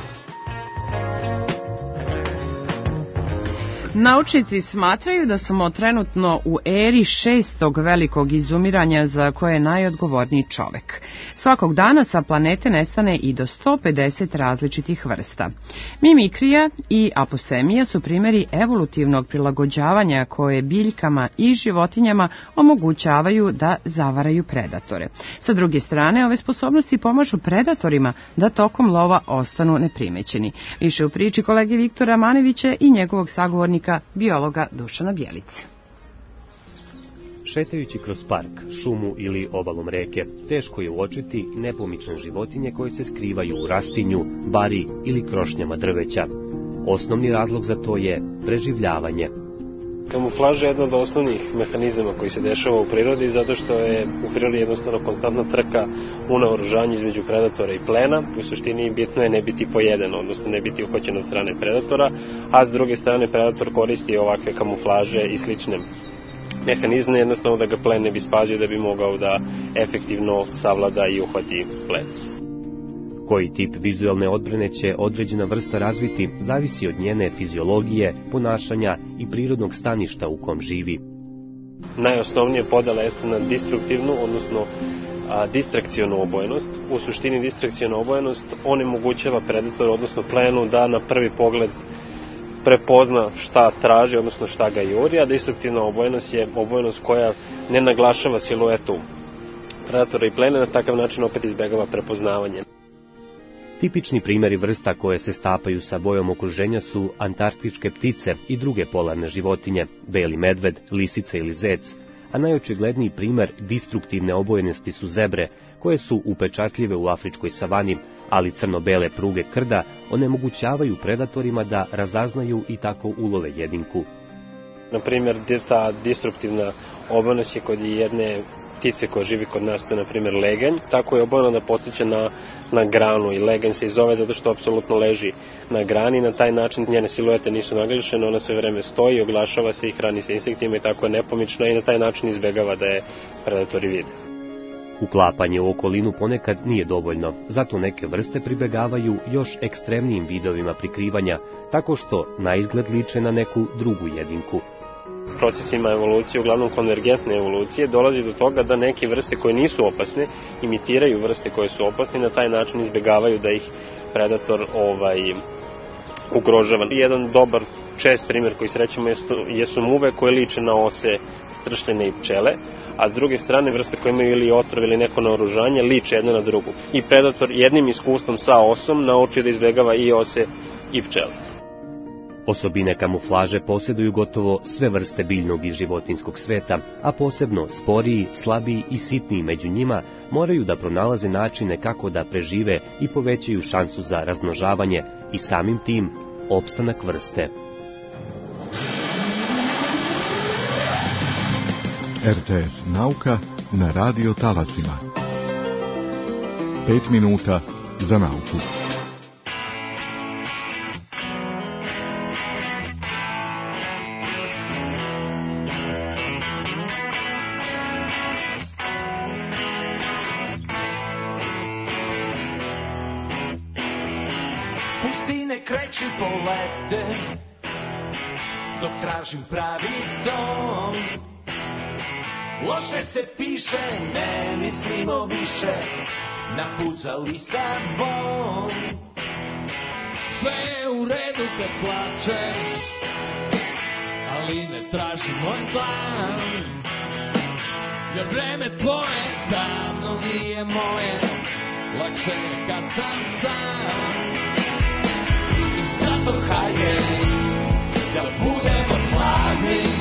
Naučnici smatraju da smo trenutno u eri šestog velikog izumiranja za koje je najodgovorniji čovek. Svakog dana sa planete nestane i do sto pedeset različitih vrsta. Mimikrija i aposemija su primjeri evolutivnog prilagođavanja koje biljkama i životinjama omogućavaju da zavaraju predatore. Sa druge strane, ove sposobnosti pomažu predatorima da tokom lova ostanu neprimećeni. Više u priči kolege Viktora Manevića i njegovog sagovornika, biologa Dušana Bjelice. Šetajući kroz park, šumu ili obalom reke, teško je uočiti nepomične životinje koje se skrivaju u rastinju, bari ili krošnjama drveća. Osnovni razlog za to je preživljavanje. Kamuflaža je jedna od osnovnih mehanizama koji se dešava u prirodi zato što je u prirodi jednostavno konstantna trka u naoružanju između predatora i plena. U suštini bitno je ne biti pojeden, odnosno ne biti uhoćen od strane predatora, a s druge strane predator koristi ovakve kamuflaže i slične mehanizme jednostavno da ga plen ne bi spazio, da bi mogao da efektivno savlada i uhvati plen. Koji tip vizualne odbrane će određena vrsta razviti, zavisi od njene fiziologije, ponašanja i prirodnog staništa u kom živi. Najosnovnije podela jeste na destruktivnu, odnosno a, distrakcionu obojenost. U suštini distrakciona obojenost onemogućava predatoru, odnosno plenu, da na prvi pogled prepozna šta traži, odnosno šta ga juri, a destruktivna obojenost je obojenost koja ne naglašava siluetu predatora i plena, na takav način opet izbegava prepoznavanje. Tipični primjeri vrsta koje se stapaju sa bojom okruženja su antarktičke ptice i druge polarne životinje, beli medved, lisica ili zec, a najočigledniji primjer destruktivne obojenosti su zebre, koje su upečatljive u afričkoj savani, ali crno-bele pruge krda onemogućavaju predatorima da razaznaju i tako ulove jedinku. Na primjer, ta destruktivna obojenost je kod jedne ptice koja živi kod nas, to je na primjer leganj, tako je obojena da podsjeća na, na granu i leganj se i zove zato što apsolutno leži na grani, na taj način njene siluete nisu naglašene, ona sve vreme stoji, oglašava se i hrani se insektima i tako je nepomična i na taj način izbegava da je predatori vide. Uklapanje u okolinu ponekad nije dovoljno, zato neke vrste pribegavaju još ekstremnijim vidovima prikrivanja, tako što na izgled liče na neku drugu jedinku. Procesima evolucije, uglavnom konvergentne evolucije, dolazi do toga da neke vrste koje nisu opasne imitiraju vrste koje su opasne i na taj način izbegavaju da ih predator ovaj, ugrožava. Jedan dobar čest primjer koji srećemo jesu muve koje liče na ose stršljene i pčele, a s druge strane vrste koje imaju ili otrov ili neko naoružanje liče jedna na drugu. I predator jednim iskustvom sa osom nauči da izbegava i ose i pčele. Osobine kamuflaže posjeduju gotovo sve vrste biljnog i životinskog sveta, a posebno sporiji, slabiji i sitniji među njima moraju da pronalaze načine kako da prežive i povećaju šansu za razmnožavanje i samim tim opstanak vrste. R T S Nauka na radio talasima. Pet minuta za nauku. Pustine kreću polete, dok tražim pravi dom. Loše se piše, ne mislimo više, napucali sa bom. Sve je u redu kad plačeš, ali ne traži moj plan. Jer vreme tvoje davno nije moje, lakše je kad sam sam. I zato hajde, da budemo mladi.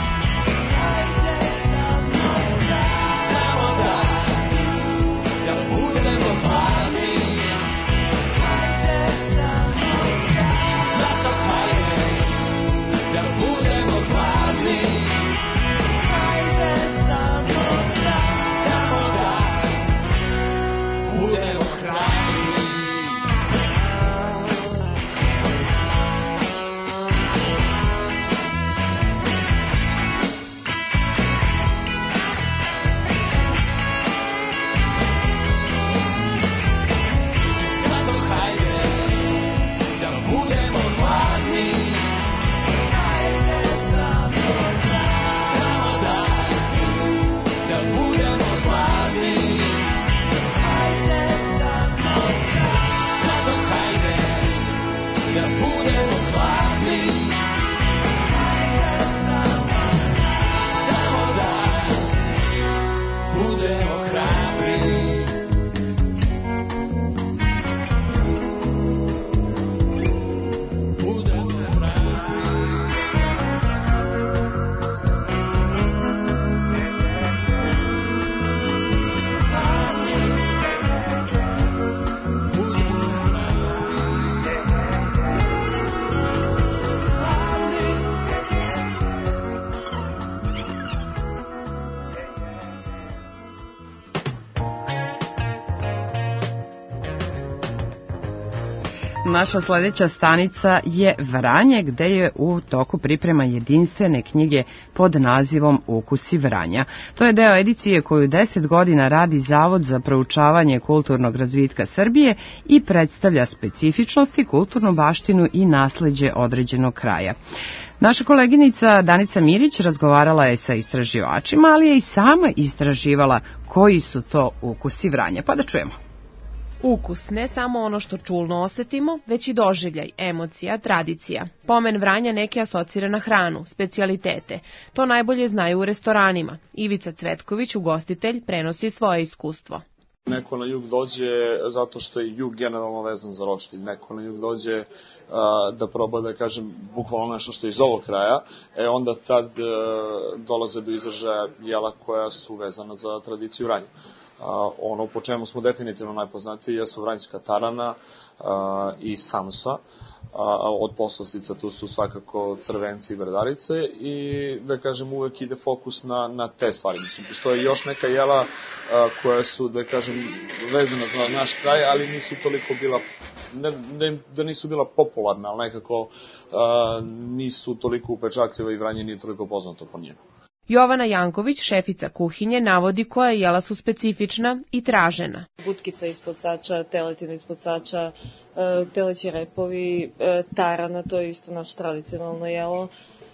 Da Naša sledeća stanica je Vranje, gde je u toku priprema jedinstvene knjige pod nazivom Ukusi Vranja. To je deo edicije koju deset godina radi Zavod za proučavanje kulturnog razvitka Srbije i predstavlja specifičnosti, kulturnu baštinu i nasleđe određenog kraja. Naša koleginica Danica Mirić razgovarala je sa istraživačima, ali je i sama istraživala koji su to ukusi Vranja. Pa da čujemo. Ukus, ne samo ono što čulno osetimo, već i doživljaj, emocija, tradicija. Pomen Vranja neke asocira na hranu, specijalitete. To najbolje znaju u restoranima. Ivica Cvetković, ugostitelj, prenosi svoje iskustvo. Neko na jug dođe zato što je jug generalno vezan za roštilj. Neko na jug dođe a, da proba, da kažem, bukvalno nešto što je iz ovog kraja. E onda tad a, dolaze do izražaja jela koja su vezana za tradiciju Vranja. A, ono po čemu smo definitivno najpoznatiji jesu vranjska tarana a, i samsa. A, od poslastica tu su svakako crvenci i brdarice i, da kažem, uvek ide fokus na, na te stvari. Mislim, postoje još neka jela a, koja su, da kažem, vezana za naš kraj, ali nisu toliko bila, ne, ne, da nisu bila popularna, ali nekako a, nisu toliko upečatljiva i Vranje nije toliko poznato po njemu. Jovana Janković, šefica kuhinje, navodi koja jela su specifična i tražena. Butkica ispod sača, teletina ispod sača, teleći repovi, tarana, to je isto naše tradicionalno jelo.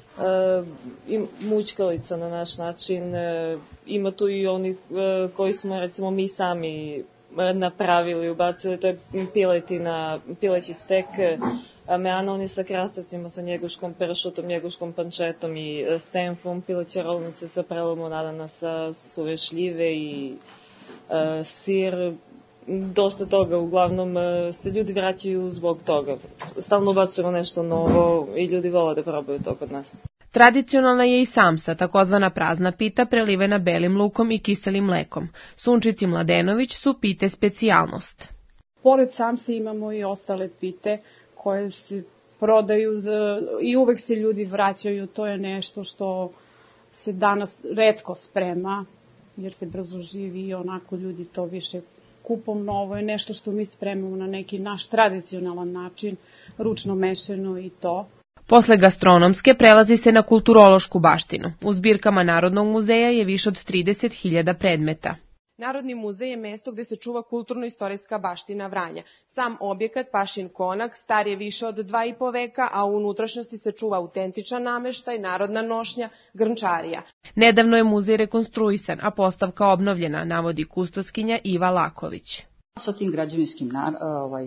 I mućkalica na naš način. Ima tu i oni koji smo, recimo, mi sami napravili, ubacili, to je piletina, pileći stek, meanoni sa krastavcima, sa njeguškom pršutom, njeguškom pančetom i senfom, pileće rolnice sa prelomom ananasa, suve šljive i e, sir. Dosta toga, uglavnom se ljudi vraćaju zbog toga. Stalno ubacujemo nešto novo i ljudi vole da probaju to kod nas. Tradicionalna je i samsa, takozvana prazna pita prelivena belim lukom i kiselim mlekom. Sunčici Mladenović su pite specijalnost. Pored samse imamo i ostale pite koje se prodaju za, i uvek se ljudi vraćaju. To je nešto što se danas retko sprema, jer se brzo živi i onako ljudi to više kupovno. Ovo je nešto što mi spremamo na neki naš tradicionalan način, ručno mešano i to. Posle gastronomske prelazi se na kulturološku baštinu. U zbirkama Narodnog muzeja je više od trideset hiljada predmeta. Narodni muzej je mesto gde se čuva kulturno-istorijska baština Vranja. Sam objekat, Pašin konak, star je više od dva i po veka, a u unutrašnjosti se čuva autentičan nameštaj, narodna nošnja, grnčarija. Nedavno je muzej rekonstruisan, a postavka obnovljena, navodi kustoskinja Iva Laković. Sa tim građevinskim ovaj,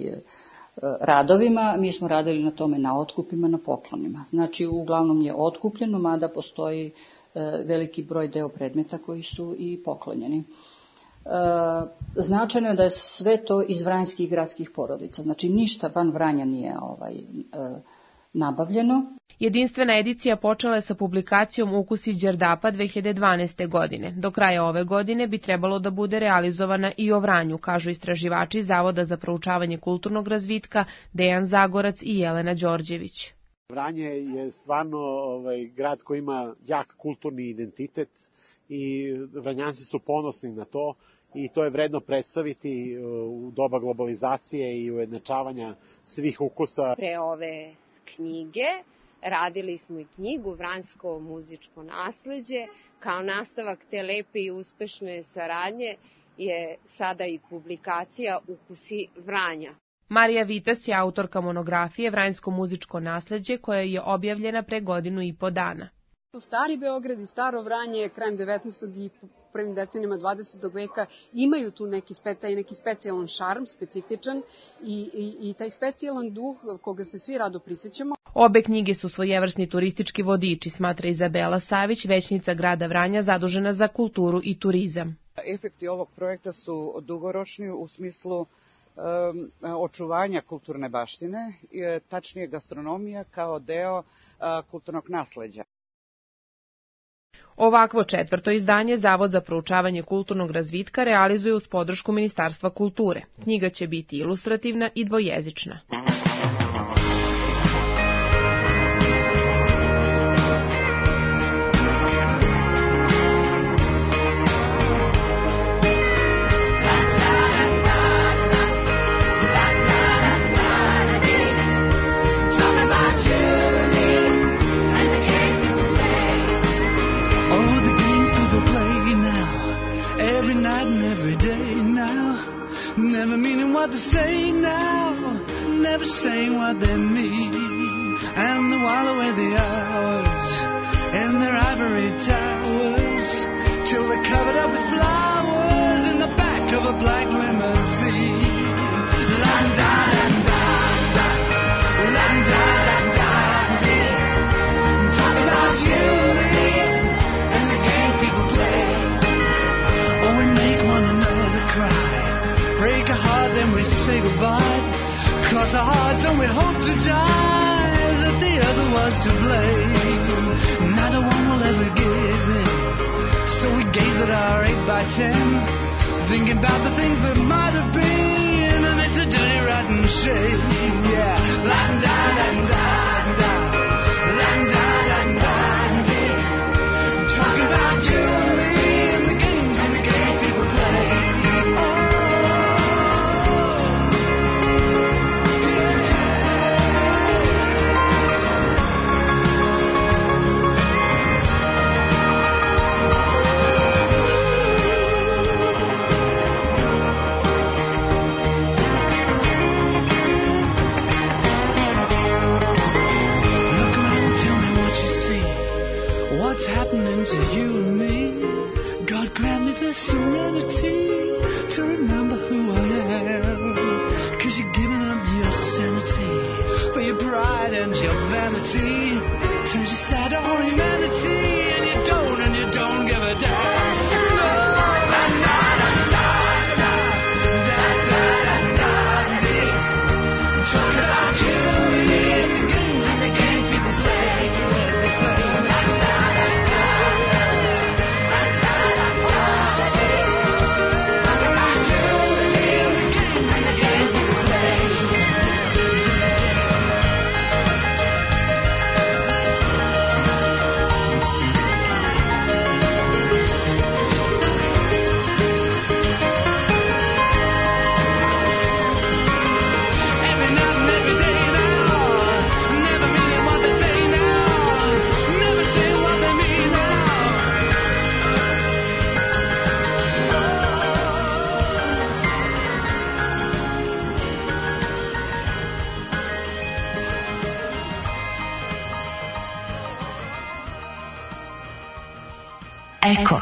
radovima mi smo radili na tome na otkupima, na poklonima. Znači, uglavnom je otkupljeno, mada postoji veliki broj deo predmeta koji su i poklonjeni. Značajno je da je sve to iz vranjskih gradskih porodica. Znači, ništa van Vranja nije ovaj, nabavljeno. Jedinstvena edicija počela je sa publikacijom Ukusi Đerdapa dve hiljade dvanaeste. godine. Do kraja ove godine bi trebalo da bude realizovana i o Vranju, kažu istraživači Zavoda za proučavanje kulturnog razvitka Dejan Zagorac i Jelena Đorđević. Vranje je stvarno ovaj, grad koji ima jak kulturni identitet i Vranjanci su ponosni na to i to je vredno predstaviti u doba globalizacije i ujednačavanja svih ukusa. Pre ove knjige radili smo i knjigu Vranjsko muzičko nasleđe. Kao nastavak te lepe i uspešne saradnje je sada i publikacija Ukusi Vranja. Marija Vitas je autorka monografije Vranjsko muzičko nasleđe koja je objavljena pre godinu i po dana. Stari Beograd i staro Vranje krajem devetnaestog i prvim decenijama dvadesetog veka imaju tu neki, taj neki specijalan šarm, specifičan i, i, i taj specijalan duh koga se svi rado prisjećamo. Obe knjige su svojevrsni turistički vodiči, smatra Izabela Savić, većnica grada Vranja zadužena za kulturu i turizam. Efekti ovog projekta su dugoročni u smislu um, očuvanja kulturne baštine, tačnije gastronomija kao deo uh, kulturnog nasleđa. Ovakvo četvrto izdanje Zavod za proučavanje kulturnog razvitka realizuje uz podršku Ministarstva kulture. Knjiga će biti ilustrativna i dvojezična. what's happening to you and me. God grant me the serenity to remember who I am. Cause you're giving up your sanity for your pride and your vanity. Turns your sad on humanity, and you don't, and you don't give a damn. Eko.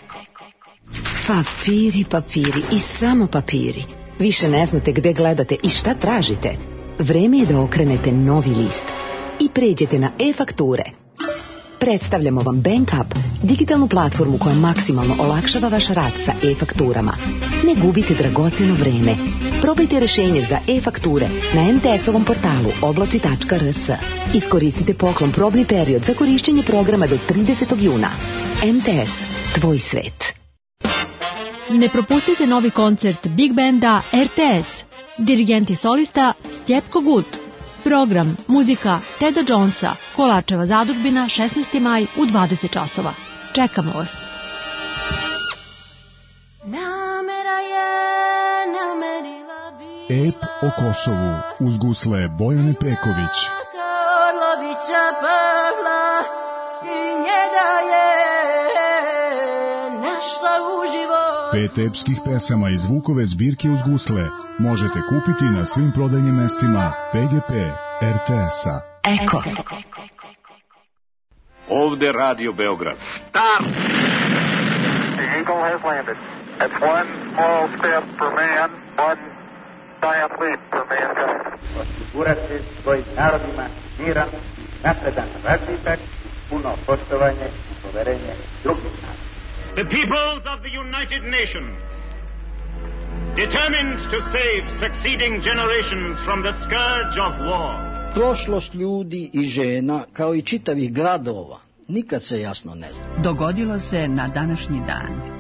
Papiri, papiri i samo papiri. Više ne znate gde gledate i šta tražite. Vreme je da okrenete novi list i pređete na e-fakture. Predstavljamo vam BankUp, digitalnu platformu koja maksimalno olakšava vaš rad sa e-fakturama. Ne gubite dragoceno vreme. Probajte rešenje za e-fakture na em te es-ovom portalu oblaci tačka er es. Iskoristite poklon probni period za korišćenje programa do tridesetog juna. em te es, tvoj svet. Ne propustite novi koncert Big Banda er te es. Dirigent i solista Stjepko Gut. Program, muzika Teda Jonesa, Kolačeva zadužbina, šesnaesti maj u dvadeset časova. Čekamo vas. Ep o Kosovu uz gusle Bojane Peković. Pet epskih pesama i zvukove zbirke uz gusle možete kupiti na svim prodajnim mestima pe ge pe er te es-a. Eko. Ovde Radio Beograd. Stop! The Eagle has landed. That's one small step for man, one giant leap for mankind. Osigurati svojim narodima miran, napredan razvitak, puno poštovanje i poverenje drugih naroda. The peoples of the United Nations, determined to save succeeding generations from the scourge of war. Prošlost ljudi i žena, kao i čitavih gradova, nikad se jasno ne zna. Dogodilo se na današnji dan.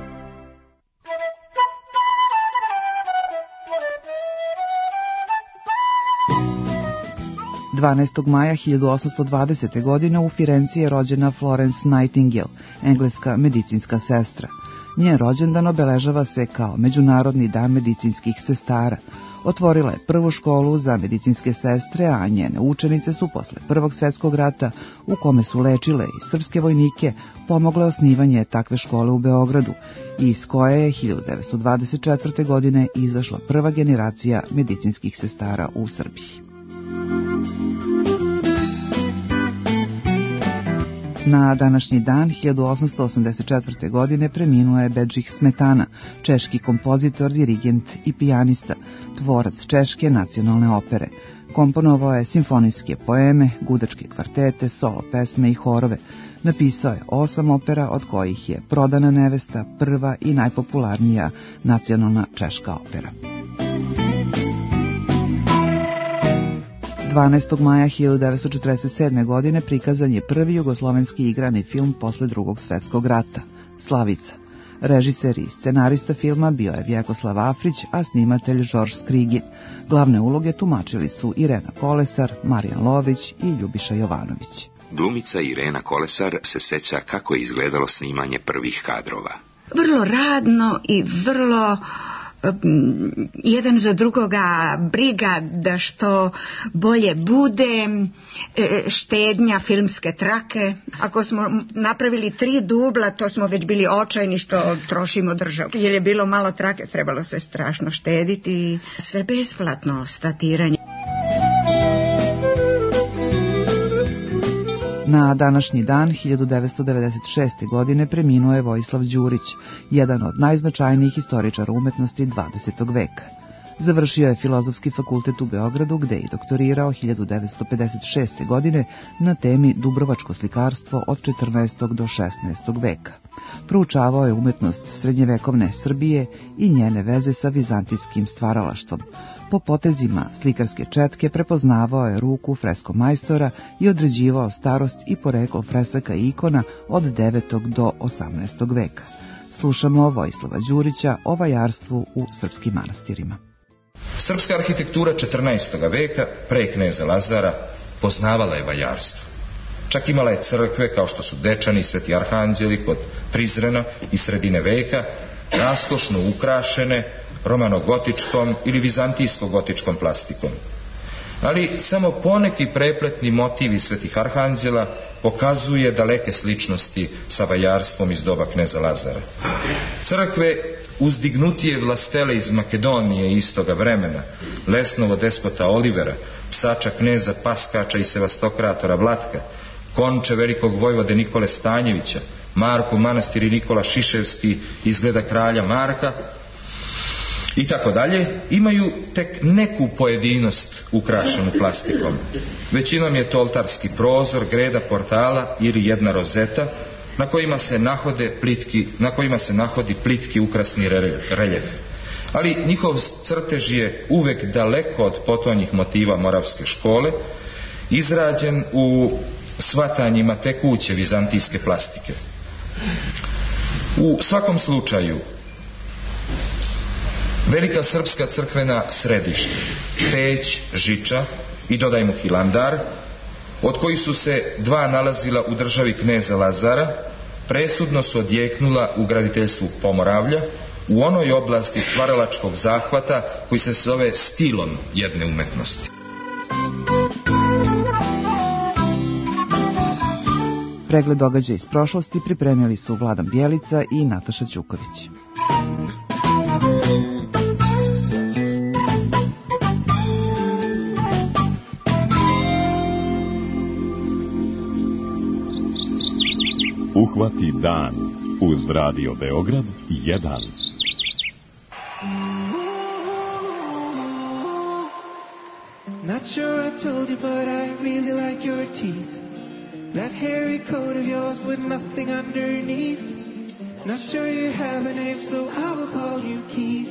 dvanaestog maja hiljadu osamsto dvadesete. godine u Firenci je rođena Florence Nightingale, engleska medicinska sestra. Njen rođendan obeležava se kao Međunarodni dan medicinskih sestara. Otvorila je prvu školu za medicinske sestre, a njene učenice su posle Prvog svjetskog rata, u kome su lečile i srpske vojnike, pomogle osnivanje takve škole u Beogradu, iz koje je hiljadu devetsto dvadeset četvrte. godine izašla prva generacija medicinskih sestara u Srbiji. Na današnji dan, hiljadu osamsto osamdeset četvrte. godine, preminuo je Bedžih Smetana, češki kompozitor, dirigent i pijanista, tvorac češke nacionalne opere. Komponovao je simfonijske poeme, gudačke kvartete, solo pesme i horove. Napisao je osam opera, od kojih je Prodana nevesta prva i najpopularnija nacionalna češka opera. dvanaestog maja hiljadu devetsto četrdeset sedme. godine prikazan je prvi jugoslovenski igrani film posle Drugog svjetskog rata, Slavica. Režiser i scenarista filma bio je Vjekoslav Afrić, a snimatelj Žorž Skrigin. Glavne uloge tumačili su Irena Kolesar, Marijan Lović i Ljubiša Jovanović. Glumica Irena Kolesar se seća kako je izgledalo snimanje prvih kadrova. Vrlo radno i vrlo jedan za drugoga briga da što bolje bude, štednja filmske trake. Ako smo napravili tri dubla, to smo već bili očajni što trošimo državu. Jer je bilo malo trake, trebalo se strašno štediti. Sve besplatno statiranje. Na današnji dan hiljadu devetsto devedeset šeste. godine preminuo je Vojislav Đurić, jedan od najznačajnijih istoričara umetnosti dvadesetog veka. Završio je Filozofski fakultet u Beogradu, gde je i doktorirao hiljadu devetsto pedeset šeste. godine na temi Dubrovačko slikarstvo od četrnaestog do šesnaestog veka. Proučavao je umetnost srednjevekovne Srbije i njene veze sa vizantijskim stvaralaštvom. Po potezima slikarske četke prepoznavao je ruku freskomajstora i određivao starost i poreklo fresaka i ikona od devetog do osamnaestog veka. Slušamo Vojislava Đurića o vajarstvu u srpskim manastirima. Srpska arhitektura četrnaestog veka, pre kneza Lazara, poznavala je vajarstvo. Čak imala je crkve kao što su Dečani i Sveti Arhanđeli kod Prizrena i sredine veka, raskošno ukrašene romano-gotičkom ili vizantijsko-gotičkom plastikom. Ali samo poneki prepletni motivi Svetih Arhanđela pokazuje daleke sličnosti sa vajarstvom iz doba kneza Lazara. Crkve uzdignutije vlastele iz Makedonije istoga vremena, Lesnovo despota Olivera, psača kneza Paskača i sevastokratora Vlatka, konče velikog vojvode Nikole Stanjevića, Markov manastir i Nikola Šiševski izgleda kralja Marka i tako dalje, imaju tek neku pojedinost ukrašenu plastikom. Većinom je to oltarski prozor, greda portala ili jedna rozeta na kojima se nahode plitki, na kojima se nahodi plitki ukrasni reljef. Ali njihov crtež je uvek daleko od potonjih motiva moravske škole, izrađen u shvatanjima tekuće vizantijske plastike. U svakom slučaju, velika srpska crkvena središta, Peć, Žiča i dodajmo Hilandar, od kojih su se dva nalazila u državi kneza Lazara, presudno su odjeknula u graditeljstvu Pomoravlja, u onoj oblasti stvaralačkog zahvata koji se zove stilom jedne umetnosti. Pregled događaja iz prošlosti pripremili su Vladan Bjelica i Nataša Ćuković. Uhvati dan uz Radio Beograd jedan. Not sure I told you, but I really like your teeth. That hairy coat of yours with nothing underneath. Not sure you have a name, so I will call you Keith.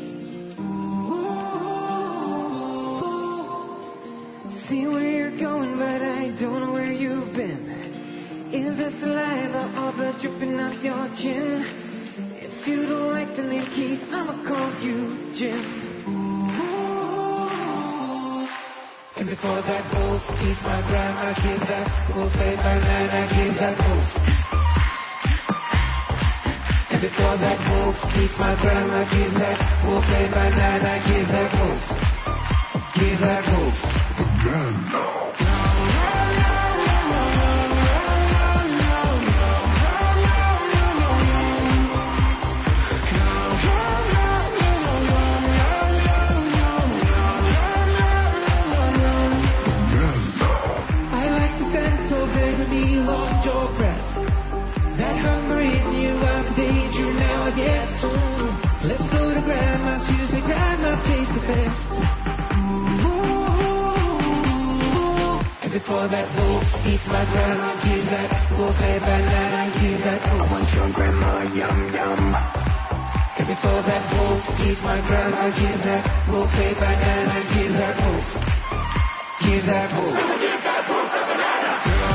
See where you're going, but I don't know where you've been. Is the saliva or blood dripping off your chin? If you don't like the name Keith, I'ma call you Jim. And before that wolf eats my grandma, give that wolf a banana, give that wolf. And before that wolf eats my grandma, give that wolf a banana, give that wolf. Give that wolf. Banana. Your breath, that hunger in you, I'm in danger now, I guess. Let's go to Grandma's, she said Grandma tastes the best. And before that wolf eats my grandma, give that wolf a banana, give that wolf. I want your grandma, yum yum. And before that wolf eats my grandma, give that wolf a banana, give that wolf. Give that wolf. Give that wolf a banana.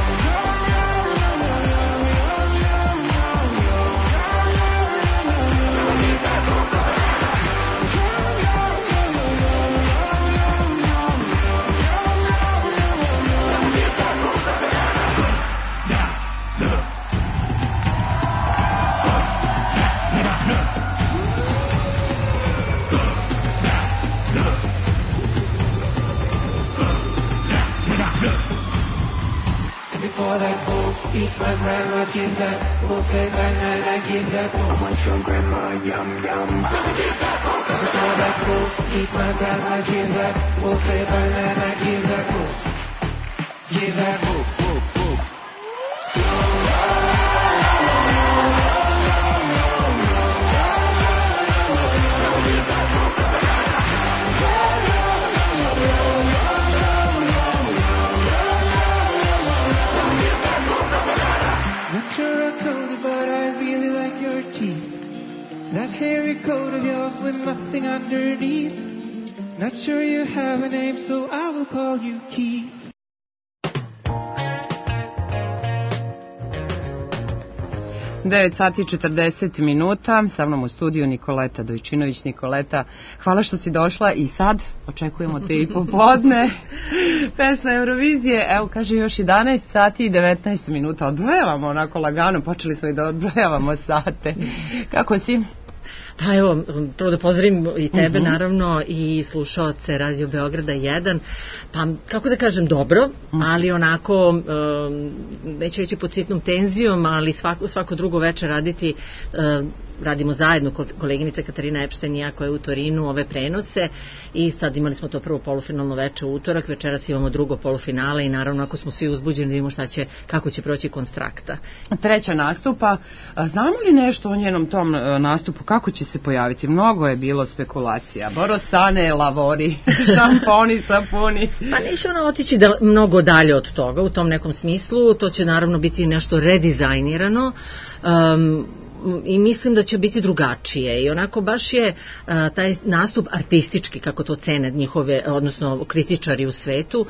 Before that wolf eats my grandma, give that wolf a banana, give that wolf. I want your grandma, yum yum. Before that wolf eats my grandma, give that wolf a banana, give that wolf. Give that wolf, wolf, wolf. told you, but I really like your teeth. That hairy coat of yours with nothing underneath. Not sure you have a name, so I will call you Keith. devet sati i četrdeset minuta, sa mnom u studiju Nikoleta Dojčinović. Nikoleta, hvala što si došla i sad očekujemo te i popodne. Pesma Eurovizije, evo kaže još jedanaest sati i devetnaest minuta, odbrojavamo onako lagano, počeli smo i da odbrojavamo sate. Kako si? Pa evo, prvo da pozdravim i tebe uh-huh. naravno i slušaoce Radio Beograda jedan, pa kako da kažem dobro, uh-huh. ali onako um, neću reći pod sitnom tenzijom, ali svako, svako drugo večer raditi, um, radimo zajedno, koleginica Katarina Epštajn i ja koja je u Torinu ove prenose i sad imali smo to prvo polufinalno veče u utorak, večeras imamo drugo polufinale i naravno ako smo svi uzbuđeni da vidimo šta će, kako će proći Konstrakta. Treća nastupa, znamo li nešto o njenom tom nastupu, kako će se pojaviti? Mnogo je bilo spekulacija. Borosane, lavori, šamponi, sapuni. Pa neće ona otići da, mnogo dalje od toga u tom nekom smislu. To će naravno biti nešto redizajnirano. Um, i mislim da će biti drugačije i onako baš je uh, taj nastup artistički kako to cene njihove, odnosno kritičari u svetu uh,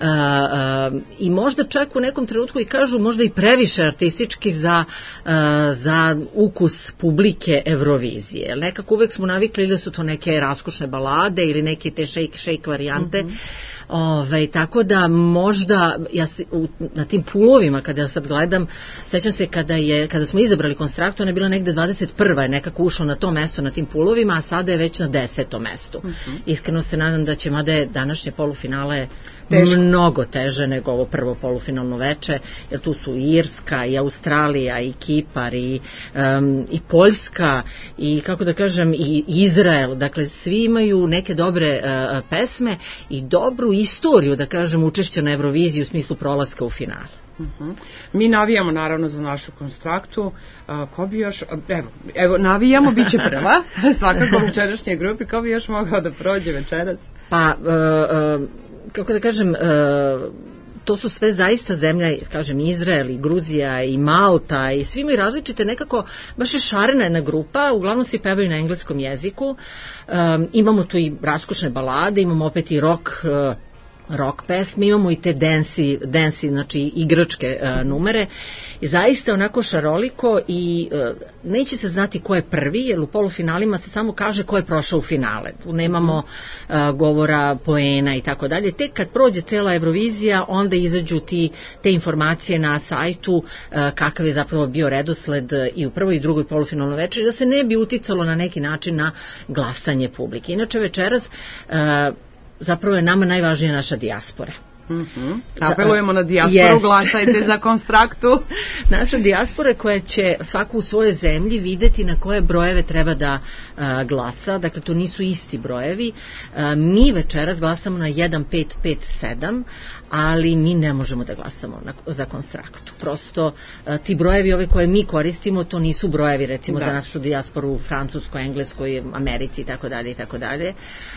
uh, i možda čak u nekom trenutku i kažu možda i previše artistički za, uh, za ukus publike Eurovizije. Nekako uvek smo navikli da su to neke raskošne balade ili neke te shake shake varijante. Mm-hmm. Ove, tako da možda ja se, u, na tim pulovima kada ja sad gledam, sećam se kada, je, kada smo izabrali Konstraktu, ona je bila negde dvadeset prva je nekako ušla na to mesto na tim pulovima, a sada je već na desetom mestu. Uh-huh. Iskreno se nadam da će, mada je današnje polufinale teško, mnogo teže nego ovo prvo polufinalno veče, jer tu su i Irska, i Australija, i Kipar, i, um, i Poljska, i kako da kažem, i Izrael. Dakle, svi imaju neke dobre uh, pesme i dobru istoriju, da kažem, učešća na Euroviziji u smislu prolaska u finale. Uh-huh. Mi navijamo naravno za našu Konstraktu. Uh, ko bi još, evo, evo navijamo, bit će prva, svakako u večerašnjoj grupi, ko bi još mogao da prođe večeras? Pa, uh, uh, kako da kažem, uh, to su sve zaista zemlja, kažem, Izrael i Gruzija i Malta i svi imaju različite nekako, baš je šarena jedna grupa, uglavnom svi pevaju na engleskom jeziku, um, imamo tu i raskošne balade, imamo opet i rock, uh, rock pesme, imamo i te dansi, dansi znači igračke uh, numere i zaista onako šaroliko i uh, neće se znati ko je prvi, jer u polufinalima se samo kaže ko je prošao u finale. Tu nemamo uh, govora, poena i tako dalje. Tek kad prođe cela Eurovizija, onda izađu ti, te informacije na sajtu uh, kakav je zapravo bio redosled i u prvoj i drugoj polufinalnoj večeri, da se ne bi uticalo na neki način na glasanje publike. Inače večeras uh, zapravo je nama najvažnija naša dijaspora. Mm-hmm. Apelujemo na dijasporu, yes. Glasajte za Konstraktu. Naša dijaspora koja će svaku u svojoj zemlji videti na koje brojeve treba da a, glasa, dakle to nisu isti brojevi. A, mi večeras glasamo na jedan pet pet sedam, ali mi ne možemo da glasamo na, za Konstraktu. Prosto a, ti brojevi ove koje mi koristimo, to nisu brojevi recimo da. Za našu dijasporu u Francuskoj, Engleskoj, Americi i tako dalje i tako dalje.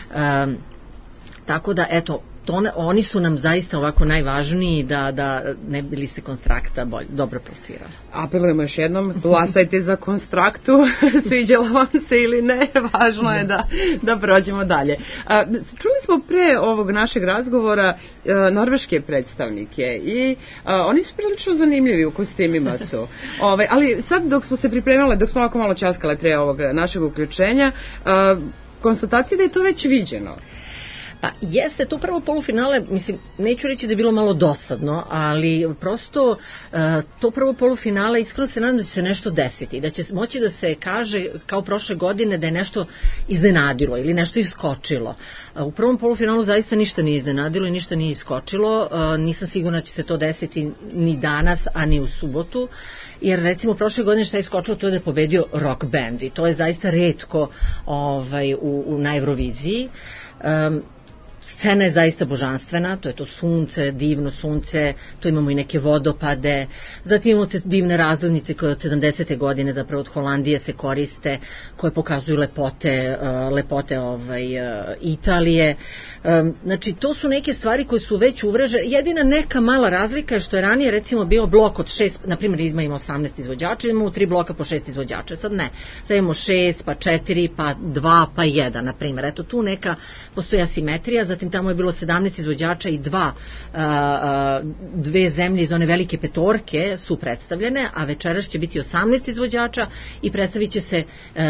Tako da, eto, to ne, oni su nam zaista ovako najvažniji da, da ne bili se Konstrakta bolj, dobro procirala. Apelujemo još jednom, glasajte za Konstraktu, sviđala vam se ili ne, važno je da, da prođemo dalje. A, čuli smo pre ovog našeg razgovora a, norveške predstavnike i a, oni su prilično zanimljivi u kostimima su. Ove, ali sad dok smo se pripremale, dok smo ovako malo časkale pre ovog našeg uključenja, a, konstatacija da je to već viđeno. Pa jeste, to prvo polufinale, mislim, neću reći da je bilo malo dosadno, ali prosto uh, to prvo polufinale, iskreno se nadam da će se nešto desiti, da će moći da se kaže kao prošle godine da je nešto iznenadilo ili nešto iskočilo. Uh, u prvom polufinalu zaista ništa nije iznenadilo i ništa nije iskočilo, uh, nisam sigurna da će se to desiti ni danas, a ni u subotu, jer recimo prošle godine šta je iskočilo, to je da je pobedio rock band i to je zaista retko ovaj, u, u, na Euroviziji. Um, scena je zaista božanstvena, to je to sunce, divno sunce, tu imamo i neke vodopade, zatim imamo te divne razglednice koje od sedamdesete godine zapravo od Holandije se koriste, koje pokazuju lepote, lepote ovaj, Italije. Znači, to su neke stvari koje su već uvrežene. Jedina neka mala razlika je što je ranije recimo bio blok od šest, na primjer ima osamnaest izvođača, imamo tri bloka po šest izvođača, sad ne, sad imamo šest, pa četiri, pa dva, pa jedan, na primjer. Eto, tu neka postoji asimetrija, zatim tamo je bilo sedamnaest izvođača i dva, dve zemlje iz one velike petorke su predstavljene, a večeras će biti osamnaest izvođača i predstavit će se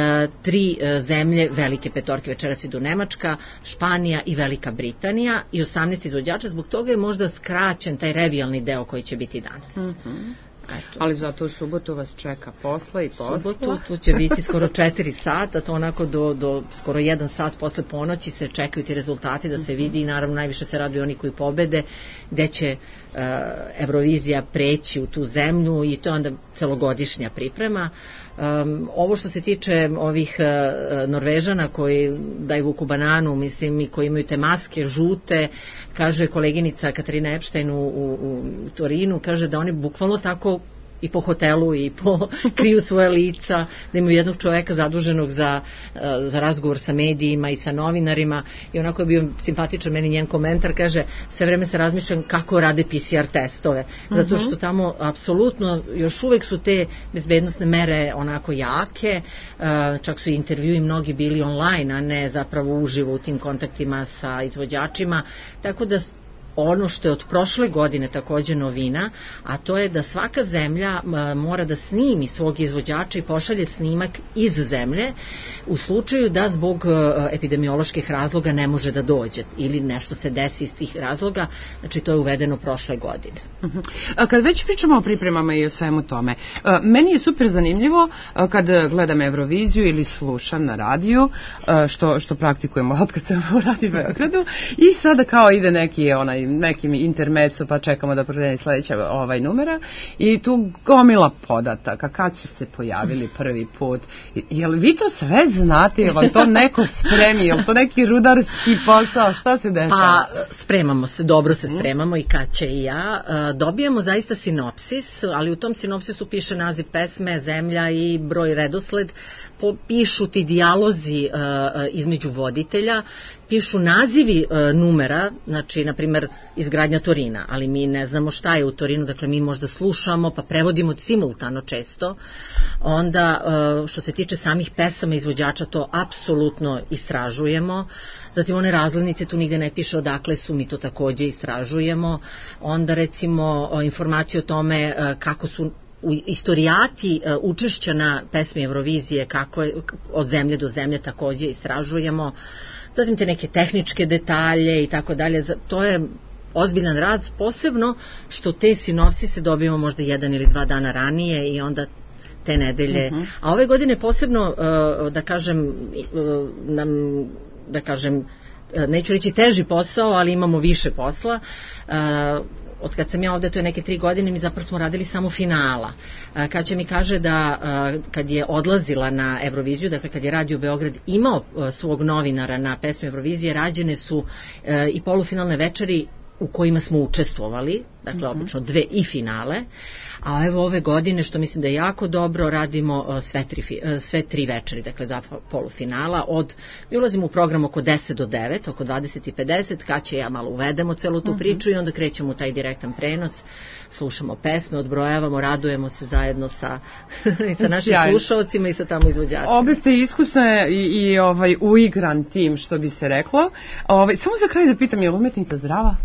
tri zemlje velike petorke. Večeras idu Nemačka, Španija i Velika Britanija i osamnaest izvođača, zbog toga je možda skraćen taj revijalni deo koji će biti danas. Mm-hmm. Eto. Ali zato u subotu vas čeka posla i posla. Subotu, tu će biti skoro četiri sata, to onako do, do skoro jedan sat posle ponoći se čekaju ti rezultati da se vidi i naravno najviše se raduju oni koji pobede, gde će uh, Eurovizija preći u tu zemlju i to je onda celogodišnja priprema. Um, ovo što se tiče ovih uh, Norvežana koji daju vuku bananu, mislim, i koji imaju te maske žute, kaže koleginica Katarina Epstein u, u, u Torinu, kaže da oni bukvalno tako i po hotelu i po kriju svoje lica, da imaju jednog čoveka zaduženog za, za razgovor sa medijima i sa novinarima i onako je bio simpatičan meni njen komentar, kaže sve vreme se razmišljam kako rade P C R testove, zato što tamo apsolutno još uvek su te bezbednosne mere onako jake, čak su i intervjui mnogi bili online, a ne zapravo uživo u tim kontaktima sa izvođačima, tako da ono što je od prošle godine takođe novina, a to je da svaka zemlja mora da snimi svog izvođača i pošalje snimak iz zemlje u slučaju da zbog epidemioloških razloga ne može da dođe ili nešto se desi iz tih razloga, znači to je uvedeno prošle godine. A kad već pričamo o pripremama i o svemu tome, meni je super zanimljivo kad gledam Euroviziju ili slušam na radiju, što, što praktikujemo od kad sam u Radiju Beogradu, i sada kao ide neki onaj nekim intermeco, pa čekamo da proreni sledeća ovaj numera i tu gomila podataka, kad su se pojavili prvi put. Jel vi to sve znate? Jel vam to neko spremi? Jel to neki rudarski posao? Šta se dešava? Pa, spremamo se, dobro se spremamo i Kaća i ja. Dobijamo zaista sinopsis, ali u tom sinopsisu piše naziv pesme, zemlja i broj redosled. Pišu ti dijalozi između voditelja, pišu nazivi numera, znači, na primer, izgradnja Torina, ali mi ne znamo šta je u Torinu, dakle mi možda slušamo pa prevodimo simultano često. Onda što se tiče samih pesama izvođača, to apsolutno istražujemo. Zatim one razglednice, tu nigde ne piše odakle su, mi to takođe istražujemo. Onda recimo informacije o tome kako su istorijati učešća na pesmi Eurovizije, kako je od zemlje do zemlje, takođe istražujemo. Zatim te neke tehničke detalje i tako dalje. To je ozbiljan rad, posebno što te sinopsise dobijemo možda jedan ili dva dana ranije i onda te nedelje. Uh-huh. A ove godine posebno, da kažem, nam, da kažem, neću reći teži posao, ali imamo više posla. Od kad sam ja ovde, to je neke tri godine, mi zapravo smo radili samo finala. Kaća mi kaže da kad je odlazila na Euroviziju, dakle kad je Radio Beograd imao svog novinara na pesmi Eurovizije, rađene su i polufinalne večeri u kojima smo učestvovali, dakle obično dve i finale, a evo ove godine, što mislim da je jako dobro, radimo sve tri, sve tri večeri, dakle za polufinala, od, mi ulazimo u program oko deset do devet, oko dvadeset i pedeset, kad će ja malo uvedemo celu tu priču i onda krećemo u taj direktan prenos, slušamo pesme, odbrojavamo, radujemo se zajedno sa, i sa našim slušalcima i sa tamo izvođačima. Obe ste iskusne i, i ovaj, uigran tim, što bi se reklo. Ovaj, samo za kraj da pitam, je li umetnica zdrava?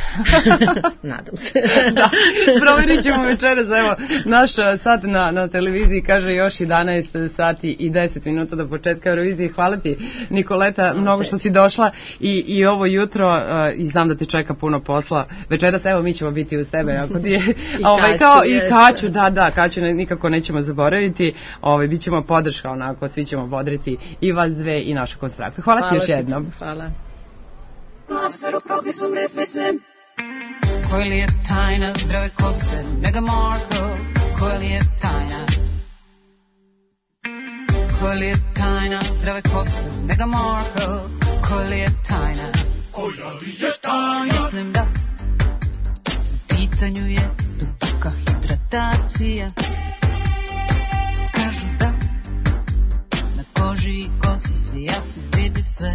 Nadam se. Da, proverit ćemo večeras, evo, naš sat na, na televiziji kaže još jedanaest sati i deset minuta do početka Eurovizije. Hvala ti, Nikoleta, mnogo što si došla i, i ovo jutro, uh, i znam da te čeka puno posla. Večeras, evo, mi ćemo biti uz tebe, ako ti je, I ovaj, Kaću, kao, i jes. Kaću, da, da, Kaću ne, nikako nećemo zaboraviti, ovaj, bit ćemo podrška onako, svi ćemo bodriti i vas dve i našu konstrakciju. Hvala, Hvala ti još jednom. Hvala. Koja li je tajna zdrave kose Meghan Markle, koja li je tajna, koja li je tajna zdrave kose Meghan Markle, koja li je tajna, koja li je tajna? Mislim da u pitanju je duboka hidratacija. Kažu da na koži i kosi se jasno vidi sve.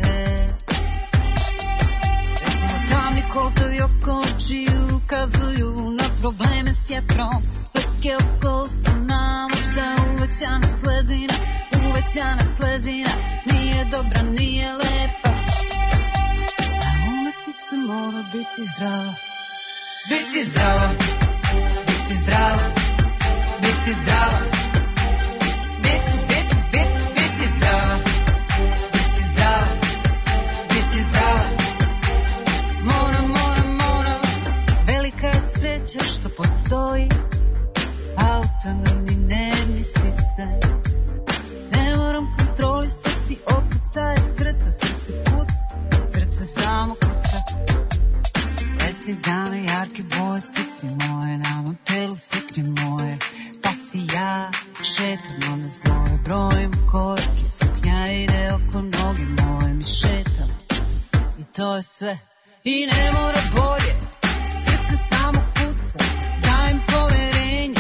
Recimo tamni kotovi oko očiju ukazuju na probleme s jetrom. Letke oko usana, možda uvećana slezina, uvećana slezina nije dobra, nije lepa. A umetnica mora biti zdrava. Biti zdrava, biti zdrava, biti zdrava. Biti, biti, biti, biti zdrava. Biti zdrava, biti zdrava. Mora, mora, mora. Velika je sreća što postoji autonomni nervni sistem. Ne moram kontrolisati otkud staje srca, srce kuca, srce samo kuca. Letnje dane, jarke boje, suknje moje, na mom telu suknje moje. Pa si ja šetam, onda znove brojim korake, suknja ide oko noge moje, mi šetam i to je sve. I ne mora bolje, srce samo kuca, dajem poverenje.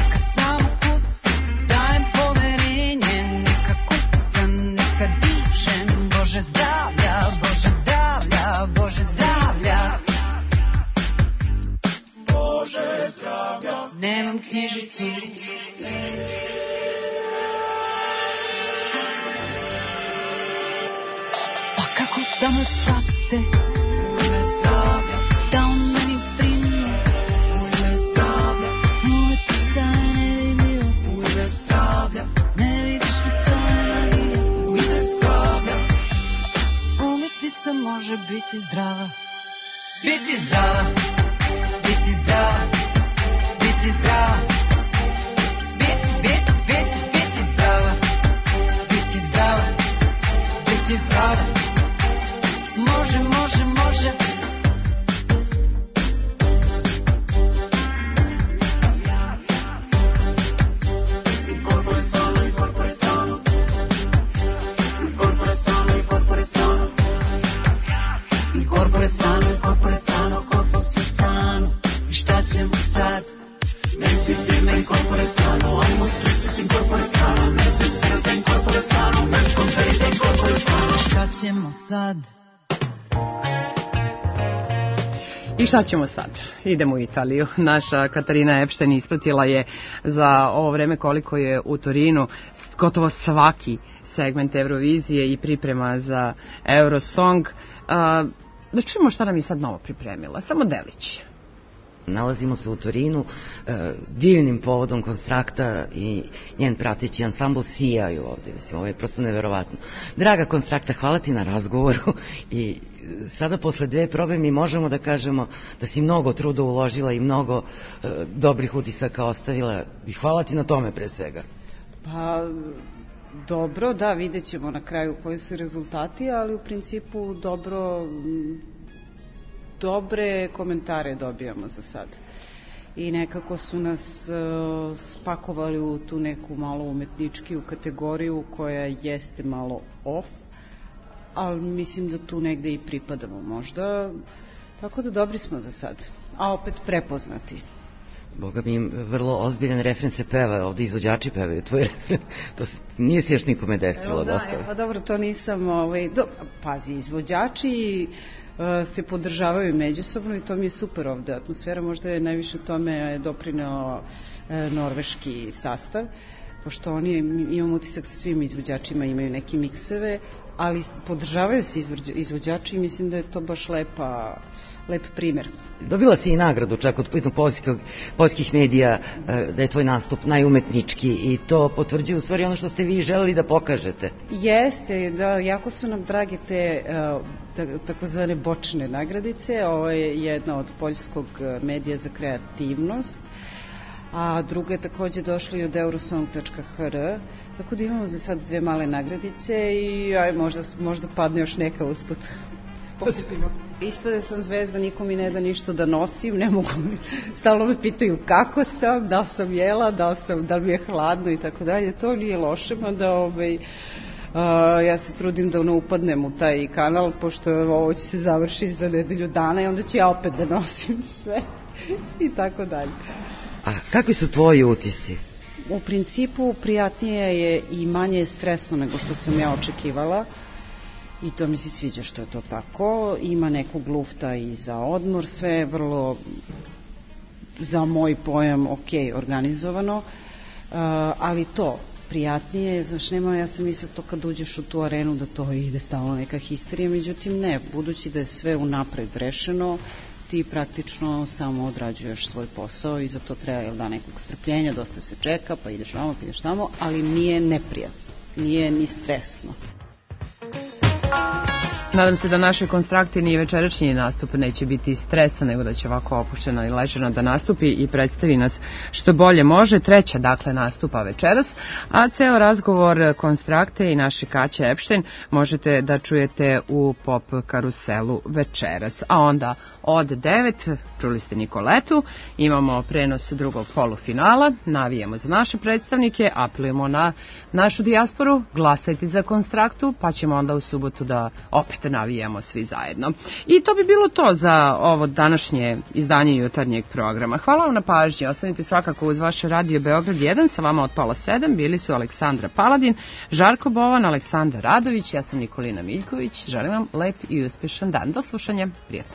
Bože zdravlja, Bože zdravlja, Bože zdravlja. Bože zdravlja. Nemam knjižicu. Pa kako da me prate? Bože zdravlja. Da on meni brinu. Bože zdravlja. Moje srce je nevidljivo. Bože zdravlja. Ne vidiš mi to je navija. Bože zdravlja. Umetnica može biti zdrava. Biti zdrava, biti zdrava, biti zdrava. Biti, biti, biti, biti zdrava. Biti zdrava, biti zdrava. Može, može, može. Incorpore sano, incorpore sano. Incorpore sano, incorpore sano. Incorpore sano, incorpore sano, corpo si sano. I šta ćemo sad? Mesi firme, incorpore sano. Animo stristis, incorpore sano. Mesi stristis, incorpore sano. Mesi conferite, incorpore sano. Šta ćemo sad? I šta ćemo sad? Idemo u Italiju. Naša Katarina Epšten ispratila je za ovo vreme koliko je u Torinu gotovo svaki segment Eurovizije i priprema za Eurosong. Da čujemo šta nam je sad novo pripremila. Samo delić. Nalazimo se u Torinu, divnim povodom Konstrakta i njen prateći ansambl sijaju ovde. Mislim, ovo je prosto neverovatno. Draga Konstrakta, hvala ti na razgovoru i sada posle dve probe mi možemo da kažemo da si mnogo truda uložila i mnogo dobrih utisaka ostavila i hvala ti na tome pre svega. Pa... Dobro, da, vidjet ćemo na kraju koji su rezultati, ali u principu dobro, dobre komentare dobijamo za sad. I nekako su nas uh, spakovali u tu neku malo umetničkiju kategoriju koja jeste malo off, ali mislim da tu negde i pripadamo možda, tako da dobri smo za sad, a opet prepoznati. Boga mi, vrlo ozbiljan refren se peva, ovde izvođači pevaju, tvoj refren, to nije se još nikome desilo. Da, dosta. Pa dobro, to nisam, ovaj, do, pazi, izvođači uh, se podržavaju međusobno i to mi je super ovde, atmosfera možda je najviše tome doprineo uh, norveški sastav, pošto oni, imam utisak sa svim izvođačima, imaju neke mikseve, ali podržavaju se izvođači i mislim da je to baš lepa, lep primer. Dobila si i nagradu čak od jednog poljskih medija da je tvoj nastup najumetnički i to potvrđuje u stvari ono što ste vi želeli da pokažete. Jeste, da, jako su nam drage te takozvane bočne nagradice. Ovo je jedna od poljskog medija za kreativnost, a druga je takođe došla i od eurosong tačka h r, tako da imamo za sad dve male nagradice i aj, možda, možda padne još neka usput. Ispade sam zvezda, niko mi ne da ništa da nosim, ne mogu mi, stalno me pitaju kako sam, da li sam jela, da li, sam, da li mi je hladno i tako dalje, to nije loše, mada ovaj, ja se trudim da ne upadnem u taj kanal, pošto ovo će se završiti za nedelju dana i onda ću ja opet da nosim sve i tako dalje. A kakvi su tvoji utisci? U principu prijatnije je i manje stresno nego što sam ja očekivala i to mi se sviđa što je to tako. Ima nekog lufta i za odmor, sve je vrlo, za moj pojam, ok, organizovano, ali to prijatnije, znaš, nema, ja sam mislila to kad uđeš u tu arenu da to ide stalno neka histerija, međutim ne, budući da je sve unapred rešeno, ti praktično samo odrađuješ svoj posao i za to treba, jel da, nekog strpljenja, dosta se čeka, pa ideš vamo, pa ideš tamo, ali nije neprijatno, nije ni stresno. Nadam se da naše konstrakte ni večerašnji nastup neće biti stresa, nego da će ovako opušteno i ležano da nastupi i predstavi nas što bolje može. Treća, dakle, nastupa večeras, a ceo razgovor konstrakte i naše Kaće Epštajn možete da čujete u Pop karuselu večeras. A onda od devet, čuli ste Nikoletu, imamo prenos drugog polufinala, navijemo za naše predstavnike, apelujemo na našu dijasporu, glasajte za konstraktu, pa ćemo onda u subotu da opet navijamo svi zajedno. I to bi bilo to za ovo današnje izdanje jutarnjeg programa. Hvala vam na pažnji, ostanite svakako uz vaše Radio Beograd jedan, sa vama od pola sedam bili su Aleksandra Paladin, Žarko Bovan, Aleksandar Radović, ja sam Nikolina Miljković, želim vam lep i uspešan dan. Do slušanja, prijatno.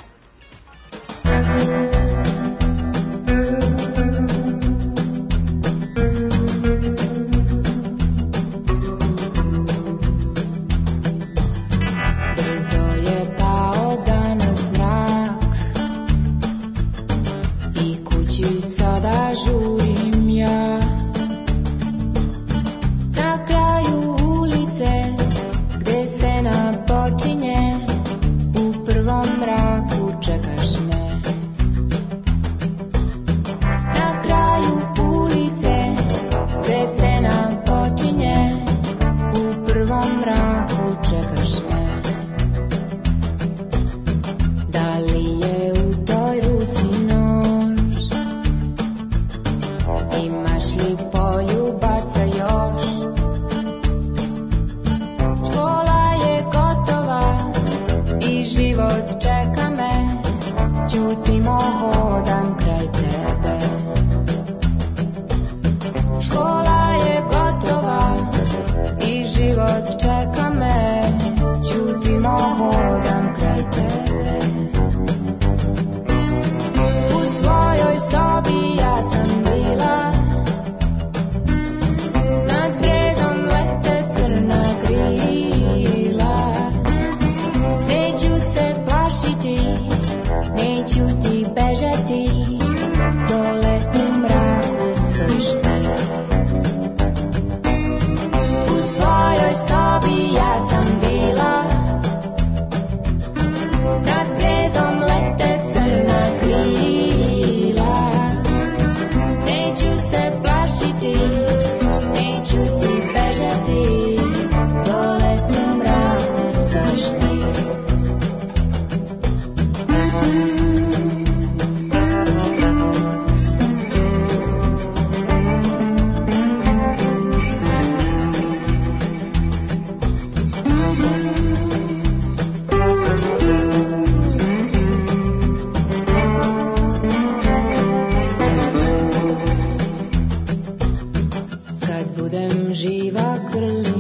Živa krv